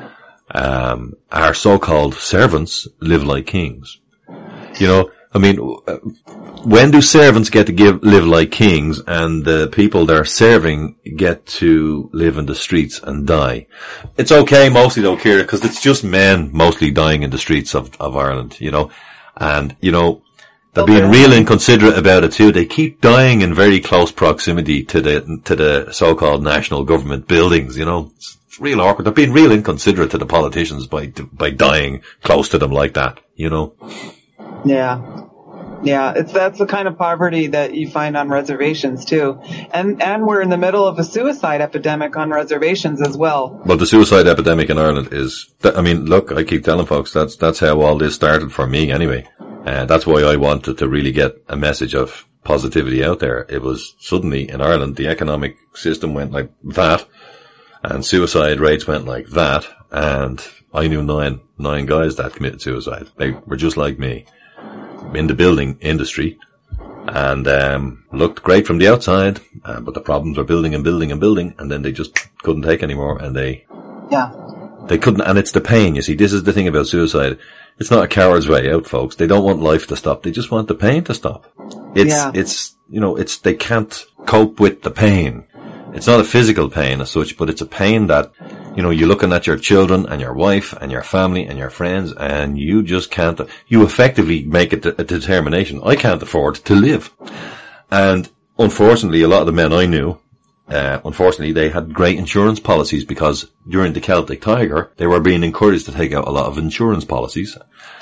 Um, our so-called servants live like kings. You know, I mean, when do servants get to give, live like kings, and the people they're serving get to live in the streets and die? It's okay mostly though, Ciara, because it's just men mostly dying in the streets of, of Ireland, you know, and, you know, they're being real inconsiderate about it too. They keep dying in very close proximity to the, to the so-called national government buildings, you know. It's real awkward. They're being real inconsiderate to the politicians by, by dying close to them like that, you know. Yeah. Yeah, it's, that's the kind of poverty that you find on reservations too. And, and we're in the middle of a suicide epidemic on reservations as well. Well, the suicide epidemic in Ireland is, I mean, look, I keep telling folks that's, that's how all this started for me anyway. And uh, that's why I wanted to really get a message of positivity out there. It was suddenly in Ireland, the economic system went like that, and suicide rates went like that, and I knew nine, nine guys that committed suicide. They were just like me, in the building industry, and um looked great from the outside, uh, but the problems were building and building and building, and then they just couldn't take anymore, and they yeah they couldn't. And it's the pain, you see. This is the thing about suicide. It's not a coward's way out, folks. They don't want life to stop. They just want the pain to stop. It's yeah. it's you know it's they can't cope with the pain. It's not a physical pain as such, but it's a pain that, you know, you're looking at your children and your wife and your family and your friends, and you just can't, you effectively make it a determination. I can't afford to live. And unfortunately, a lot of the men I knew, uh, unfortunately, they had great insurance policies because during the Celtic Tiger, they were being encouraged to take out a lot of insurance policies.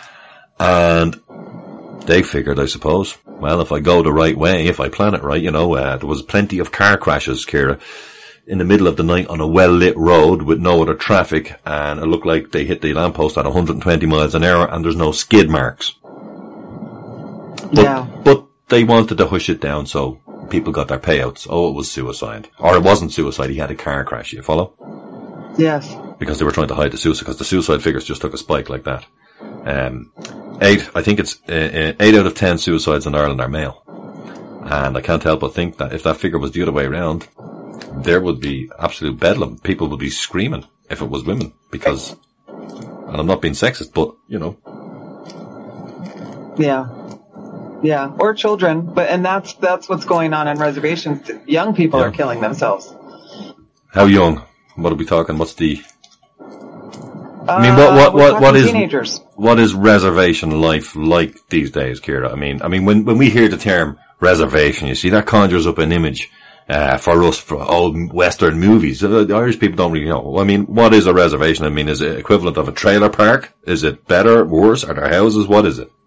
And they figured, I suppose, well, if I go the right way, if I plan it right, you know, uh, there was plenty of car crashes, Ciara, in the middle of the night on a well-lit road with no other traffic, and it looked like they hit the lamppost at one hundred twenty miles an hour, and there's no skid marks. But, yeah. but they wanted to hush it down, so people got their payouts. Oh, it was suicide. Or it wasn't suicide, he had a car crash, you follow? Yes. Because they were trying to hide the suicide, because the suicide figures just took a spike like that. Um, eight, I think it's, uh, eight out of ten suicides in Ireland are male. And I can't help but think that if that figure was the other way around, there would be absolute bedlam. People would be screaming if it was women because, and I'm not being sexist, but, you know. Yeah. Yeah. Or children. But, and that's, that's what's going on on reservations. Young people Yeah. are killing themselves. How young? What are we talking? What's the, I mean, Uh, what, what, we're what, talking what is, teenagers. what is reservation life like these days, Ciara? I mean, I mean, when, when we hear the term reservation, you see that conjures up an image, uh, for us, for old Western movies. The Irish people don't really know. I mean, what is a reservation? I mean, is it equivalent of a trailer park? Is it better, worse? Are there houses? What is it?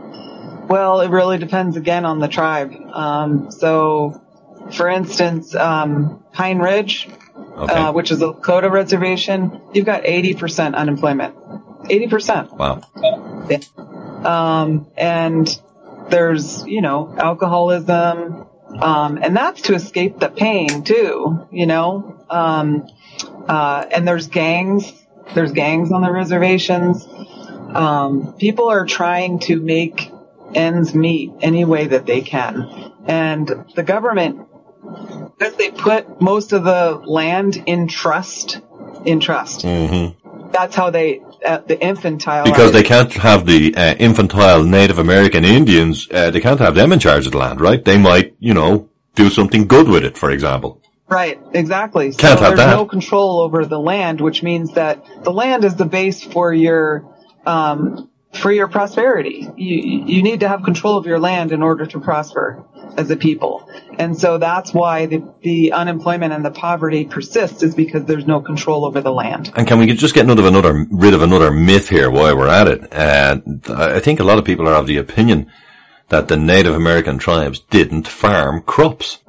Well, it really depends again on the tribe. Um, so, for instance, um, Pine Ridge, Okay. uh, which is a Lakota reservation, you've got eighty percent unemployment. eighty percent. Wow. Yeah. Um, and there's, you know, alcoholism, um, and that's to escape the pain too, you know, um, uh, and there's gangs, there's gangs on the reservations. Um, people are trying to make ends meet any way that they can. And the government, because they put most of the land in trust, in trust. Mm-hmm. That's how they, uh, the infantile. Because they can't have the uh, infantile Native American Indians, uh, they can't have them in charge of the land, right? They might, you know, do something good with it, for example. Right, exactly. Can't so have there's that. no control over the land, which means that the land is the base for your, um, for your prosperity. You, you need to have control of your land in order to prosper as a people. And so that's why the, the unemployment and the poverty persists, is because there's no control over the land. And can we just get rid of another, rid of another myth here while we're at it? And I think a lot of people are of the opinion that the Native American tribes didn't farm crops.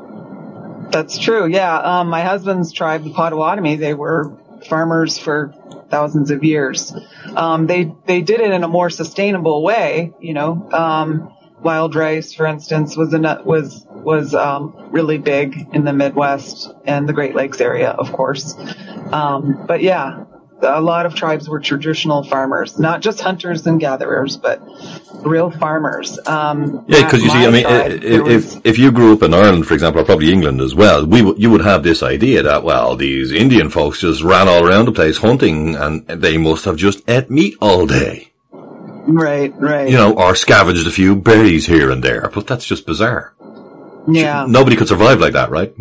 That's true. Yeah. Um, my husband's tribe, the Potawatomi, they were farmers for thousands of years. Um, they, they did it in a more sustainable way, you know, um, wild rice, for instance, was, a, was, was, um, really big in the Midwest and the Great Lakes area, of course. Um, but yeah, a lot of tribes were traditional farmers, not just hunters and gatherers, but real farmers. Um, Yeah, because you see, I mean, tribe, if, there was- if, if you grew up in Ireland, for example, or probably England as well, we w- you would have this idea that, well, these Indian folks just ran all around the place hunting and they must have just ate meat all day. Right, right. You know, or scavenged a few berries here and there, but that's just bizarre. Yeah. Nobody could survive like that, right?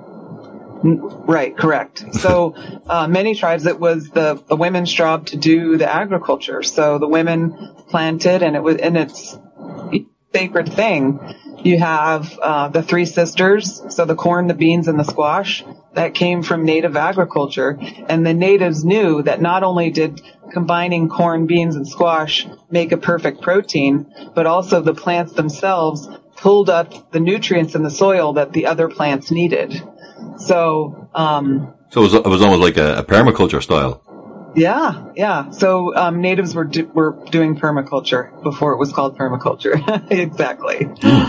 Right, correct. So, uh, many tribes, it was the, the women's job to do the agriculture. So the women planted, and it was, and it's a sacred thing. You have, uh, the three sisters. So the corn, the beans, and the squash that came from native agriculture. And the natives knew that not only did combining corn, beans, and squash make a perfect protein, but also the plants themselves pulled up the nutrients in the soil that the other plants needed. So, um, So it was, it was almost like a, a permaculture style. yeah, yeah. So, um, natives were, do, were doing permaculture before it was called permaculture. Exactly.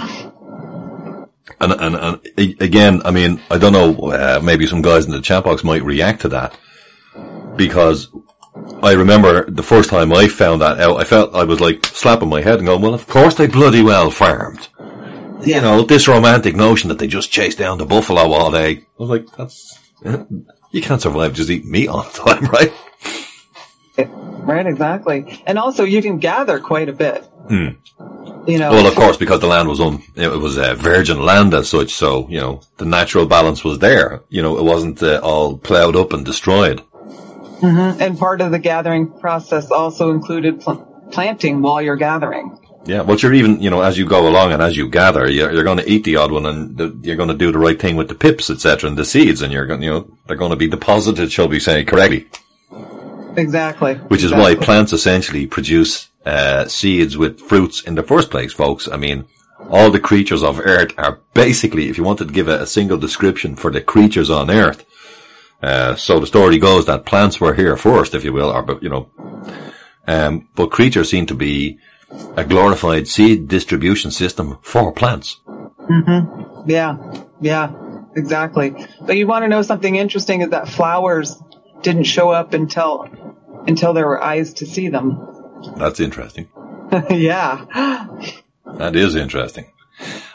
And, and, and a- again, I mean, I don't know, uh, maybe some guys in the chat box might react to that, because I remember the first time I found that out, I felt I was like slapping my head and going, well, of course they bloody well farmed. You know, this romantic notion that they just chase down the buffalo all day. I was like, that's, you can't survive just eating meat all the time, right? Right, exactly. And also you can gather quite a bit. Hmm. You know, Well, of course, because the land was un, it was uh, virgin land as such, so, you know, the natural balance was there. You know, it wasn't uh, all plowed up and destroyed. mm-hmm. And part of the gathering process also included pl- planting while you're gathering. Yeah, but you're even, you know, as you go along and as you gather, you're, you're going to eat the odd one and the, you're going to do the right thing with the pips, et cetera, and the seeds, and you're going, you know, they're going to be deposited, shall we say, correctly. Exactly. Which is exactly. why plants essentially produce uh seeds with fruits in the first place, folks. I mean, all the creatures of Earth are basically, if you wanted to give a, a single description for the creatures on Earth, uh so the story goes that plants were here first, if you will, or, you know, um but creatures seem to be a glorified seed distribution system for plants. Mm-hmm. Yeah, yeah, exactly. But you want to know something interesting is that flowers didn't show up until until there were eyes to see them. That's interesting. Yeah. That is interesting.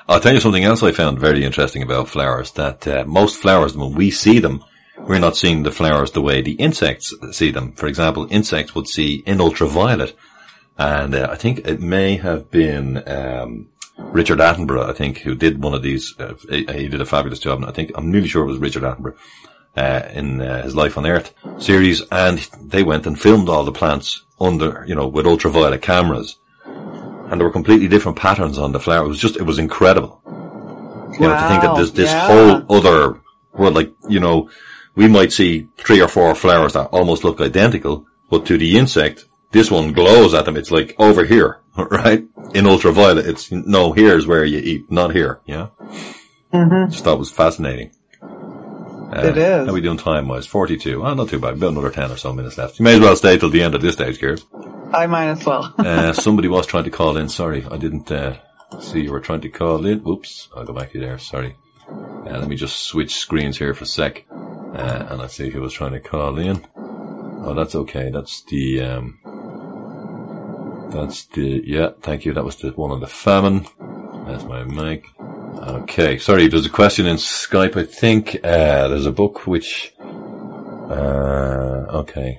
I'll tell you something else I found very interesting about flowers, that uh, most flowers, when we see them, we're not seeing the flowers the way the insects see them. For example, insects would see in ultraviolet. And uh, I think it may have been um Richard Attenborough, I think, who did one of these. Uh, he, he did a fabulous job. And I think, I'm nearly sure it was Richard Attenborough, uh, in uh, his Life on Earth series. And they went and filmed all the plants under, you know, with ultraviolet cameras. And there were completely different patterns on the flower. It was just, it was incredible. You know, to think that there's this yeah. whole other world, like, you know, we might see three or four flowers that almost look identical, but to the insect, this one glows at them. It's like over here, right? In ultraviolet. It's, no, here's where you eat, not here. Yeah. Mm-hmm. Just thought it was fascinating. Uh, it is. How are we doing time-wise? forty-two. Oh, not too bad. About another ten or so minutes left. You may as well stay till the end at this stage, Kieran. I might as well. uh, somebody was trying to call in. Sorry, I didn't, uh, see you were trying to call in. Oops. I'll go back to you there. Sorry. Uh, let me just switch screens here for a sec. Uh, and I'll see who was trying to call in. Oh, that's okay. That's the, um, that's the, yeah, thank you. That was the one on the famine. That's my mic. Okay. Sorry, there's a question in Skype, I think. Uh, there's a book which, uh, okay.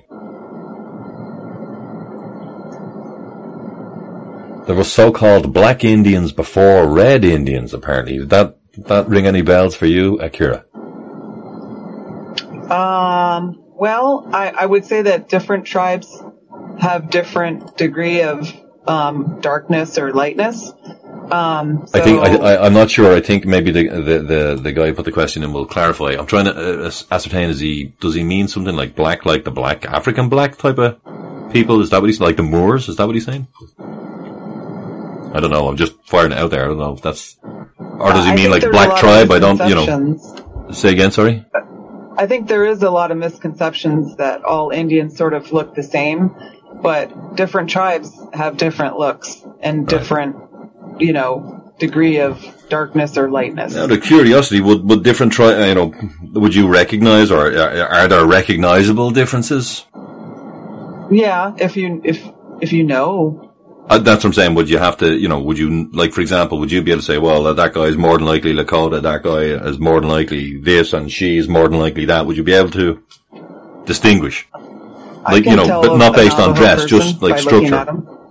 There were so-called black Indians before red Indians, apparently. Did that, did that ring any bells for you, Akira? Um, well, I, I would say that different tribes have different degree of um, darkness or lightness. Um, so, I think I, I, I'm not sure. I think maybe the, the the the guy who put the question in will clarify. I'm trying to uh, ascertain: is he does he mean something like black, like the black African black type of people? Is that what he's like the Moors? Is that what he's saying? I don't know. I'm just firing it out there. I don't know if that's, or does he I mean like there's black tribe? I don't, you know. Say again. Sorry. I think there is a lot of misconceptions that all Indians sort of look the same, but different tribes have different looks and Right. different, you know, degree of darkness or lightness. Out of curiosity, would would different tri- you know, would you recognize, or are, are there recognizable differences? Yeah, if you if if you know. Uh, that's what I'm saying. Would you have to, you know, would you, like, for example, would you be able to say, well, uh, that guy is more than likely Lakota, that guy is more than likely this, and she is more than likely that? Would you be able to distinguish? Like, you know, but not based on dress, just like structure.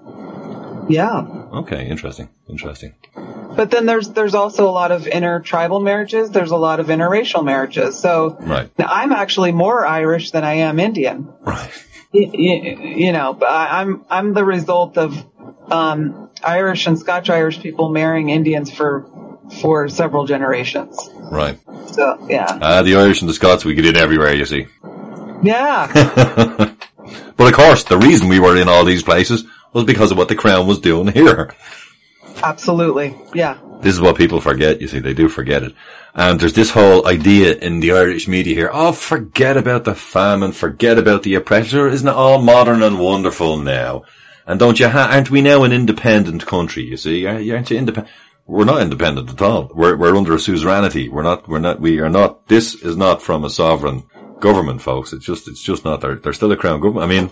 Yeah. Okay, interesting, interesting. But then there's there's also a lot of intertribal marriages. There's a lot of interracial marriages. So Right. now I'm actually more Irish than I am Indian. Right. You, you, you know, but I, I'm I'm the result of um, Irish and Scotch-Irish people marrying Indians for for several generations. Right. So yeah, Uh, the Irish and the Scots, we get in everywhere, you see. yeah, But of course, the reason we were in all these places was because of what the Crown was doing here. absolutely, yeah. This is what people forget, you see, they do forget it. And there's this whole idea in the Irish media here, oh, forget about the famine, forget about the oppressor, isn't it all modern and wonderful now? And don't you ha- aren't we now an independent country, you see? Aren't you independent? We're not independent at all. We're, we're under a suzerainty. We're not, we're not, we are not, this is not from a sovereign government, folks. It's just, it's just not, they're, they're still a crown government. I mean,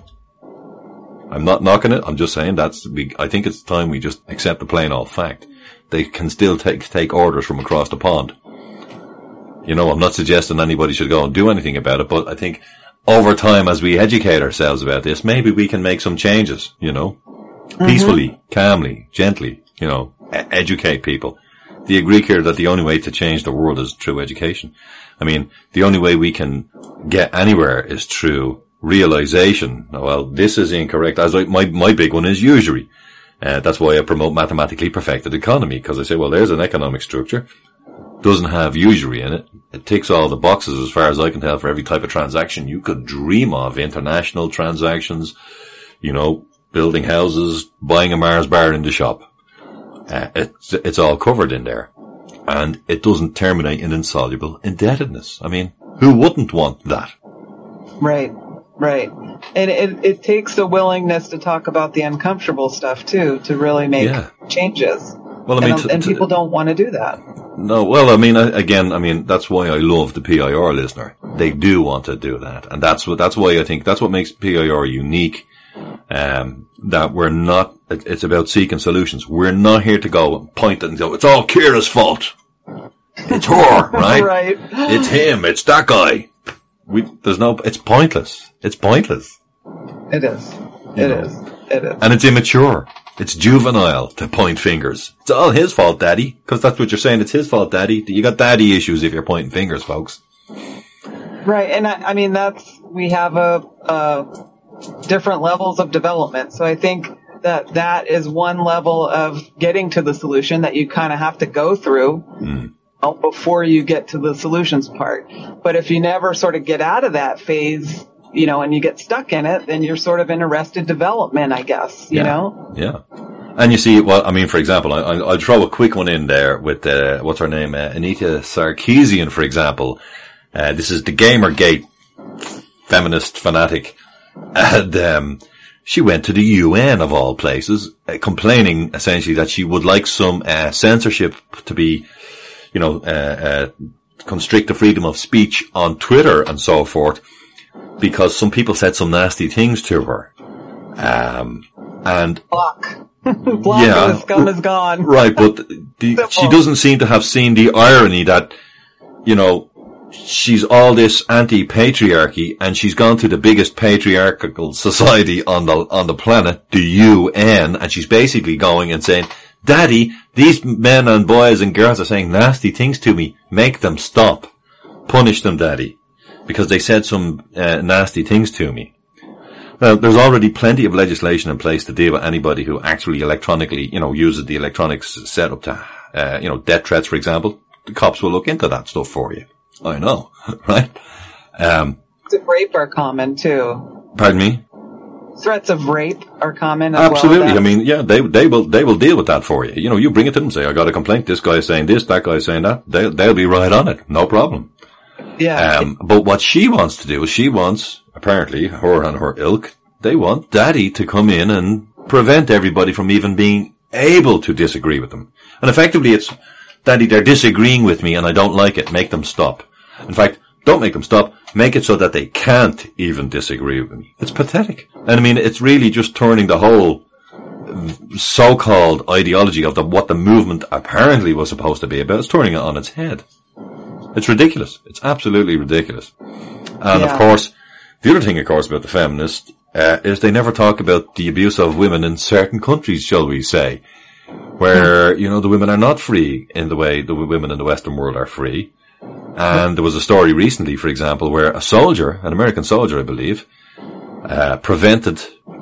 I'm not knocking it. I'm just saying that's, we, I think it's time we just accept the plain old fact. They can still take, take orders from across the pond. You know, I'm not suggesting anybody should go and do anything about it, but I think over time, as we educate ourselves about this, maybe we can make some changes, you know, mm-hmm. peacefully, calmly, gently, you know, e- educate people. Do you agree here that the only way to change the world is through education? I mean, the only way we can get anywhere is through realization. Well, this is incorrect. As I, my, my big one is usury. Uh, that's why I promote mathematically perfected economy, because I say, well, there's an economic structure. Doesn't have usury in it. It ticks all the boxes as far as I can tell for every type of transaction you could dream of. International transactions, you know, building houses, buying a Mars bar in the shop. Uh, it's, it's all covered in there. And it doesn't terminate in insoluble indebtedness. I mean, who wouldn't want that? Right, right. And it, it takes a willingness to talk about the uncomfortable stuff too, to really make Yeah. changes. Well, I mean, and, t- and t- people don't want to do that. No, well, I mean, again, I mean, that's why I love the P I R listener. They do want to do that. And that's what, that's why I think, that's what makes P I R unique. Um, that we're not, it's about seeking solutions. We're not here to go and point and go, it's all Kira's fault. It's her, right? Right. It's him. It's that guy. We, there's no, it's pointless. It's pointless. It is. It know. is. It is. And it's immature. It's juvenile to point fingers. It's all his fault, Daddy. Because that's what you're saying. It's his fault, Daddy. You got daddy issues if you're pointing fingers, folks. Right. And I, I mean, that's, we have a, a different levels of development. So I think that that is one level of getting to the solution that you kind of have to go through mm. before you get to the solutions part. But if you never sort of get out of that phase, you know, and you get stuck in it, then you're sort of in arrested development, I guess, you yeah. know? Yeah. And you see, well, I mean, for example, I, I, I'll throw a quick one in there with, uh, what's her name? Uh, Anita Sarkeesian, for example. Uh, this is the Gamergate feminist fanatic. And, um, she went to the U N of all places, uh, complaining essentially that she would like some, uh, censorship to be, you know, uh, uh, constrict the freedom of speech on Twitter and so forth, because some people said some nasty things to her. Um, and. Block. Block yeah, and the scum is gone. Right, but the, she doesn't seem to have seen the irony that, you know, she's all this anti-patriarchy and she's gone to the biggest patriarchal society on the, on the planet, the U N, and she's basically going and saying, Daddy, these men and boys and girls are saying nasty things to me. Make them stop. Punish them, Daddy, because they said some uh, nasty things to me. Well, there's already plenty of legislation in place to deal with anybody who actually electronically, you know, uses the electronics setup to, uh, you know, death threats, for example. The cops will look into that stuff for you. I know, right? Um, Threats of rape are common too. Pardon me? Threats of rape are common as Absolutely. well. I mean, yeah, they, they will, they will deal with that for you. You know, you bring it to them, say, I got a complaint, this guy's saying this, that guy's saying that. They'll, they'll be right on it. No problem. Yeah. Um, but what she wants to do is she wants, apparently, her and her ilk, they want Daddy to come in and prevent everybody from even being able to disagree with them. And effectively it's, Daddy, they're disagreeing with me and I don't like it. Make them stop. In fact, don't make them stop. Make it so that they can't even disagree with me. It's pathetic. And I mean, it's really just turning the whole so-called ideology of the, what the movement apparently was supposed to be about. It's turning it on its head. It's ridiculous. It's absolutely ridiculous. And yeah. of course, the other thing, of course, about the feminists, uh, is they never talk about the abuse of women in certain countries, shall we say, where, you know, the women are not free in the way the women in the Western world are free. And there was a story recently, for example, where a soldier, an American soldier, I believe, uh, prevented,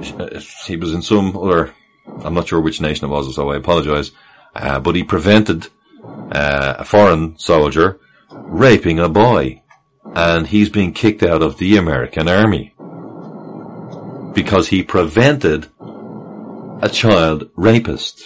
he was in some other, I'm not sure which nation it was, so I apologize, uh, but he prevented, uh, a foreign soldier raping a boy. And he's being kicked out of the American army because he prevented a child rapist.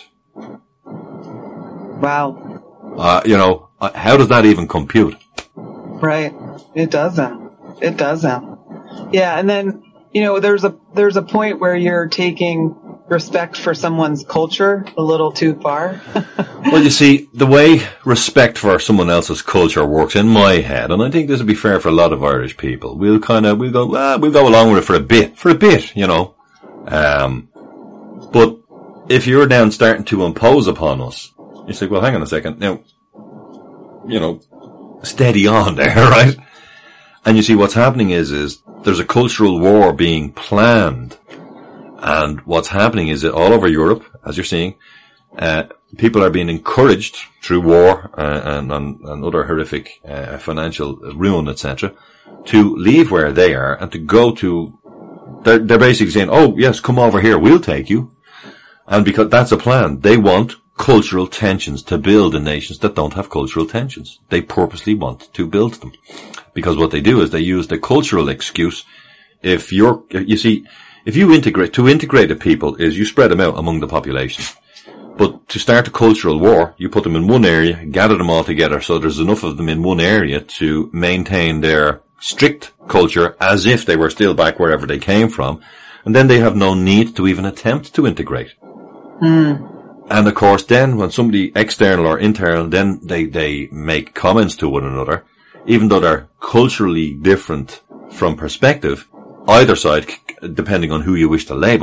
Wow. Uh, you know, how does that even compute? Right. It doesn't. It doesn't. Yeah. And then, you know, there's a, there's a point where you're taking respect for someone's culture a little too far. Well, you see, the way respect for someone else's culture works in my head, and I think this would be fair for a lot of Irish people, we'll kind of, we'll go, well, we'll go along with it for a bit, for a bit, you know. Um, but if you're now starting to impose upon us, you say, well, hang on a second, now, you know, steady on there, right? And you see, what's happening is, is there's a cultural war being planned. And what's happening is that all over Europe, as you're seeing, uh, people are being encouraged through war uh, and, and, and other horrific uh, financial ruin, et cetera, to leave where they are and to go to. They're, they're basically saying, "Oh yes, come over here, we'll take you," and because that's a plan, they want cultural tensions to build in nations that don't have cultural tensions. They purposely want to build them because what they do is they use the cultural excuse. If you're, you see. If you integrate, to integrate a people is you spread them out among the population. But to start a cultural war, you put them in one area, gather them all together so there's enough of them in one area to maintain their strict culture as if they were still back wherever they came from. And then they have no need to even attempt to integrate. Mm. And of course then when somebody external or internal, then they, they make comments to one another, even though they're culturally different from perspective, either side, depending on who you wish to label,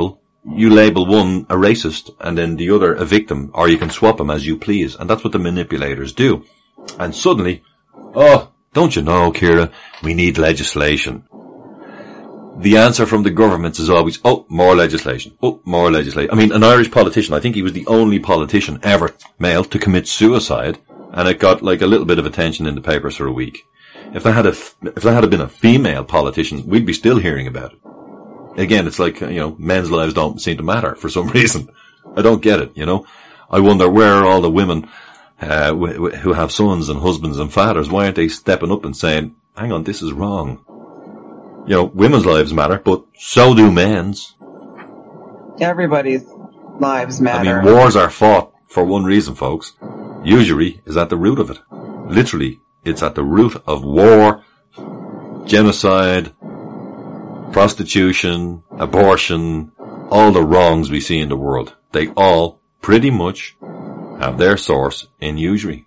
you label one a racist and then the other a victim, or you can swap them as you please. And that's what the manipulators do. And suddenly, oh, don't you know, Ciara, we need legislation. The answer from the governments is always, oh, more legislation. Oh, more legislation. I mean, an Irish politician, I think he was the only politician ever, male, to commit suicide. And it got like a little bit of attention in the papers for a week. If there had a, if there had been a female politician, we'd be still hearing about it. Again, it's like, you know, men's lives don't seem to matter for some reason. I don't get it, you know. I wonder where are all the women, uh, w- w- who have sons and husbands and fathers? Why aren't they stepping up and saying, hang on, this is wrong? You know, women's lives matter, but so do men's. Everybody's lives matter. I mean, wars are fought for one reason, folks. Usury is at the root of it. Literally, it's at the root of war, genocide, prostitution, abortion, all the wrongs we see in the world. They all pretty much have their source in usury.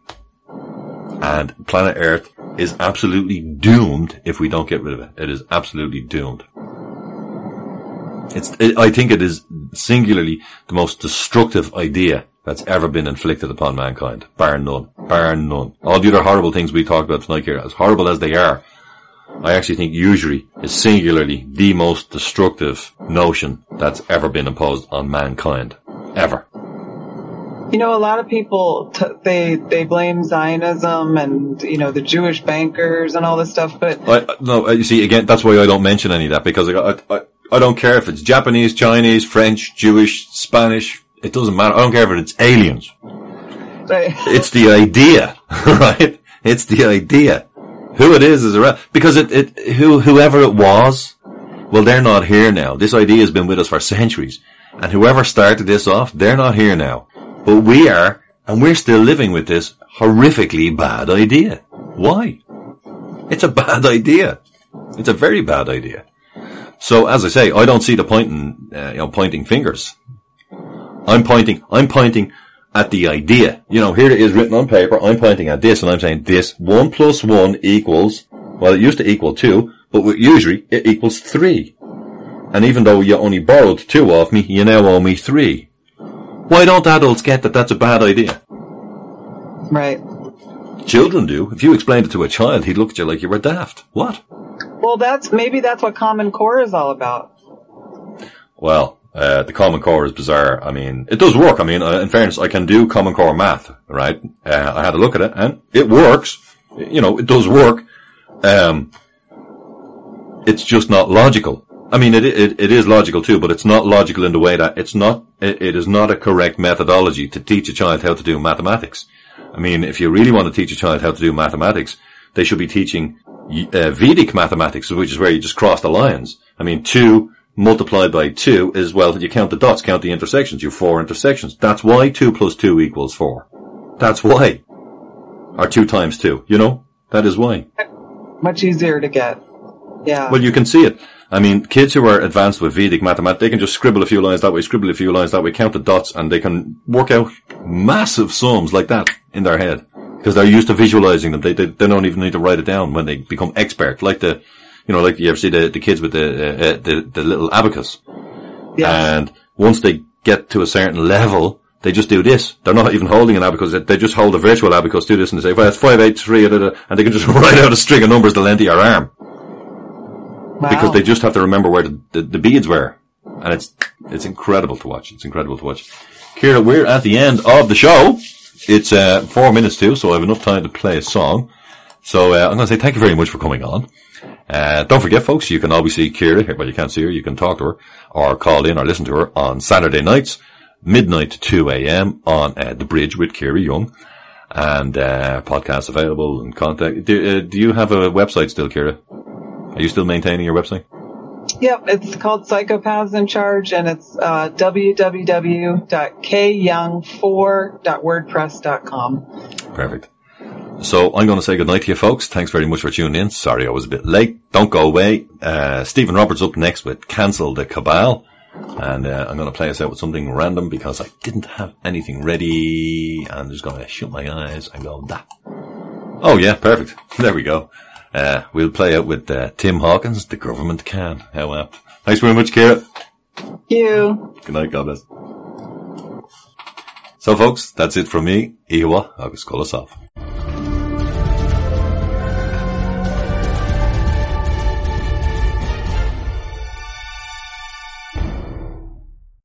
And planet Earth is absolutely doomed if we don't get rid of it. It is absolutely doomed. It's, it, I think it is singularly the most destructive idea that's ever been inflicted upon mankind. Bar none. Bar none. All the other horrible things we talked about tonight here, as horrible as they are, I actually think usury is singularly the most destructive notion that's ever been imposed on mankind. Ever. You know, a lot of people, t- they, they blame Zionism and, you know, the Jewish bankers and all this stuff, but... I, no, you see, again, that's why I don't mention any of that, because I, I, I don't care if it's Japanese, Chinese, French, Jewish, Spanish, it doesn't matter. I don't care if it's aliens. Right. It's the idea, right? It's the idea. Who it is is around, because it, it, who, whoever it was, well, they're not here now. This idea has been with us for centuries. And whoever started this off, they're not here now. But we are, and we're still living with this horrifically bad idea. Why? It's a bad idea. It's a very bad idea. So, as I say, I don't see the point in, uh, you know, pointing fingers. I'm pointing, I'm pointing at the idea. You know, here it is written on paper, I'm pointing at this, and I'm saying this, one plus one equals, well, it used to equal two, but with usury, it equals three. And even though you only borrowed two off me, you now owe me three. Why don't adults get that that's a bad idea? Right. Children do. If you explained it to a child, he'd look at you like you were daft. What? Well, that's, maybe that's what Common Core is all about. Well, uh, the Common Core is bizarre. I mean, it does work. I mean, uh, in fairness, I can do Common Core math, right? Uh, I had a look at it and it works. You know, it does work. Um, it's just not logical. I mean, it, it, it is logical too, but it's not logical in the way that it's not, it, it is not a correct methodology to teach a child how to do mathematics. I mean, if you really want to teach a child how to do mathematics, they should be teaching uh, Vedic mathematics, which is where you just cross the lines. I mean, two multiplied by two is, well, you count the dots, count the intersections, you have four intersections. That's why two plus two equals four. That's why. Or two times two, you know? That is why. Much easier to get. Yeah. Well, you can see it. I mean, kids who are advanced with Vedic mathematics, they can just scribble a few lines that way, scribble a few lines that way, count the dots, and they can work out massive sums like that in their head. Because they're used to visualizing them. They, they, they don't even need to write it down when they become expert. Like the, you know, like you ever see the, the kids with the, uh, the, the little abacus. Yeah. And once they get to a certain level, they just do this. They're not even holding an abacus. They just hold a virtual abacus, do this, and they say, well, it's five, eight, three, and they can just write out a string of numbers the length of your arm. Wow. Because they just have to remember where the, the, the beads were. And it's, it's incredible to watch. It's incredible to watch. Ciara, we're at the end of the show. It's, uh, four minutes to, so I have enough time to play a song. So, uh, I'm going to say thank you very much for coming on. Uh, don't forget, folks, you can always see Ciara. Well, you can't see her. You can talk to her or call in or listen to her on Saturday nights, midnight to two a.m. on, uh, The Bridge with Ciara Young. And, uh, podcasts available and contact. Do, uh, do you have a website still, Ciara? Are you still maintaining your website? Yep, it's called Psychopaths in Charge, and it's uh, w w w dot k young four dot wordpress dot com. Perfect. So I'm going to say goodnight to you, folks. Thanks very much for tuning in. Sorry I was a bit late. Don't go away. Uh, Stephen Roberts up next with Cancel the Cabal. And uh, I'm going to play us out with something random because I didn't have anything ready. I'm just going to shut my eyes and go, that. Oh, yeah, perfect. There we go. Uh, we'll play out with uh, Tim Hawkins, The Government Can. How apt. Thanks very much, Ciara. you. Good night, God bless. So folks, that's it from me. Iwa agus Colasov.